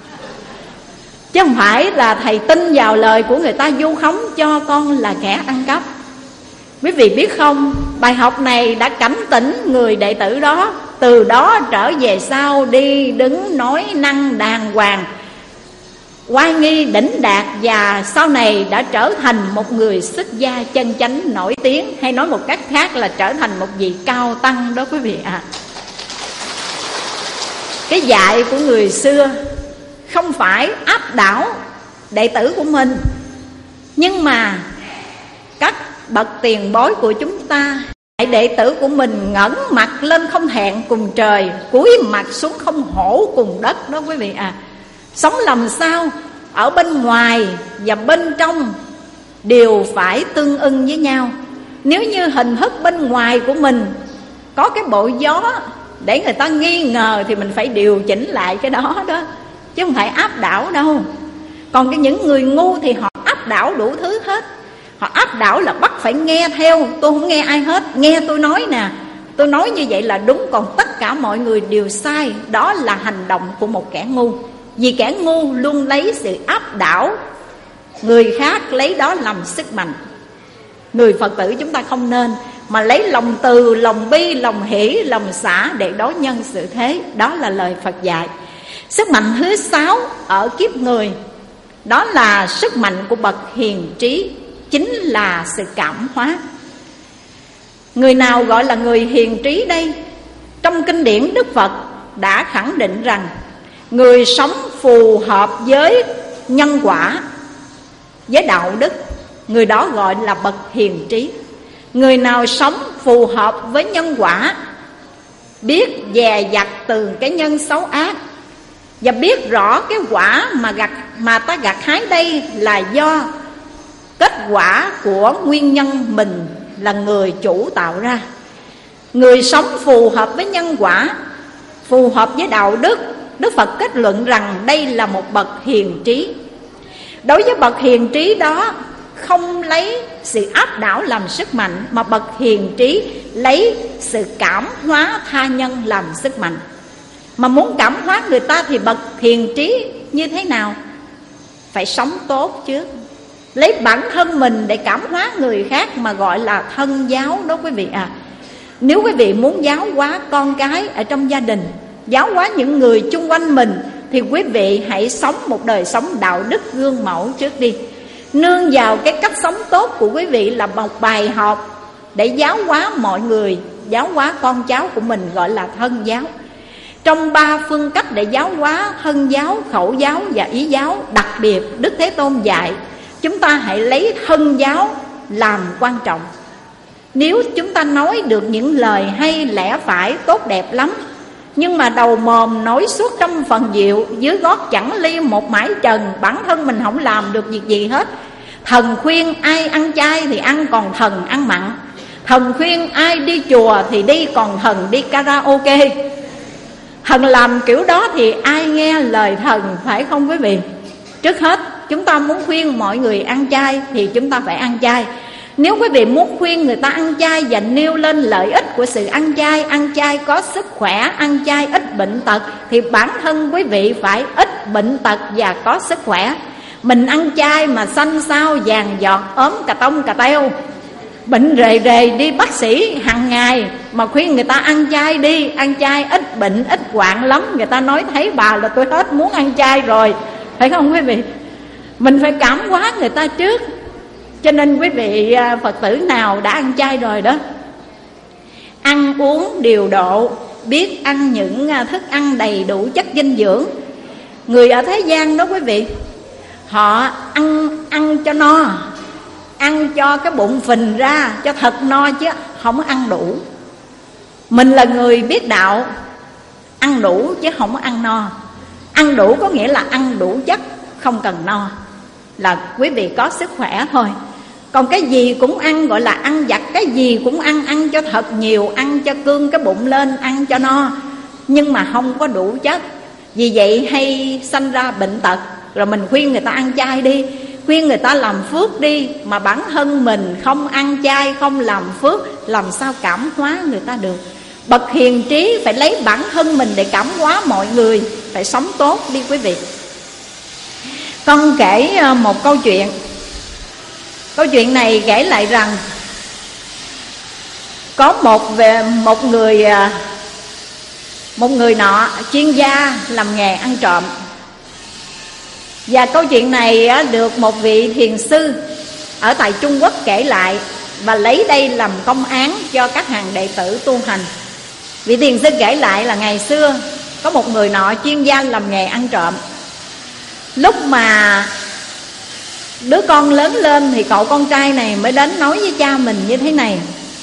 chứ không phải là thầy tin vào lời của người ta vu khống cho con là kẻ ăn cắp. Quý vị biết không, bài học này đã cảnh tỉnh người đệ tử đó. Từ đó trở về sau đi đứng nói năng đàng hoàng, oai nghi đỉnh đạt, và sau này đã trở thành một người xuất gia chân chánh nổi tiếng, hay nói một cách khác là trở thành một vị cao tăng đó quý vị ạ. Cái dạy của người xưa không phải áp đảo đệ tử của mình, nhưng mà các bậc tiền bối của chúng ta hãy đệ tử của mình ngẩng mặt lên không thẹn cùng trời, cúi mặt xuống không hổ cùng đất đó quý vị à. Sống làm sao ở bên ngoài và bên trong đều phải tương ưng với nhau. Nếu như hình thức bên ngoài của mình có cái bộ gió để người ta nghi ngờ thì mình phải điều chỉnh lại cái đó đó, chứ không phải áp đảo đâu. Còn những người ngu thì họ áp đảo đủ thứ hết. Họ áp đảo là bắt phải nghe theo. Tôi không nghe ai hết, nghe tôi nói nè, tôi nói như vậy là đúng, còn tất cả mọi người đều sai. Đó là hành động của một kẻ ngu. Vì kẻ ngu luôn lấy sự áp đảo người khác, lấy đó làm sức mạnh. Người Phật tử chúng ta không nên, mà lấy lòng từ, lòng bi, lòng hỷ, lòng xả để đối nhân xử thế. Đó là lời Phật dạy. Sức mạnh thứ 6 ở kiếp người, đó là sức mạnh của bậc hiền trí, chính là sự cảm hóa. Người nào gọi là người hiền trí đây? Trong kinh điển Đức Phật đã khẳng định rằng người sống phù hợp với nhân quả, với đạo đức, người đó gọi là bậc hiền trí. Người nào sống phù hợp với nhân quả, biết dè dặt từ cái nhân xấu ác, và biết rõ cái quả mà ta gặt hái đây là do kết quả của nguyên nhân mình là người chủ tạo ra. Người sống phù hợp với nhân quả, phù hợp với đạo đức, Đức Phật kết luận rằng đây là một bậc hiền trí. Đối với bậc hiền trí đó, không lấy sự áp đảo làm sức mạnh, mà bậc hiền trí lấy sự cảm hóa tha nhân làm sức mạnh. Mà muốn cảm hóa người ta thì bậc hiền trí như thế nào? Phải sống tốt trước, lấy bản thân mình để cảm hóa người khác, mà gọi là thân giáo đó quý vị à. Nếu quý vị muốn giáo hóa con cái ở trong gia đình, giáo hóa những người chung quanh mình, thì quý vị hãy sống một đời sống đạo đức gương mẫu trước đi. Nương vào cái cách sống tốt của quý vị là một bài học để giáo hóa mọi người, giáo hóa con cháu của mình, gọi là thân giáo. Trong 3 phương cách để giáo hóa thân giáo, khẩu giáo và ý giáo, đặc biệt Đức Thế Tôn dạy chúng ta hãy lấy thân giáo làm quan trọng. Nếu chúng ta nói được những lời hay lẽ phải tốt đẹp lắm, nhưng mà đầu mồm nói suốt trăm phần diệu, dưới gót chẳng ly một mãi trần, bản thân mình không làm được việc gì hết. Thần khuyên ai ăn chay thì ăn, còn thần ăn mặn. Thần khuyên ai đi chùa thì đi, còn thần đi karaoke. Thần làm kiểu đó thì ai nghe lời thần, phải không quý vị? Trước hết chúng ta muốn khuyên mọi người ăn chay thì chúng ta phải ăn chay. Nếu quý vị muốn khuyên người ta ăn chay và nêu lên lợi ích của sự ăn chay có sức khỏe, ăn chay ít bệnh tật, thì bản thân quý vị phải ít bệnh tật và có sức khỏe. Mình ăn chay mà xanh xao vàng giọt, ốm cà tông cà teo, bệnh rề đi bác sĩ hàng ngày, mà khuyên người ta ăn chay đi, ăn chay ít bệnh ít hoạn lắm. Người ta nói thấy bà là tôi hết muốn ăn chay rồi, phải không quý vị? Mình phải cảm hóa người ta trước. Cho nên quý vị Phật tử nào đã ăn chay rồi đó, ăn uống điều độ, biết ăn những thức ăn đầy đủ chất dinh dưỡng. Người ở thế gian đó quý vị, họ ăn cho no, ăn cho cái bụng phình ra, cho thật no, chứ không ăn đủ. Mình là người biết đạo, ăn đủ chứ không ăn no. Ăn đủ có nghĩa là ăn đủ chất, không cần no, là quý vị có sức khỏe thôi. Còn cái gì cũng ăn gọi là ăn vặt, cái gì cũng ăn cho thật nhiều, ăn cho cương cái bụng lên, ăn cho no, nhưng mà không có đủ chất. Vì vậy hay sanh ra bệnh tật. Rồi mình khuyên người ta ăn chay đi, khuyên người ta làm phước đi, mà bản thân mình không ăn chay, không làm phước, làm sao cảm hóa người ta được? Bậc hiền trí phải lấy bản thân mình để cảm hóa mọi người, phải sống tốt đi quý vị. Con kể một câu chuyện. Câu chuyện này kể lại rằng Có một người nọ chuyên gia làm nghề ăn trộm. Và câu chuyện này được một vị thiền sư ở tại Trung Quốc kể lại, và lấy đây làm công án cho các hàng đệ tử tu hành. Vị thiền sư kể lại là ngày xưa có một người nọ chuyên gia làm nghề ăn trộm. Lúc mà đứa con lớn lên thì cậu con trai này mới đến nói với cha mình như thế này: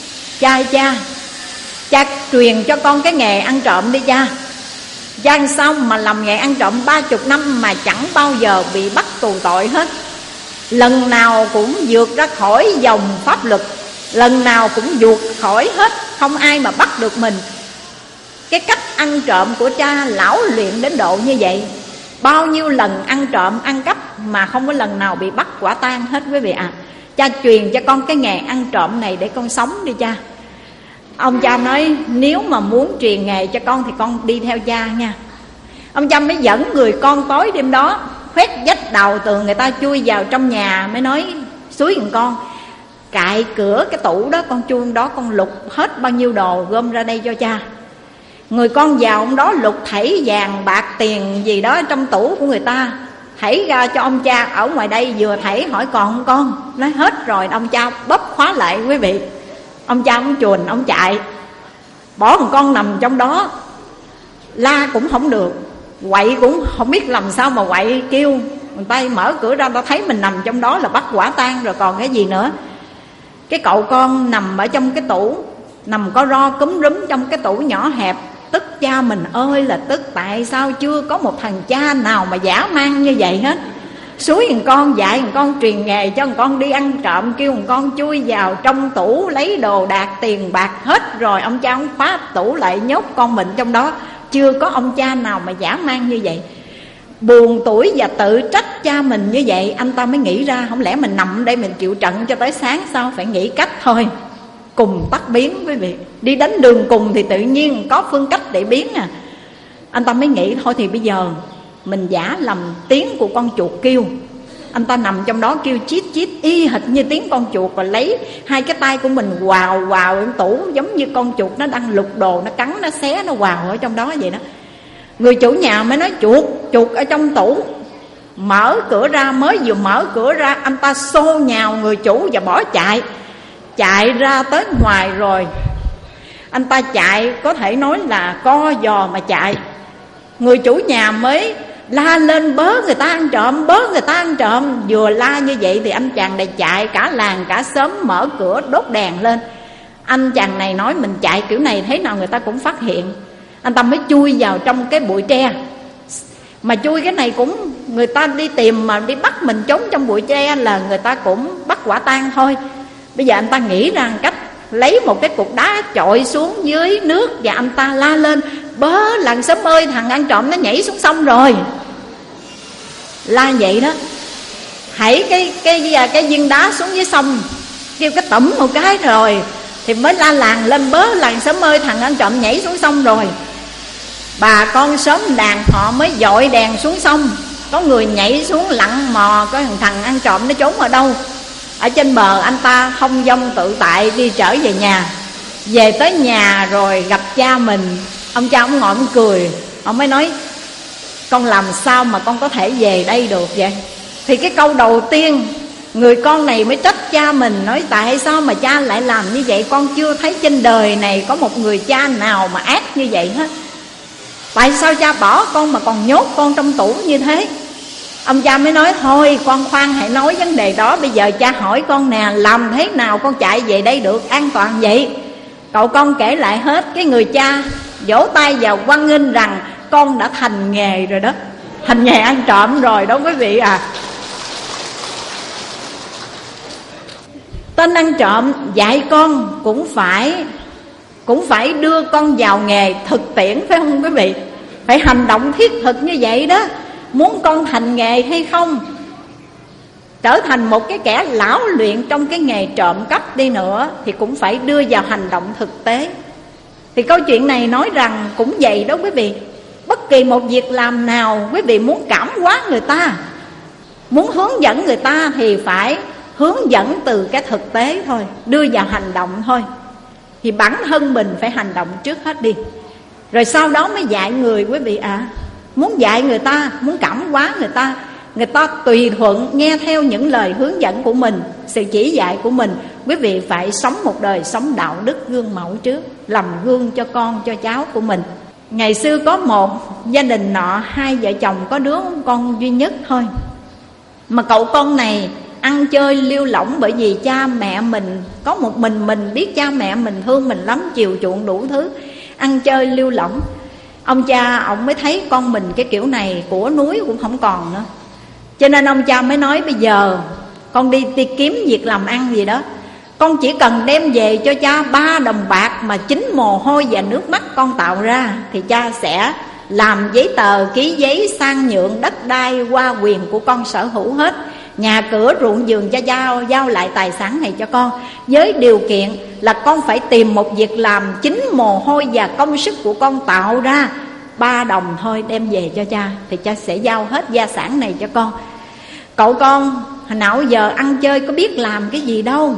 Cha truyền cho con cái nghề ăn trộm đi cha. Cha sao mà làm nghề ăn trộm 30 năm mà chẳng bao giờ bị bắt tù tội hết. Lần nào cũng vượt ra khỏi dòng pháp luật, lần nào cũng vượt khỏi hết, không ai mà bắt được mình. Cái cách ăn trộm của cha lão luyện đến độ như vậy. Bao nhiêu lần ăn trộm, ăn cắp mà không có lần nào bị bắt quả tang hết quý vị ạ. Cha truyền cho con cái nghề ăn trộm này để con sống đi cha. Ông cha nói nếu mà muốn truyền nghề cho con thì con đi theo cha nha. Ông cha mới dẫn người con tối đêm đó khoét vách đào tường người ta chui vào trong nhà, mới nói xúi con cạy cửa cái tủ đó, con chui đó con lục hết bao nhiêu đồ gom ra đây cho cha. Người con vào ông đó lục thảy vàng bạc tiền gì đó trong tủ của người ta, thảy ra cho ông cha ở ngoài đây. Vừa thảy hỏi còn không con, nói hết rồi. Ông cha bóp khóa lại quý vị. Ông cha ông chuồn ông chạy, bỏ một con nằm trong đó. La cũng không được, quậy cũng không biết làm sao mà quậy, kêu người ta mở cửa ra, ta thấy mình nằm trong đó là bắt quả tang rồi còn cái gì nữa. Cái cậu con nằm ở trong cái tủ, nằm có ro cúm rúm trong cái tủ nhỏ hẹp. Tức cha mình ơi là tức, tại sao chưa có một thằng cha nào mà dã man như vậy hết. Xúi thằng con, dạy thằng con, truyền nghề cho thằng con đi ăn trộm, kêu thằng con chui vào trong tủ lấy đồ đạc tiền bạc hết rồi. Ông cha ông khóa tủ lại nhốt con mình trong đó. Chưa có ông cha nào mà dã man như vậy. Buồn tủi và tự trách cha mình như vậy, anh ta mới nghĩ ra không lẽ mình nằm đây mình chịu trận cho tới sáng sao, phải nghĩ cách thôi. Cùng tắt biến quý vị. Đi đến đường cùng thì tự nhiên có phương cách để biến à. Anh ta mới nghĩ thôi thì bây giờ mình giả làm tiếng của con chuột kêu. Anh ta nằm trong đó kêu chít chít y hệt như tiếng con chuột, và lấy hai cái tay của mình quào trong tủ, giống như con chuột nó đang lục đồ, nó cắn, nó xé, nó quào ở trong đó vậy đó. Người chủ nhà mới nói chuột ở trong tủ. Mở cửa ra, mới vừa mở cửa ra, anh ta xô nhào người chủ và bỏ chạy ra tới ngoài rồi. Anh ta chạy có thể nói là co giò mà chạy. Người chủ nhà mới la lên bớ người ta ăn trộm, bớ người ta ăn trộm. Vừa la như vậy thì anh chàng này chạy cả làng cả xóm mở cửa đốt đèn lên. Anh chàng này nói mình chạy kiểu này thế nào người ta cũng phát hiện. Anh ta mới chui vào trong cái bụi tre. Mà chui cái này cũng người ta đi tìm mà đi bắt mình trốn trong bụi tre là người ta cũng bắt quả tang thôi. Bây giờ anh ta nghĩ ra cách lấy một cái cục đá chọi xuống dưới nước, và anh ta la lên bớ làng xóm ơi, thằng ăn trộm nó nhảy xuống sông rồi. La vậy đó, hãy cái viên đá xuống dưới sông, kêu cái tẩm một cái rồi thì mới la làng lên bớ làng xóm ơi, thằng ăn trộm nhảy xuống sông rồi. Bà con xóm đàn họ mới dội đèn xuống sông. Có người nhảy xuống lặn mò có thằng ăn trộm nó trốn ở đâu. Ở trên bờ anh ta không dong tự tại đi trở về nhà. Về tới nhà rồi gặp cha mình. Ông cha ông ngồi ông cười. Ông mới nói con làm sao mà con có thể về đây được vậy. Thì cái câu đầu tiên người con này mới trách cha mình, nói tại sao mà cha lại làm như vậy. Con chưa thấy trên đời này có một người cha nào mà ác như vậy hết. Tại sao cha bỏ con mà còn nhốt con trong tủ như thế. Ông cha mới nói thôi con khoan hãy nói vấn đề đó. Bây giờ cha hỏi con nè, làm thế nào con chạy về đây được an toàn vậy. Cậu con kể lại hết. Cái người cha vỗ tay vào hoan nghênh rằng con đã thành nghề rồi đó, thành nghề ăn trộm rồi đó quý vị à. Tên ăn trộm dạy con cũng phải đưa con vào nghề thực tiễn, phải không quý vị? Phải hành động thiết thực như vậy đó. Muốn con thành nghề hay không, trở thành một cái kẻ lão luyện trong cái nghề trộm cắp đi nữa, thì cũng phải đưa vào hành động thực tế. Thì câu chuyện này nói rằng cũng vậy đó quý vị. Bất kỳ một việc làm nào quý vị muốn cảm hóa người ta, muốn hướng dẫn người ta, thì phải hướng dẫn từ cái thực tế thôi, đưa vào hành động thôi. thì bản thân mình phải hành động trước hết đi, rồi sau đó mới dạy người quý vị ạ. Muốn dạy người ta, muốn cảm hóa người ta tùy thuận nghe theo những lời hướng dẫn của mình, sự chỉ dạy của mình. Quý vị phải sống một đời sống đạo đức gương mẫu trước, làm gương cho con cho cháu của mình. Ngày xưa có một gia đình nọ, hai vợ chồng có đứa con duy nhất thôi, mà cậu con này ăn chơi lêu lỏng, bởi vì cha mẹ mình có một mình biết cha mẹ mình thương mình lắm, chiều chuộng đủ thứ, ăn chơi lêu lỏng. Ông cha ông mới thấy con mình cái kiểu này, của núi cũng không còn nữa, cho nên ông cha mới nói bây giờ con đi kiếm việc làm ăn gì đó, con chỉ cần đem về cho cha 3 đồng bạc mà chính mồ hôi và nước mắt con tạo ra, thì cha sẽ làm giấy tờ, ký giấy sang nhượng đất đai qua quyền của con sở hữu hết, nhà cửa ruộng vườn cho giao lại tài sản này cho con, với điều kiện là con phải tìm một việc làm chính mồ hôi và công sức của con tạo ra. 3 đồng thôi đem về cho cha, thì cha sẽ giao hết gia sản này cho con. Cậu con hồi nào giờ ăn chơi có biết làm cái gì đâu,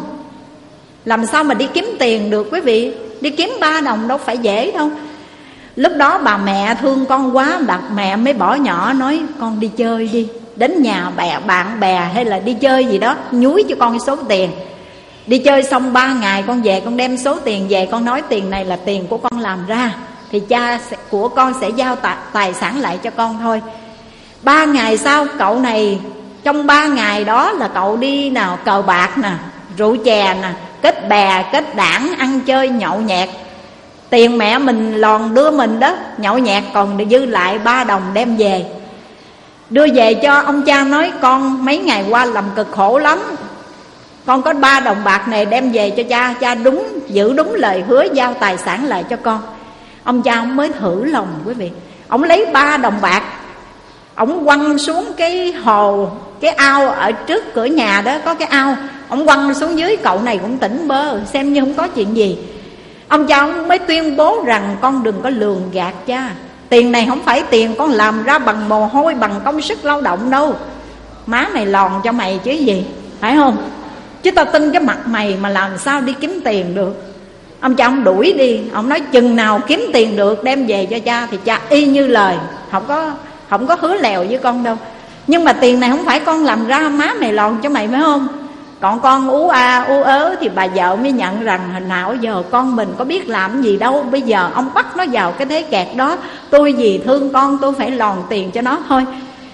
làm sao mà đi kiếm tiền được quý vị. Đi kiếm 3 đồng đâu phải dễ đâu. Lúc đó bà mẹ thương con quá, bà mẹ mới bỏ nhỏ, nói con đi chơi đi, đến nhà bạn bè hay là đi chơi gì đó, nhúi cho con số tiền. Đi chơi xong 3 ngày con về, con đem số tiền về, con nói tiền này là tiền của con làm ra, thì cha của con sẽ giao tài sản lại cho con thôi. 3 ngày sau cậu này, trong 3 ngày đó là cậu đi nào cờ bạc nè, rượu chè nè, kết bè kết đảng, ăn chơi nhậu nhẹt. Tiền mẹ mình lòn đưa mình đó, nhậu nhẹt còn dư lại 3 đồng đem về. Đưa về cho ông cha nói con mấy ngày qua làm cực khổ lắm, con có 3 đồng bạc này đem về cho cha, cha giữ đúng lời hứa giao tài sản lại cho con. Ông cha ông mới thử lòng quý vị. Ông lấy 3 đồng bạc, ông quăng xuống cái hồ, cái ao ở trước cửa nhà đó có cái ao, ông quăng xuống dưới. Cậu này cũng tỉnh bơ, xem như không có chuyện gì. Ông cha ông mới tuyên bố rằng con đừng có lường gạt cha, tiền này không phải tiền con làm ra bằng mồ hôi, bằng công sức lao động đâu. Má mày lòn cho mày chứ gì, phải không? Chứ tao tin cái mặt mày mà làm sao đi kiếm tiền được. Ông cha ông đuổi đi, ông nói chừng nào kiếm tiền được đem về cho cha, thì cha y như lời, không có hứa lèo với con đâu. Nhưng mà tiền này không phải con làm ra, má mày lòn cho mày phải không? Còn con ú ớ thì bà vợ mới nhận rằng hồi nào giờ con mình có biết làm gì đâu, bây giờ ông bắt nó vào cái thế kẹt đó, tôi vì thương con tôi phải lòn tiền cho nó thôi.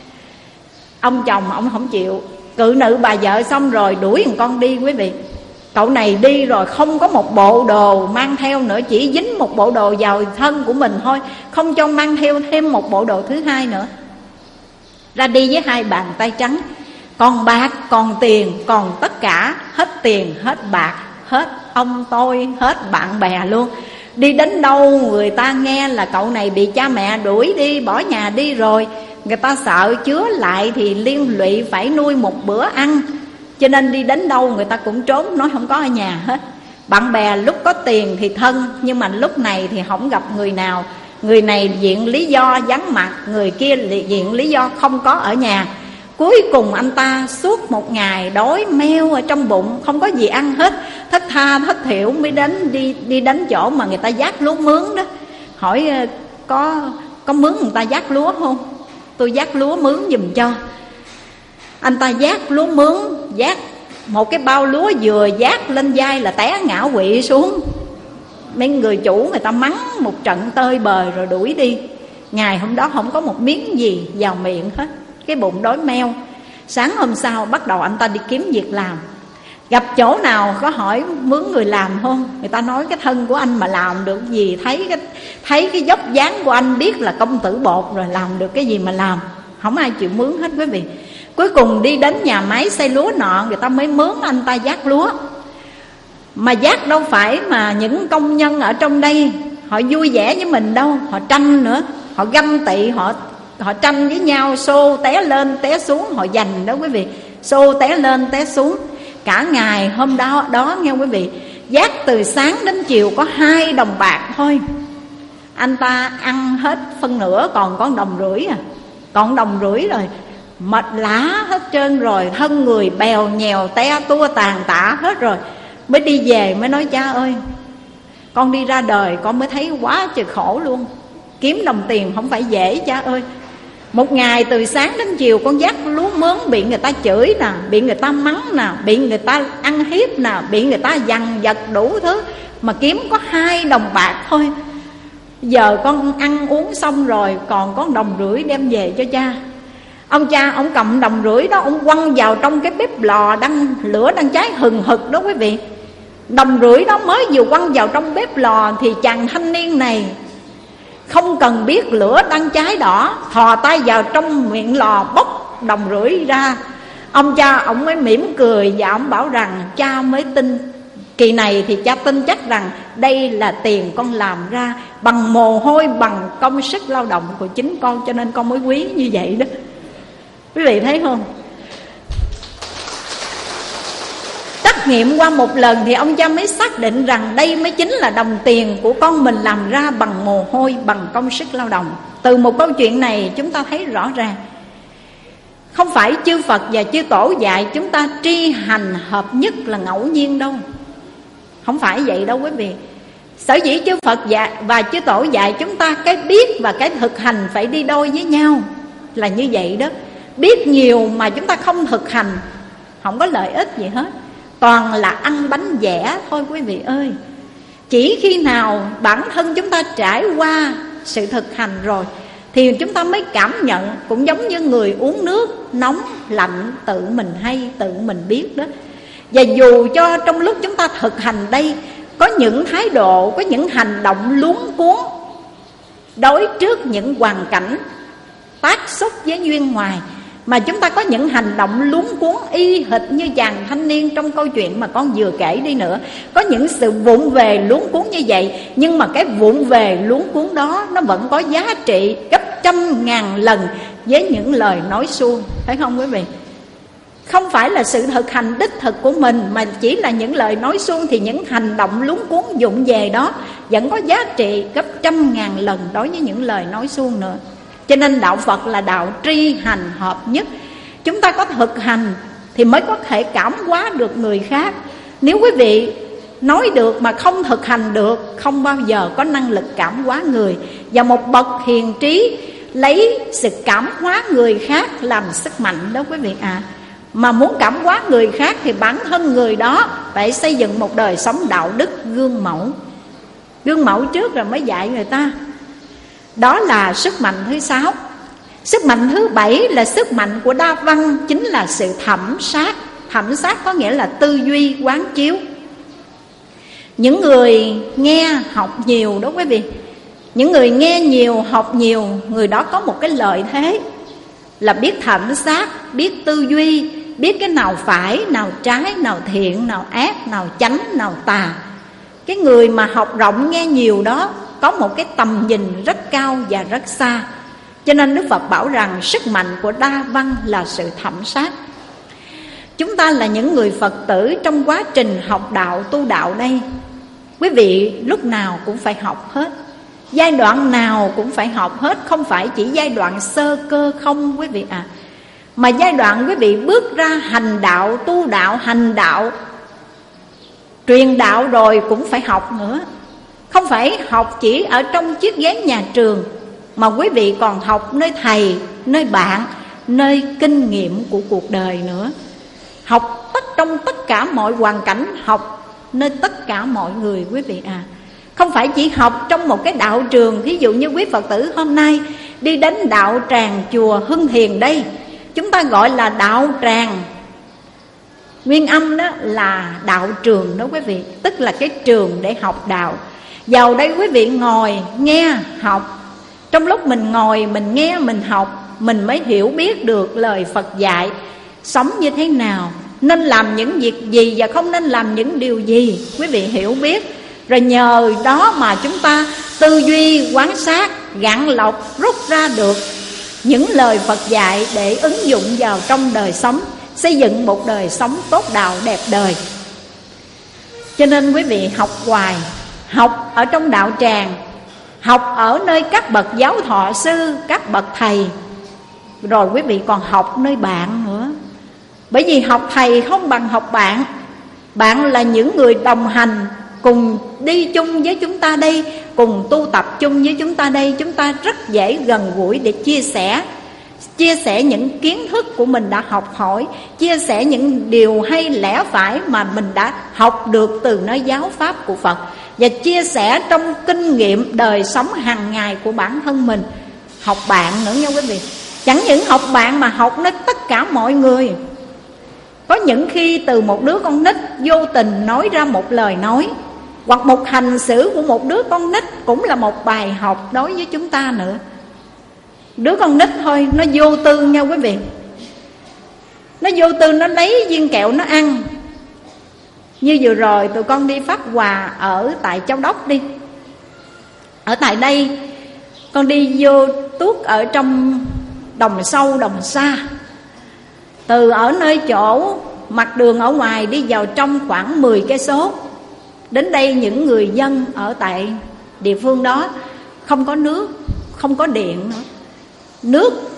Ông chồng ông không chịu, cự nữ bà vợ xong rồi đuổi thằng con đi quý vị. Cậu này đi rồi không có một bộ đồ mang theo nữa, chỉ dính một bộ đồ vào thân của mình thôi, không cho mang theo thêm một bộ đồ thứ hai nữa. Ra đi với 2 bàn tay trắng, còn bạc, còn tiền, còn tất cả, hết tiền, hết bạc, hết ông tôi, hết bạn bè luôn. Đi đến đâu người ta nghe là cậu này bị cha mẹ đuổi đi, bỏ nhà đi rồi, người ta sợ chứa lại thì liên lụy phải nuôi một bữa ăn, cho nên đi đến đâu người ta cũng trốn, nói không có ở nhà hết. Bạn bè lúc có tiền thì thân, nhưng mà lúc này thì không gặp người nào. Người này viện lý do vắng mặt, người kia viện lý do không có ở nhà. Cuối cùng anh ta suốt một ngày đói meo ở trong bụng, không có gì ăn hết, thất tha thất thiểu mới đi đến chỗ mà người ta vác lúa mướn đó. Hỏi có mướn người ta vác lúa không? Tôi vác lúa mướn giùm cho. Anh ta vác lúa mướn, vác một cái bao lúa vừa vác lên vai là té ngã quỵ xuống. Mấy người chủ người ta mắng một trận tơi bời rồi đuổi đi. Ngày hôm đó không có một miếng gì vào miệng hết, cái bụng đói meo. Sáng hôm sau bắt đầu anh ta đi kiếm việc làm. Gặp chỗ nào có hỏi mướn người làm không? Người ta nói cái thân của anh mà làm được gì, thấy cái dốc dáng của anh biết là công tử bột rồi, làm được cái gì mà làm. Không ai chịu mướn hết quý vị. Cuối cùng đi đến nhà máy xây lúa nọ, người ta mới mướn anh ta vác lúa. Mà vác đâu phải mà những công nhân ở trong đây họ vui vẻ với mình đâu, họ tranh nữa, họ ganh tị, họ tranh với nhau, xô té lên té xuống, họ giành đó quý vị, xô té lên té xuống. Cả ngày hôm đó nghe quý vị, vác từ sáng đến chiều có 2 đồng bạc thôi. Anh ta ăn hết phân nửa, còn có 1,5 đồng à. Còn 1,5 đồng rồi, mệt lả hết trơn rồi, thân người bèo nhèo te tua tàn tả hết rồi. Mới đi về mới nói cha ơi, Con đi ra đời con mới thấy quá trời khổ luôn. Kiếm đồng tiền không phải dễ cha ơi. Một ngày từ sáng đến chiều con dắt lúa mướn, bị người ta chửi nè, bị người ta mắng nè, bị người ta ăn hiếp nè, bị người ta dằn vặt đủ thứ, mà kiếm có 2 đồng bạc thôi. Giờ con ăn uống xong rồi còn có 1,5 đồng đem về cho cha. Ông cha ông cầm 1,5 đồng đó, ông quăng vào trong cái bếp lò lửa đang cháy hừng hực đó quý vị. 1,5 đồng đó mới vừa quăng vào trong bếp lò thì chàng thanh niên này không cần biết lửa đang cháy đỏ, thò tay vào trong miệng lò bốc 1,5 đồng ra. Ông cha ông mới mỉm cười và ông bảo rằng cha mới tin. Kỳ này thì cha tin chắc rằng đây là tiền con làm ra bằng mồ hôi, bằng công sức lao động của chính con, cho nên con mới quý như vậy đó. Quý vị thấy không? Trắc nghiệm qua một lần thì ông cha mới xác định rằng đây mới chính là đồng tiền của con mình làm ra bằng mồ hôi, bằng công sức lao động. Từ một câu chuyện này chúng ta thấy rõ ràng, không phải chư Phật và chư Tổ dạy chúng ta tri hành hợp nhất là ngẫu nhiên đâu. Không phải vậy đâu quý vị. Sở dĩ chư Phật và chư Tổ dạy chúng ta cái biết và cái thực hành phải đi đôi với nhau là như vậy đó. Biết nhiều mà chúng ta không thực hành không có lợi ích gì hết, toàn là ăn bánh vẽ thôi quý vị ơi. Chỉ khi nào bản thân chúng ta trải qua sự thực hành rồi thì chúng ta mới cảm nhận. Cũng giống như người uống nước nóng lạnh tự mình hay, tự mình biết đó. Và dù cho trong lúc chúng ta thực hành đây có những thái độ, có những hành động luống cuống đối trước những hoàn cảnh tác xúc với duyên ngoài, mà chúng ta có những hành động luống cuống y hệt như chàng thanh niên trong câu chuyện mà con vừa kể đi nữa. Có những sự vụng về luống cuống như vậy, nhưng mà cái vụng về luống cuống đó nó vẫn có giá trị gấp 100.000 lần với những lời nói suông. Phải không quý vị? Không phải là sự thực hành đích thực của mình, mà chỉ là những lời nói suông, thì những hành động luống cuống vụng về đó vẫn có giá trị gấp 100.000 lần đối với những lời nói suông nữa. Cho nên đạo Phật là đạo tri hành hợp nhất. Chúng ta có thực hành thì mới có thể cảm hóa được người khác. Nếu quý vị nói được mà không thực hành được, không bao giờ có năng lực cảm hóa người. Và một bậc hiền trí lấy sự cảm hóa người khác làm sức mạnh đó quý vị ạ. Mà muốn cảm hóa người khác thì bản thân người đó phải xây dựng một đời sống đạo đức gương mẫu. Gương mẫu trước rồi mới dạy người ta. Đó là sức mạnh thứ 6. Sức mạnh thứ 7 là sức mạnh của đa văn, chính là sự thẩm sát. Thẩm sát có nghĩa là tư duy quán chiếu. Những người nghe học nhiều đó quý vị, những người nghe nhiều học nhiều, người đó có một cái lợi thế là biết thẩm sát, biết tư duy, biết cái nào phải, nào trái, nào thiện, nào ác, nào chánh, nào tà. Cái người mà học rộng nghe nhiều đó có một cái tầm nhìn rất cao và rất xa. Cho nên Đức Phật bảo rằng sức mạnh của đa văn là sự thẩm sát. Chúng ta là những người Phật tử trong quá trình học đạo, tu đạo đây, quý vị lúc nào cũng phải học hết, giai đoạn nào cũng phải học hết. Không phải chỉ giai đoạn sơ cơ không quý vị ạ, mà giai đoạn quý vị bước ra hành đạo, tu đạo, hành đạo, truyền đạo rồi cũng phải học nữa. Không phải học chỉ ở trong chiếc ghế nhà trường, mà quý vị còn học nơi thầy, nơi bạn, nơi kinh nghiệm của cuộc đời nữa. Học trong tất cả mọi hoàn cảnh, học nơi tất cả mọi người quý vị à. Không phải chỉ học trong một cái đạo trường. Thí dụ như quý Phật tử hôm nay đi đến đạo tràng chùa Hưng Thiền đây, chúng ta gọi là đạo tràng. Nguyên âm đó là đạo trường đó quý vị, tức là cái trường để học đạo. Vào đây quý vị ngồi nghe học. Trong lúc mình ngồi, mình nghe, mình học, mình mới hiểu biết được lời Phật dạy, sống như thế nào, nên làm những việc gì và không nên làm những điều gì. Quý vị hiểu biết, rồi nhờ đó mà chúng ta tư duy, quan sát, gạn lọc, rút ra được những lời Phật dạy để ứng dụng vào trong đời sống, xây dựng một đời sống tốt đạo đẹp đời. Cho nên quý vị học hoài, học ở trong đạo tràng, học ở nơi các bậc giáo thọ sư, các bậc thầy, rồi quý vị còn học nơi bạn nữa. Bởi vì học thầy không bằng học bạn. Bạn là những người đồng hành cùng đi chung với chúng ta đây, cùng tu tập chung với chúng ta đây. Chúng ta rất dễ gần gũi để chia sẻ những kiến thức của mình đã học hỏi, chia sẻ những điều hay lẽ phải mà mình đã học được từ nơi giáo pháp của Phật, và chia sẻ trong kinh nghiệm đời sống hàng ngày của bản thân mình. Học bạn nữa nha quý vị. Chẳng những học bạn mà học nơi tất cả mọi người. Có những khi từ một đứa con nít vô tình nói ra một lời nói, hoặc một hành xử của một đứa con nít cũng là một bài học đối với chúng ta nữa. Đứa con nít thôi, nó vô tư nha quý vị. Nó vô tư, nó lấy viên kẹo nó ăn. Như vừa rồi tụi con đi phát quà ở tại Châu Đốc đi. Ở tại đây con đi vô tuốt ở trong đồng sâu đồng xa. Từ ở nơi chỗ mặt đường ở ngoài đi vào trong khoảng 10 cây số. Đến đây những người dân ở tại địa phương đó không có nước, không có điện nữa. Nước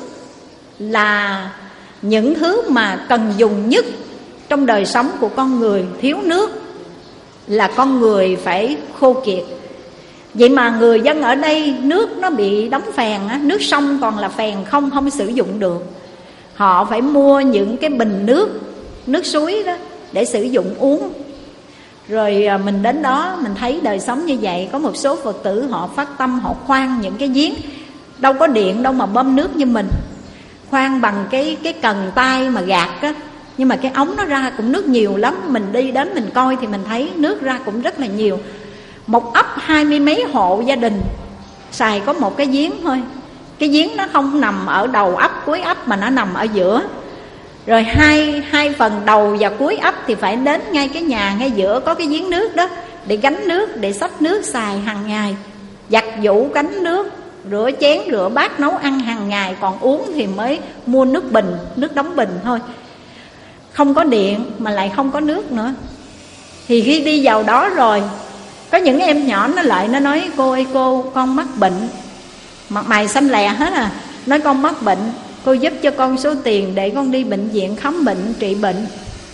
là những thứ mà cần dùng nhất trong đời sống của con người. Thiếu nước là con người phải khô kiệt. Vậy mà người dân ở đây nước nó bị đóng phèn á, nước sông còn là phèn không sử dụng được. Họ phải mua những cái bình nước suối đó để sử dụng uống. Rồi mình đến đó mình thấy đời sống như vậy. Có một số Phật tử họ phát tâm, họ khoan những cái giếng. Đâu có điện đâu mà bơm nước như mình. Khoan bằng cái cần tay mà gạt á. Nhưng mà cái ống nó ra cũng nước nhiều lắm. Mình đi đến mình coi thì mình thấy nước ra cũng rất là nhiều. Một ấp 20 mấy hộ gia đình xài có một cái giếng thôi. Cái giếng nó không nằm ở đầu ấp cuối ấp mà nó nằm ở giữa. Rồi hai phần đầu và cuối ấp thì phải đến ngay cái nhà ngay giữa có cái giếng nước đó, để gánh nước, để xách nước xài hàng ngày, giặt giũ gánh nước, rửa chén rửa bát nấu ăn hàng ngày. Còn uống thì mới mua nước bình, nước đóng bình thôi. Không có điện mà lại không có nước nữa. Thì khi đi vào đó rồi, có những em nhỏ nó lại nó nói: cô ơi cô, con mắc bệnh. Mặt mày xanh lè hết à. Nói con mắc bệnh, cô giúp cho con số tiền để con đi bệnh viện khám bệnh, trị bệnh.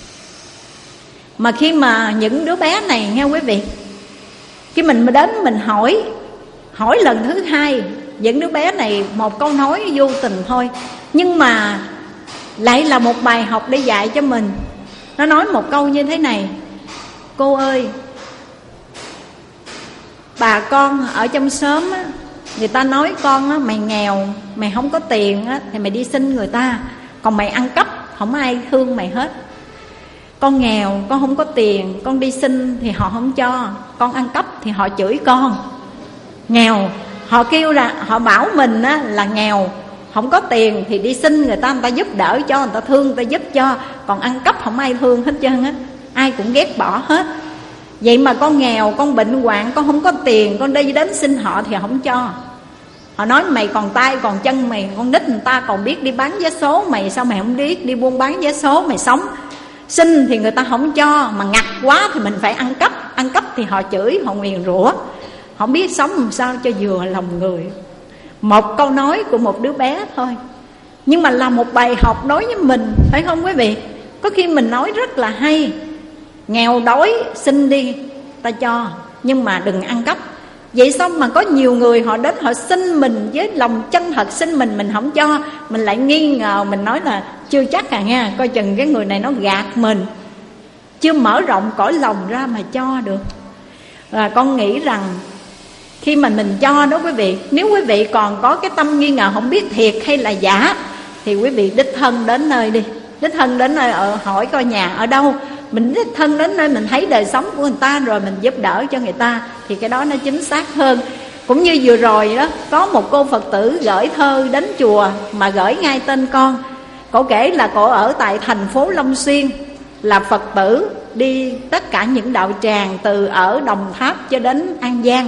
Mà khi mà những đứa bé này nghe quý vị, khi mình đến mình hỏi lần thứ hai, những đứa bé này một câu nói vô tình thôi, nhưng mà lại là một bài học để dạy cho mình. Nó nói một câu như thế này: cô ơi, bà con ở trong xóm á, người ta nói con á, mày nghèo, mày không có tiền á, thì mày đi xin người ta. Còn mày ăn cắp, không ai thương mày hết. Con nghèo, con không có tiền, con đi xin thì họ không cho. Con ăn cắp thì họ chửi con. Nghèo, họ kêu là, họ bảo mình á, là nghèo, không có tiền thì đi xin người ta giúp đỡ cho, người ta thương, người ta giúp cho. Còn ăn cắp không ai thương hết trơn á, ai cũng ghét bỏ hết. Vậy mà con nghèo, con bệnh hoạn, con không có tiền, con đi đến xin họ thì không cho. Họ nói mày còn tay còn chân, mày con nít người ta còn biết đi bán vé số, mày sao mày không biết đi buôn bán vé số, mày sống. Xin thì người ta không cho, mà ngặt quá thì mình phải ăn cắp. Ăn cắp thì họ chửi, họ nguyền rủa, không biết sống làm sao cho vừa lòng người. Một câu nói của một đứa bé thôi, nhưng mà là một bài học đối với mình, phải không quý vị? Có khi mình nói rất là hay: nghèo đói xin đi, ta cho, nhưng mà đừng ăn cắp. Vậy sao mà có nhiều người họ đến họ xin mình với lòng chân thật, xin mình không cho, mình lại nghi ngờ, mình nói là chưa chắc à nha, coi chừng cái người này nó gạt mình, chưa mở rộng cõi lòng ra mà cho được. Và con nghĩ rằng khi mà mình cho đó quý vị, nếu quý vị còn có cái tâm nghi ngờ không biết thiệt hay là giả, thì quý vị đích thân đến nơi đi. Đích thân đến nơi hỏi coi nhà ở đâu. Mình đích thân đến nơi mình thấy đời sống của người ta rồi mình giúp đỡ cho người ta, thì cái đó nó chính xác hơn. Cũng như vừa rồi đó, có một cô Phật tử gửi thơ đến chùa mà gửi ngay tên con. Cổ kể là cổ ở tại thành phố Long Xuyên, là Phật tử đi tất cả những đạo tràng từ ở Đồng Tháp cho đến An Giang.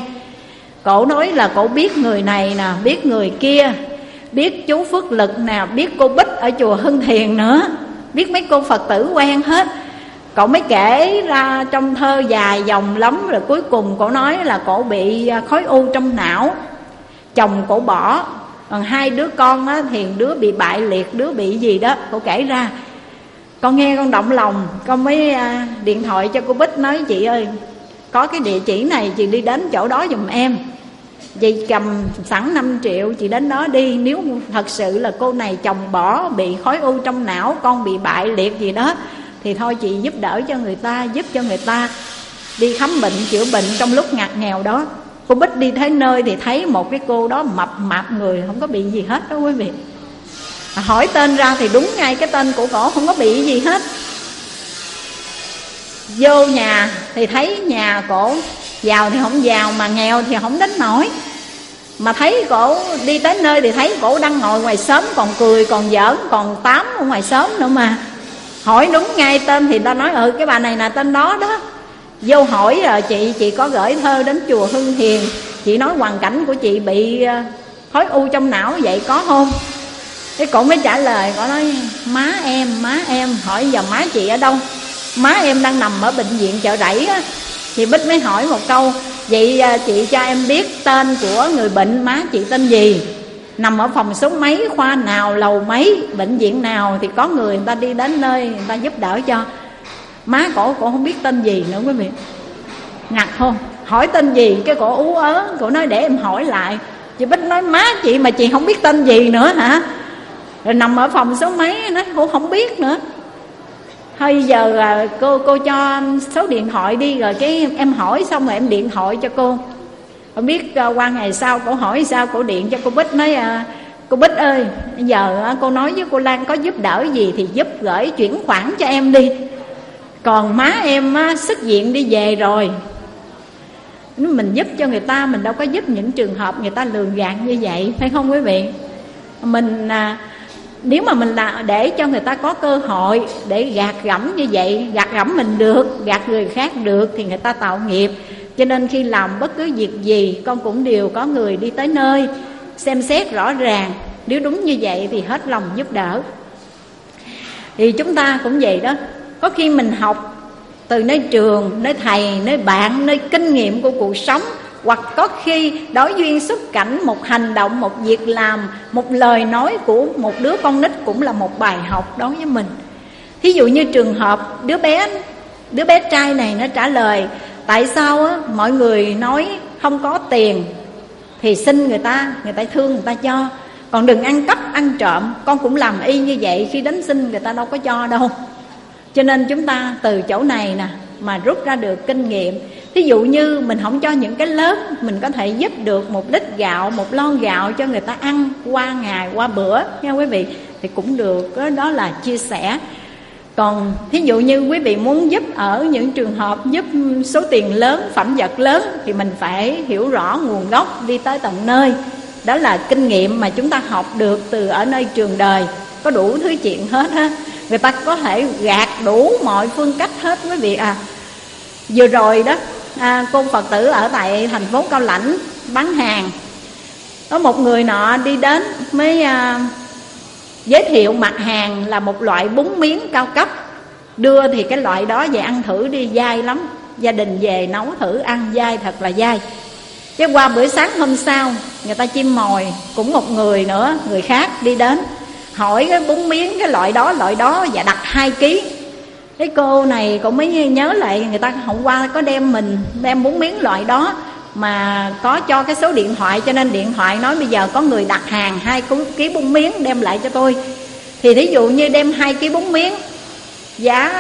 Cổ nói là cổ biết người này nè, biết người kia, biết chú Phước Lực nè, biết cô Bích ở chùa Hưng Thiền nữa, biết mấy cô Phật tử quen hết. Cậu mới kể ra trong thơ dài dòng lắm. Rồi cuối cùng cổ nói là cổ bị khối u trong não, chồng cổ bỏ, còn hai đứa con á, thì đứa bị bại liệt, đứa bị gì đó. Cổ kể ra, con nghe con động lòng, con mới điện thoại cho cô Bích nói: chị ơi, có cái địa chỉ này, chị đi đến chỗ đó giùm em. Chị cầm sẵn 5 triệu, chị đến đó đi. Nếu thật sự là cô này chồng bỏ, bị khối u trong não, con bị bại liệt gì đó, thì thôi chị giúp đỡ cho người ta, giúp cho người ta đi khám bệnh, chữa bệnh trong lúc ngặt nghèo đó. Cô Bích đi tới nơi thì thấy một cái cô đó mập mạp người, không có bị gì hết đó quý vị. Hỏi tên ra thì đúng ngay cái tên của cổ, không có bị gì hết. Vô nhà thì thấy nhà cổ giàu thì không giàu, mà nghèo thì không đến nổi. Mà thấy cổ đi tới nơi thì thấy cổ đang ngồi ngoài xóm, còn cười, còn giỡn, còn tám ở ngoài xóm nữa mà. Hỏi đúng ngay tên thì ta nói cái bà này là tên đó đó. Vô hỏi rồi chị có gửi thơ đến chùa Hưng Hiền, chị nói hoàn cảnh của chị bị khối u trong não vậy có không? Cái cổ mới trả lời, cổ nói má em. Hỏi giờ má chị ở đâu? Má em đang nằm ở bệnh viện Chợ Rẫy á. Chị Bích mới hỏi một câu, vậy chị cho em biết tên của người bệnh má chị tên gì, nằm ở phòng số mấy, khoa nào, lầu mấy, bệnh viện nào, thì có người ta đi đến nơi người ta giúp đỡ cho. Má cổ không biết tên gì nữa quý vị. Ngặt không? Hỏi tên gì cái cổ ú ớ, cổ nói để em hỏi lại. Chị Bích nói má chị mà chị không biết tên gì nữa hả? Rồi nằm ở phòng số mấy, nói cô không biết nữa. Thôi giờ cô cho số điện thoại đi, rồi cái em hỏi xong rồi em điện thoại cho cô. Không biết qua ngày sau cổ hỏi sao, cổ điện cho cô Bích nói cô Bích ơi, giờ cô nói với cô Lan có giúp đỡ gì thì giúp gửi chuyển khoản cho em đi. Còn má em xuất viện đi về rồi. Mình giúp cho người ta, mình đâu có giúp những trường hợp người ta lường gạt như vậy, phải không quý vị? Mình nếu mà mình là để cho người ta có cơ hội để gạt gẫm như vậy, gạt gẫm mình được, gạt người khác được, thì người ta tạo nghiệp. Cho nên khi làm bất cứ việc gì, con cũng đều có người đi tới nơi xem xét rõ ràng. Nếu đúng như vậy thì hết lòng giúp đỡ. Thì chúng ta cũng vậy đó. Có khi mình học từ nơi trường, nơi thầy, nơi bạn, nơi kinh nghiệm của cuộc sống, hoặc có khi đối duyên xuất cảnh, một hành động, một việc làm, một lời nói của một đứa con nít cũng là một bài học đối với mình. Thí dụ như trường hợp đứa bé trai này nó trả lời tại sao mọi người nói không có tiền thì xin người ta thương người ta cho, còn đừng ăn cắp ăn trộm. Con cũng làm y như vậy, khi đến xin người ta đâu có cho đâu. Cho nên chúng ta từ chỗ này nè mà rút ra được kinh nghiệm. Thí dụ như mình không cho những cái lớn, mình có thể giúp được 1 lít gạo, 1 lon gạo cho người ta ăn qua ngày, qua bữa nha quý vị, thì cũng được. Đó là chia sẻ. Còn thí dụ như quý vị muốn giúp ở những trường hợp giúp số tiền lớn, phẩm vật lớn, thì mình phải hiểu rõ nguồn gốc, đi tới tận nơi. Đó là kinh nghiệm mà chúng ta học được từ ở nơi trường đời. Có đủ thứ chuyện hết á. Người ta có thể gạt đủ mọi phương cách hết quý vị à. Vừa rồi đó cô Phật tử ở tại thành phố Cao Lãnh bán hàng, có một người nọ đi đến mới giới thiệu mặt hàng là một loại bún miến cao cấp. Đưa thì cái loại đó về ăn thử đi, dai lắm. Gia đình về nấu thử ăn, dai thật là dai. Cái qua bữa sáng hôm sau, người ta chim mồi, cũng một người nữa, người khác đi đến hỏi cái bún miến cái loại đó và đặt 2 kg. Cái cô này cũng mới nhớ lại, người ta hôm qua có đem bún miến loại đó mà có cho cái số điện thoại, cho nên điện thoại nói bây giờ có người đặt hàng 2 kg bún miến đem lại cho tôi. Thì thí dụ như đem 2 kg bún miến giá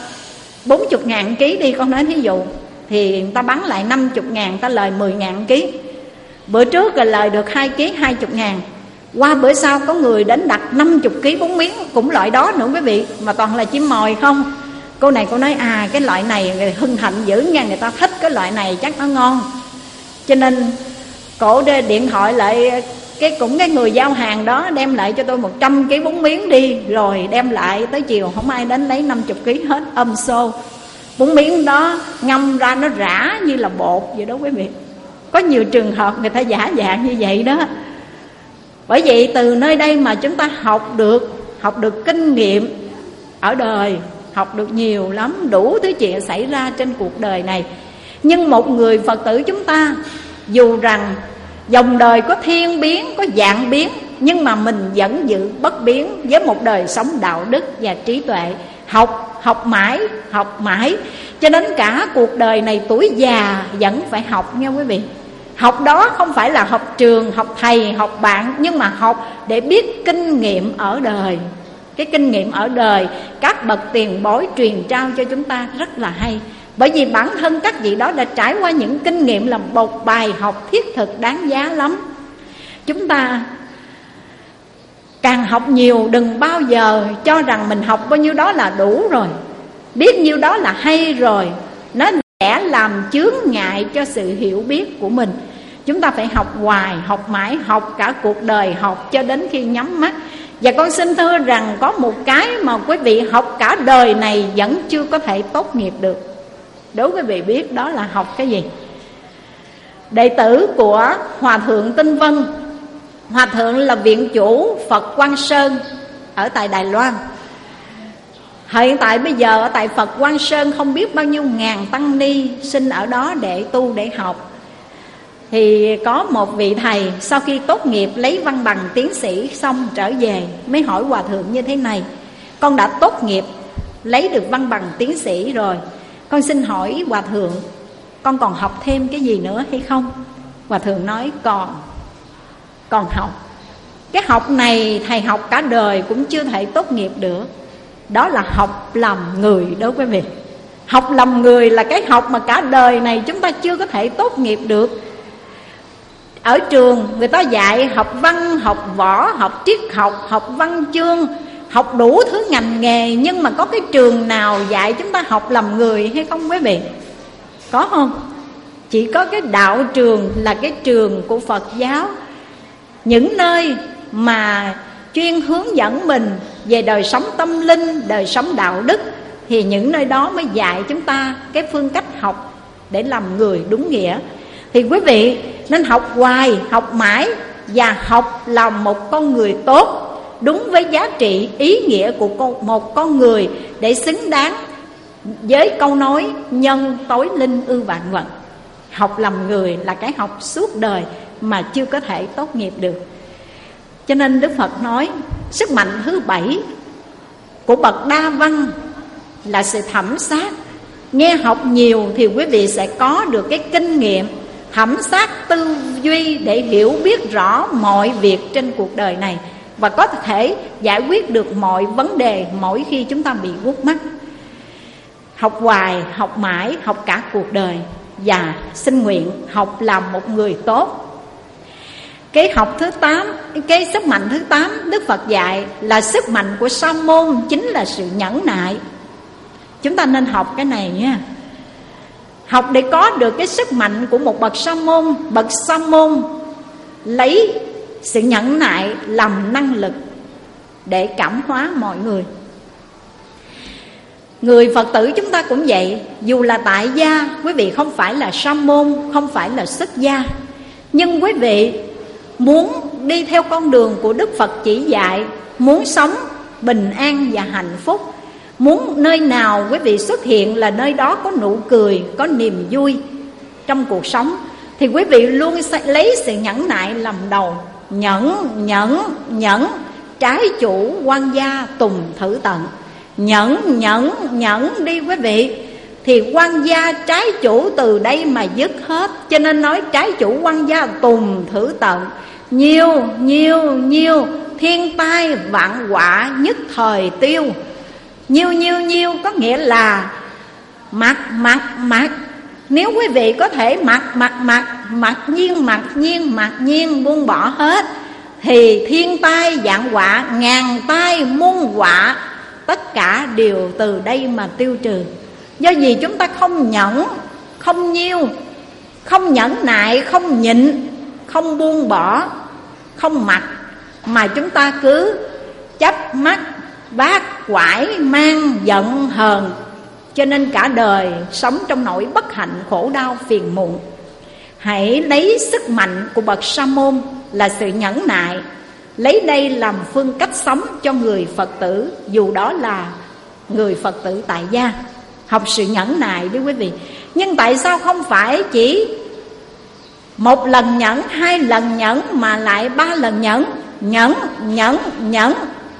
40.000 ký đi, con nói thí dụ, thì người ta bán lại 50.000, ta lời 10.000 ký. Bữa trước là lời được 2 kg 20.000. Qua bữa sau có người đến đặt 50 kg bún miến cũng loại đó nữa quý vị, mà toàn là chim mồi không. Cô này cô nói cái loại này người hưng hạnh dữ nha, người ta thích cái loại này chắc nó ngon. Cho nên cổ điện thoại lại cái người giao hàng đó đem lại cho tôi 100 kg bún miến đi, rồi đem lại tới chiều không ai đến lấy 50 kg hết, xô. Bún miến đó ngâm ra nó rã như là bột vậy đó quý vị. Có nhiều trường hợp người ta giả dạng như vậy đó. Bởi vậy từ nơi đây mà chúng ta học được kinh nghiệm ở đời, học được nhiều lắm, đủ thứ chuyện xảy ra trên cuộc đời này. Nhưng một người Phật tử chúng ta, dù rằng dòng đời có thiên biến, có dạng biến, nhưng mà mình vẫn giữ bất biến với một đời sống đạo đức và trí tuệ. học mãi cho đến cả cuộc đời này, tuổi già vẫn phải học nha quý vị. Học đó không phải là học trường, học thầy, học bạn, nhưng mà học để biết kinh nghiệm ở đời. Cái kinh nghiệm ở đời các bậc tiền bối truyền trao cho chúng ta rất là hay. Bởi vì bản thân các vị đó đã trải qua những kinh nghiệm là một bài học thiết thực đáng giá lắm. Chúng ta càng học nhiều, đừng bao giờ cho rằng mình học bao nhiêu đó là đủ rồi, biết nhiêu đó là hay rồi. Nó sẽ làm chướng ngại cho sự hiểu biết của mình. Chúng ta phải học hoài, học mãi, học cả cuộc đời, học cho đến khi nhắm mắt. Và con xin thưa rằng có một cái mà quý vị học cả đời này vẫn chưa có thể tốt nghiệp được. Đố quý vị biết đó là học cái gì? Đệ tử của Hòa Thượng Tinh Vân. Hòa Thượng là viện chủ Phật Quang Sơn ở tại Đài Loan. Hiện tại bây giờ ở tại Phật Quang Sơn không biết bao nhiêu ngàn tăng ni sinh ở đó để tu, để học. Thì có một vị thầy sau khi tốt nghiệp lấy văn bằng tiến sĩ xong trở về, mới hỏi Hòa Thượng như thế này: con đã tốt nghiệp, lấy được văn bằng tiến sĩ rồi, con xin hỏi Hòa Thượng, con còn học thêm cái gì nữa hay không? Hòa Thượng nói còn học. Cái học này thầy học cả đời cũng chưa thể tốt nghiệp được. Đó là học làm người đó quý vị. Học làm người là cái học mà cả đời này chúng ta chưa có thể tốt nghiệp được. Ở trường người ta dạy học văn, học võ, học triết học, học văn chương, học đủ thứ ngành nghề. Nhưng mà có cái trường nào dạy chúng ta học làm người hay không quý vị? Có không? Chỉ có cái đạo trường là cái trường của Phật giáo. Những nơi mà chuyên hướng dẫn mình về đời sống tâm linh, đời sống đạo đức, thì những nơi đó mới dạy chúng ta cái phương cách học để làm người đúng nghĩa. Thì quý vị nên học hoài, học mãi và học làm một con người tốt, đúng với giá trị, ý nghĩa của một con người, để xứng đáng với câu nói nhân tối linh ư vạn vật. Học làm người là cái học suốt đời mà chưa có thể tốt nghiệp được. Cho nên Đức Phật nói sức mạnh thứ 7 của bậc đa văn là sự thẩm sát. Nghe học nhiều thì quý vị sẽ có được cái kinh nghiệm thẩm sát tư duy để hiểu biết rõ mọi việc trên cuộc đời này, và có thể giải quyết được mọi vấn đề mỗi khi chúng ta bị quất mắc. Học hoài, học mãi, học cả cuộc đời, và xin nguyện học làm một người tốt. Cái học thứ 8, cái sức mạnh thứ 8 Đức Phật dạy là sức mạnh của sa môn, chính là sự nhẫn nại. Chúng ta nên học cái này nha. Học để có được cái sức mạnh của một bậc sa môn. Bậc sa môn lấy sự nhẫn nại làm năng lực để cảm hóa mọi người. Người Phật tử chúng ta cũng vậy. Dù là tại gia, quý vị không phải là sa môn, không phải là xuất gia, nhưng quý vị muốn đi theo con đường của Đức Phật chỉ dạy, muốn sống bình an và hạnh phúc, muốn nơi nào quý vị xuất hiện là nơi đó có nụ cười, có niềm vui trong cuộc sống, thì quý vị luôn lấy sự nhẫn nại làm đầu. Nhẫn, trái chủ quan gia tùng thử tận. Nhẫn đi quý vị, thì quan gia trái chủ từ đây mà dứt hết. Cho nên nói trái chủ quan gia tùng thử tận. Nhiều thiên tai vạn họa nhất thời tiêu. Nhiều có nghĩa là mặc. Nếu quý vị có thể mặc nhiên buông bỏ hết, thì thiên tai vạn họa, ngàn tai muôn họa, tất cả đều từ đây mà tiêu trừ. Do gì chúng ta không nhẫn, không nhiêu, không nhẫn nại, không nhịn, không buông bỏ, không mặc, mà chúng ta cứ chấp mắt, bát quải, mang giận hờn. Cho nên cả đời sống trong nỗi bất hạnh, khổ đau, phiền muộn. Hãy lấy sức mạnh của bậc sa môn là sự nhẫn nại, lấy đây làm phương cách sống cho người Phật tử, dù đó là người Phật tử tại gia. Học sự nhẫn nại đấy quý vị. Nhưng tại sao không phải chỉ một lần nhẫn, 2 lần nhẫn, mà lại 3 lần nhẫn? Nhẫn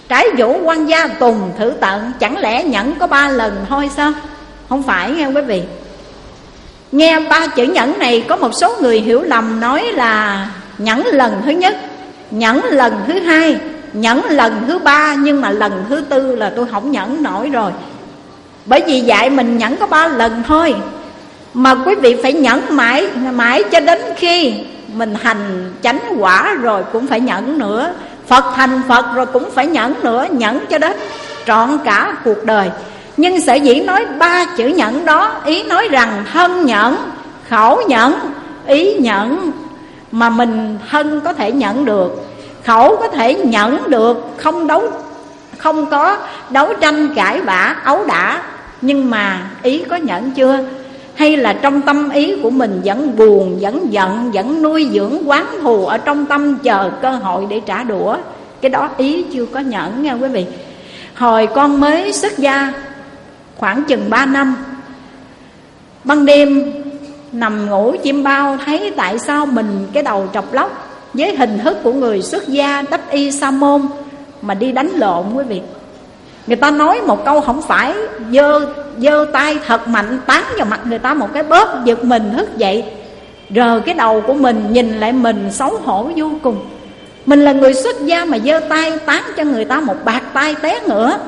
Trái vũ quan gia tùng thử tận. Chẳng lẽ nhẫn có 3 lần thôi sao? Không phải nghe quý vị. Nghe 3 chữ nhẫn này có một số người hiểu lầm, nói là nhẫn lần thứ nhất, nhẫn lần thứ hai, nhẫn lần thứ 3, nhưng mà lần thứ 4 là tôi không nhẫn nổi rồi. Bởi vì dạy mình nhẫn có 3 lần thôi, mà quý vị phải nhẫn mãi cho đến khi mình hành chánh quả rồi cũng phải nhẫn nữa. Phật thành Phật rồi cũng phải nhẫn nữa, nhẫn cho đến trọn cả cuộc đời. Nhưng sở dĩ nói 3 chữ nhẫn đó, ý nói rằng thân nhẫn, khẩu nhẫn, ý nhẫn. Mà mình thân có thể nhẫn được, khẩu có thể nhẫn được, không có đấu tranh cãi vã ấu đả, nhưng mà ý có nhẫn chưa? Hay là trong tâm ý của mình vẫn buồn, vẫn giận, vẫn nuôi dưỡng oán thù ở trong tâm, chờ cơ hội để trả đũa? Cái đó ý chưa có nhẫn nha quý vị. Hồi con mới xuất gia khoảng chừng 3 năm, ban đêm nằm ngủ chim bao, thấy tại sao mình cái đầu trọc lóc với hình thức của người xuất gia đắp y sa môn mà đi đánh lộn quý vị. Người ta nói một câu không phải, giơ tay thật mạnh tán vào mặt người ta một cái bóp, giật mình thức dậy, rờ cái đầu của mình, nhìn lại mình xấu hổ vô cùng. Mình là người xuất gia mà giơ tay tán cho người ta một bạt tay té ngửa.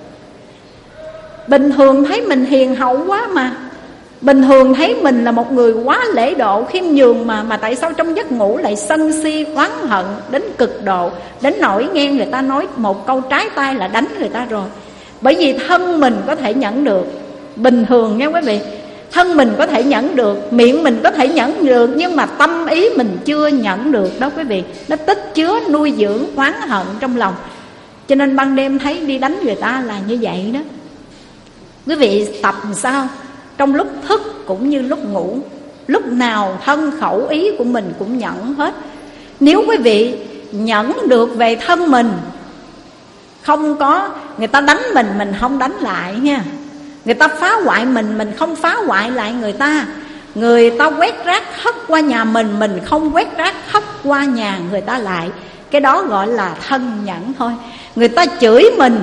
Bình thường thấy mình hiền hậu quá mà, bình thường thấy mình là một người quá lễ độ khiêm nhường mà tại sao trong giấc ngủ lại sân si oán hận đến cực độ, đến nỗi nghe người ta nói một câu trái tay là đánh người ta rồi. Bởi vì thân mình có thể nhẫn được, bình thường nha quý vị, thân mình có thể nhẫn được, miệng mình có thể nhẫn được, nhưng mà tâm ý mình chưa nhẫn được đó quý vị. Nó tích chứa nuôi dưỡng oán hận trong lòng, cho nên ban đêm thấy đi đánh người ta là như vậy đó. Quý vị tập sao? Trong lúc thức cũng như lúc ngủ, lúc nào thân khẩu ý của mình cũng nhẫn hết. Nếu quý vị nhẫn được về thân mình, không có người ta đánh mình không đánh lại nha. Người ta phá hoại mình không phá hoại lại người ta. Người ta quét rác hất qua nhà mình không quét rác hất qua nhà người ta lại. Cái đó gọi là thân nhẫn thôi. Người ta chửi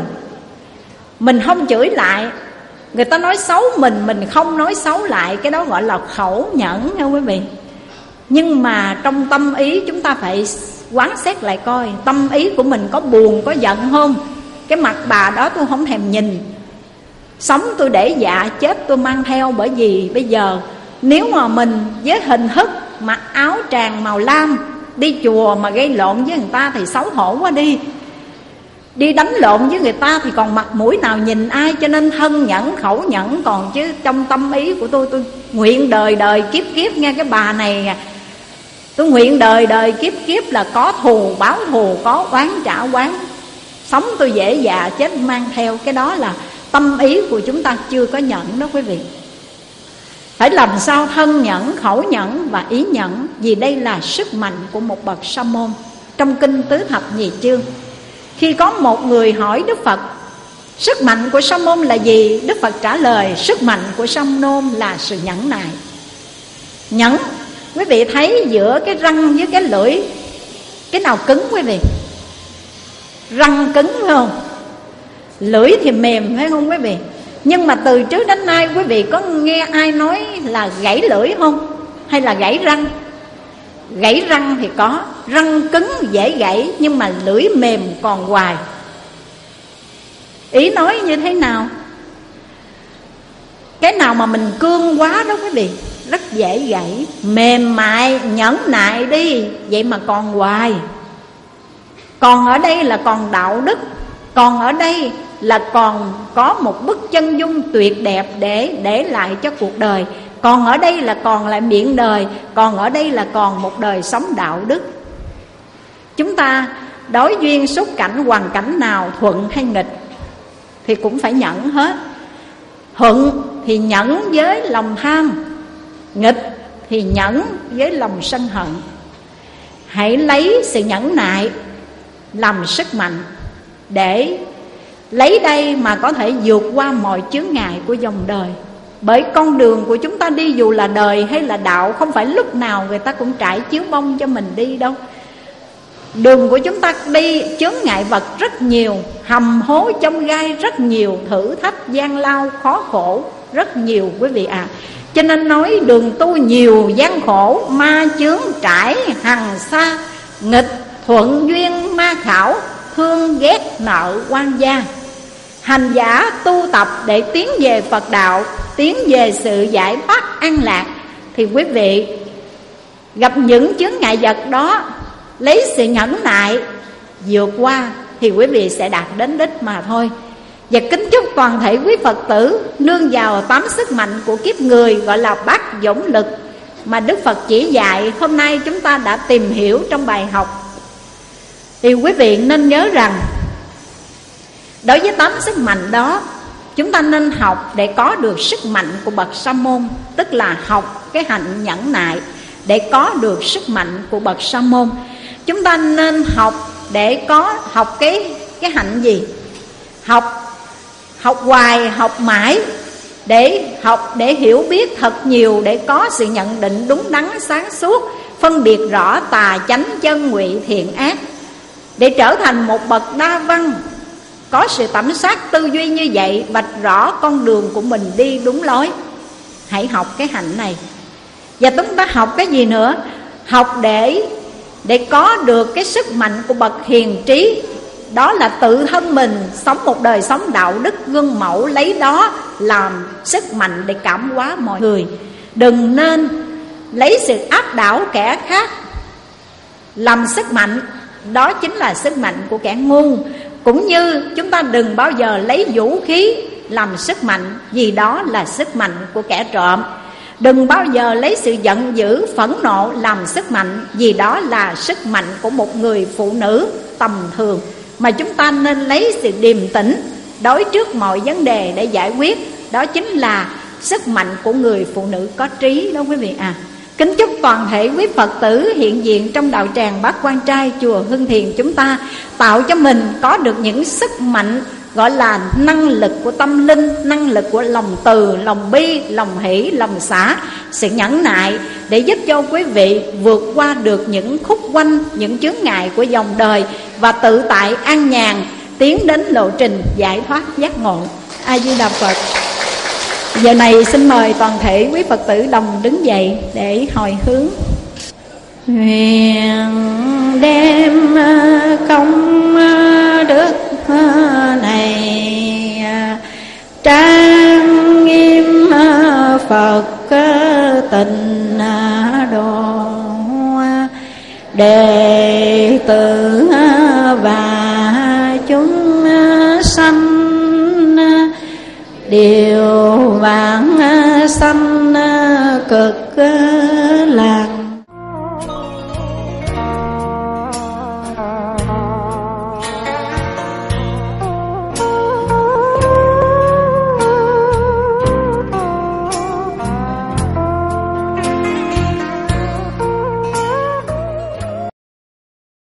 mình không chửi lại. Người ta nói xấu mình không nói xấu lại. Cái đó gọi là khẩu nhẫn nha quý vị. Nhưng mà trong tâm ý chúng ta phải quán xét lại coi, tâm ý của mình có buồn có giận không? Cái mặt bà đó tôi không thèm nhìn, sống tôi để dạ, chết tôi mang theo. Bởi vì bây giờ nếu mà mình với hình thức mặc áo tràng màu lam đi chùa mà gây lộn với người ta thì xấu hổ quá đi. Đi đánh lộn với người ta thì còn mặt mũi nào nhìn ai. Cho nên thân nhẫn khẩu nhẫn. Còn chứ trong tâm ý của tôi nguyện đời đời kiếp kiếp, nghe cái bà này, tôi nguyện đời đời kiếp kiếp là có thù báo thù, có oán trả oán, sống tôi dễ dạ, chết mang theo. Cái đó là tâm ý của chúng ta chưa có nhẫn đó quý vị. Phải làm sao thân nhẫn, khẩu nhẫn và ý nhẫn. Vì đây là sức mạnh của một bậc sa môn. Trong kinh Tứ Thập Nhị Chương, khi có một người hỏi Đức Phật sức mạnh của sa môn là gì, Đức Phật trả lời sức mạnh của sa môn là sự nhẫn nại. Nhẫn, quý vị thấy giữa cái răng với cái lưỡi, cái nào cứng quý vị? Răng cứng phải không? Lưỡi thì mềm phải không quý vị? Nhưng mà từ trước đến nay quý vị có nghe ai nói là gãy lưỡi không? Hay là gãy răng? Gãy răng thì có, răng cứng dễ gãy, nhưng mà lưỡi mềm còn hoài. Ý nói như thế nào? Cái nào mà mình cương quá đó quý vị, rất dễ gãy. Mềm mại, nhẫn nại đi, vậy mà còn hoài. Còn ở đây là còn đạo đức, còn ở đây là còn có một bức chân dung tuyệt đẹp để lại cho cuộc đời. Còn ở đây là còn lại miệng đời, còn ở đây là còn một đời sống đạo đức. Chúng ta đối duyên xúc cảnh, hoàn cảnh nào thuận hay nghịch thì cũng phải nhẫn hết. Thuận thì nhẫn với lòng tham, nghịch thì nhẫn với lòng sân hận. Hãy lấy sự nhẫn nại làm sức mạnh, để lấy đây mà có thể vượt qua mọi chướng ngại của dòng đời. Bởi con đường của chúng ta đi, dù là đời hay là đạo, không phải lúc nào người ta cũng trải chiếu bông cho mình đi đâu. Đường của chúng ta đi chướng ngại vật rất nhiều, hầm hố chông gai rất nhiều, thử thách gian lao khó khổ rất nhiều quý vị ạ. Cho nên nói đường tu nhiều gian khổ, ma chướng trải hằng xa, nghịch thuận duyên ma khảo, thương ghét nợ quan gia. Hành giả tu tập để tiến về Phật đạo, tiến về sự giải thoát an lạc, thì quý vị gặp những chướng ngại vật đó, lấy sự nhẫn nại vượt qua thì quý vị sẽ đạt đến đích mà thôi. Và kính chúc toàn thể quý Phật tử nương vào 8 sức mạnh của kiếp người, gọi là bát dũng lực mà Đức Phật chỉ dạy hôm nay chúng ta đã tìm hiểu trong bài học. Thì quý vị nên nhớ rằng đối với 8 sức mạnh đó, chúng ta nên học để có được sức mạnh của bậc sa môn, tức là học cái hạnh nhẫn nại để có được sức mạnh của bậc sa môn. Chúng ta nên học để có học cái hạnh gì? Học hoài, học mãi, để học để hiểu biết thật nhiều, để có sự nhận định đúng đắn sáng suốt, phân biệt rõ tà chánh chân ngụy thiện ác, để trở thành một bậc đa văn, có sự tẩm sát tư duy như vậy, vạch rõ con đường của mình đi đúng lối. Hãy học cái hạnh này. Và chúng ta học cái gì nữa? Học để có được cái sức mạnh của bậc hiền trí, đó là tự thân mình sống một đời sống đạo đức gương mẫu, lấy đó làm sức mạnh để cảm hóa mọi người. Đừng nên lấy sự áp đảo kẻ khác làm sức mạnh, đó chính là sức mạnh của kẻ ngu. Cũng như chúng ta đừng bao giờ lấy vũ khí làm sức mạnh, vì đó là sức mạnh của kẻ trộm. Đừng bao giờ lấy sự giận dữ, phẫn nộ làm sức mạnh, vì đó là sức mạnh của một người phụ nữ tầm thường. Mà chúng ta nên lấy sự điềm tĩnh đối trước mọi vấn đề để giải quyết, đó chính là sức mạnh của người phụ nữ có trí đó quý vị à. Kính chúc toàn thể quý Phật tử hiện diện trong đạo tràng Bát Quan Trai chùa Hưng Thiền chúng ta tạo cho mình có được những sức mạnh gọi là năng lực của tâm linh, năng lực của lòng từ, lòng bi, lòng hỷ, lòng xả, sự nhẫn nại, để giúp cho quý vị vượt qua được những khúc quanh, những chướng ngại của dòng đời và tự tại an nhàn tiến đến lộ trình giải thoát giác ngộ. A Di Đà Phật. Giờ này xin mời toàn thể quý Phật tử đồng đứng dậy để hồi hướng. Nguyện đem công đức này trang nghiêm Phật tình độ, đệ tử và chúng sanh điều vãng sanh cực lạc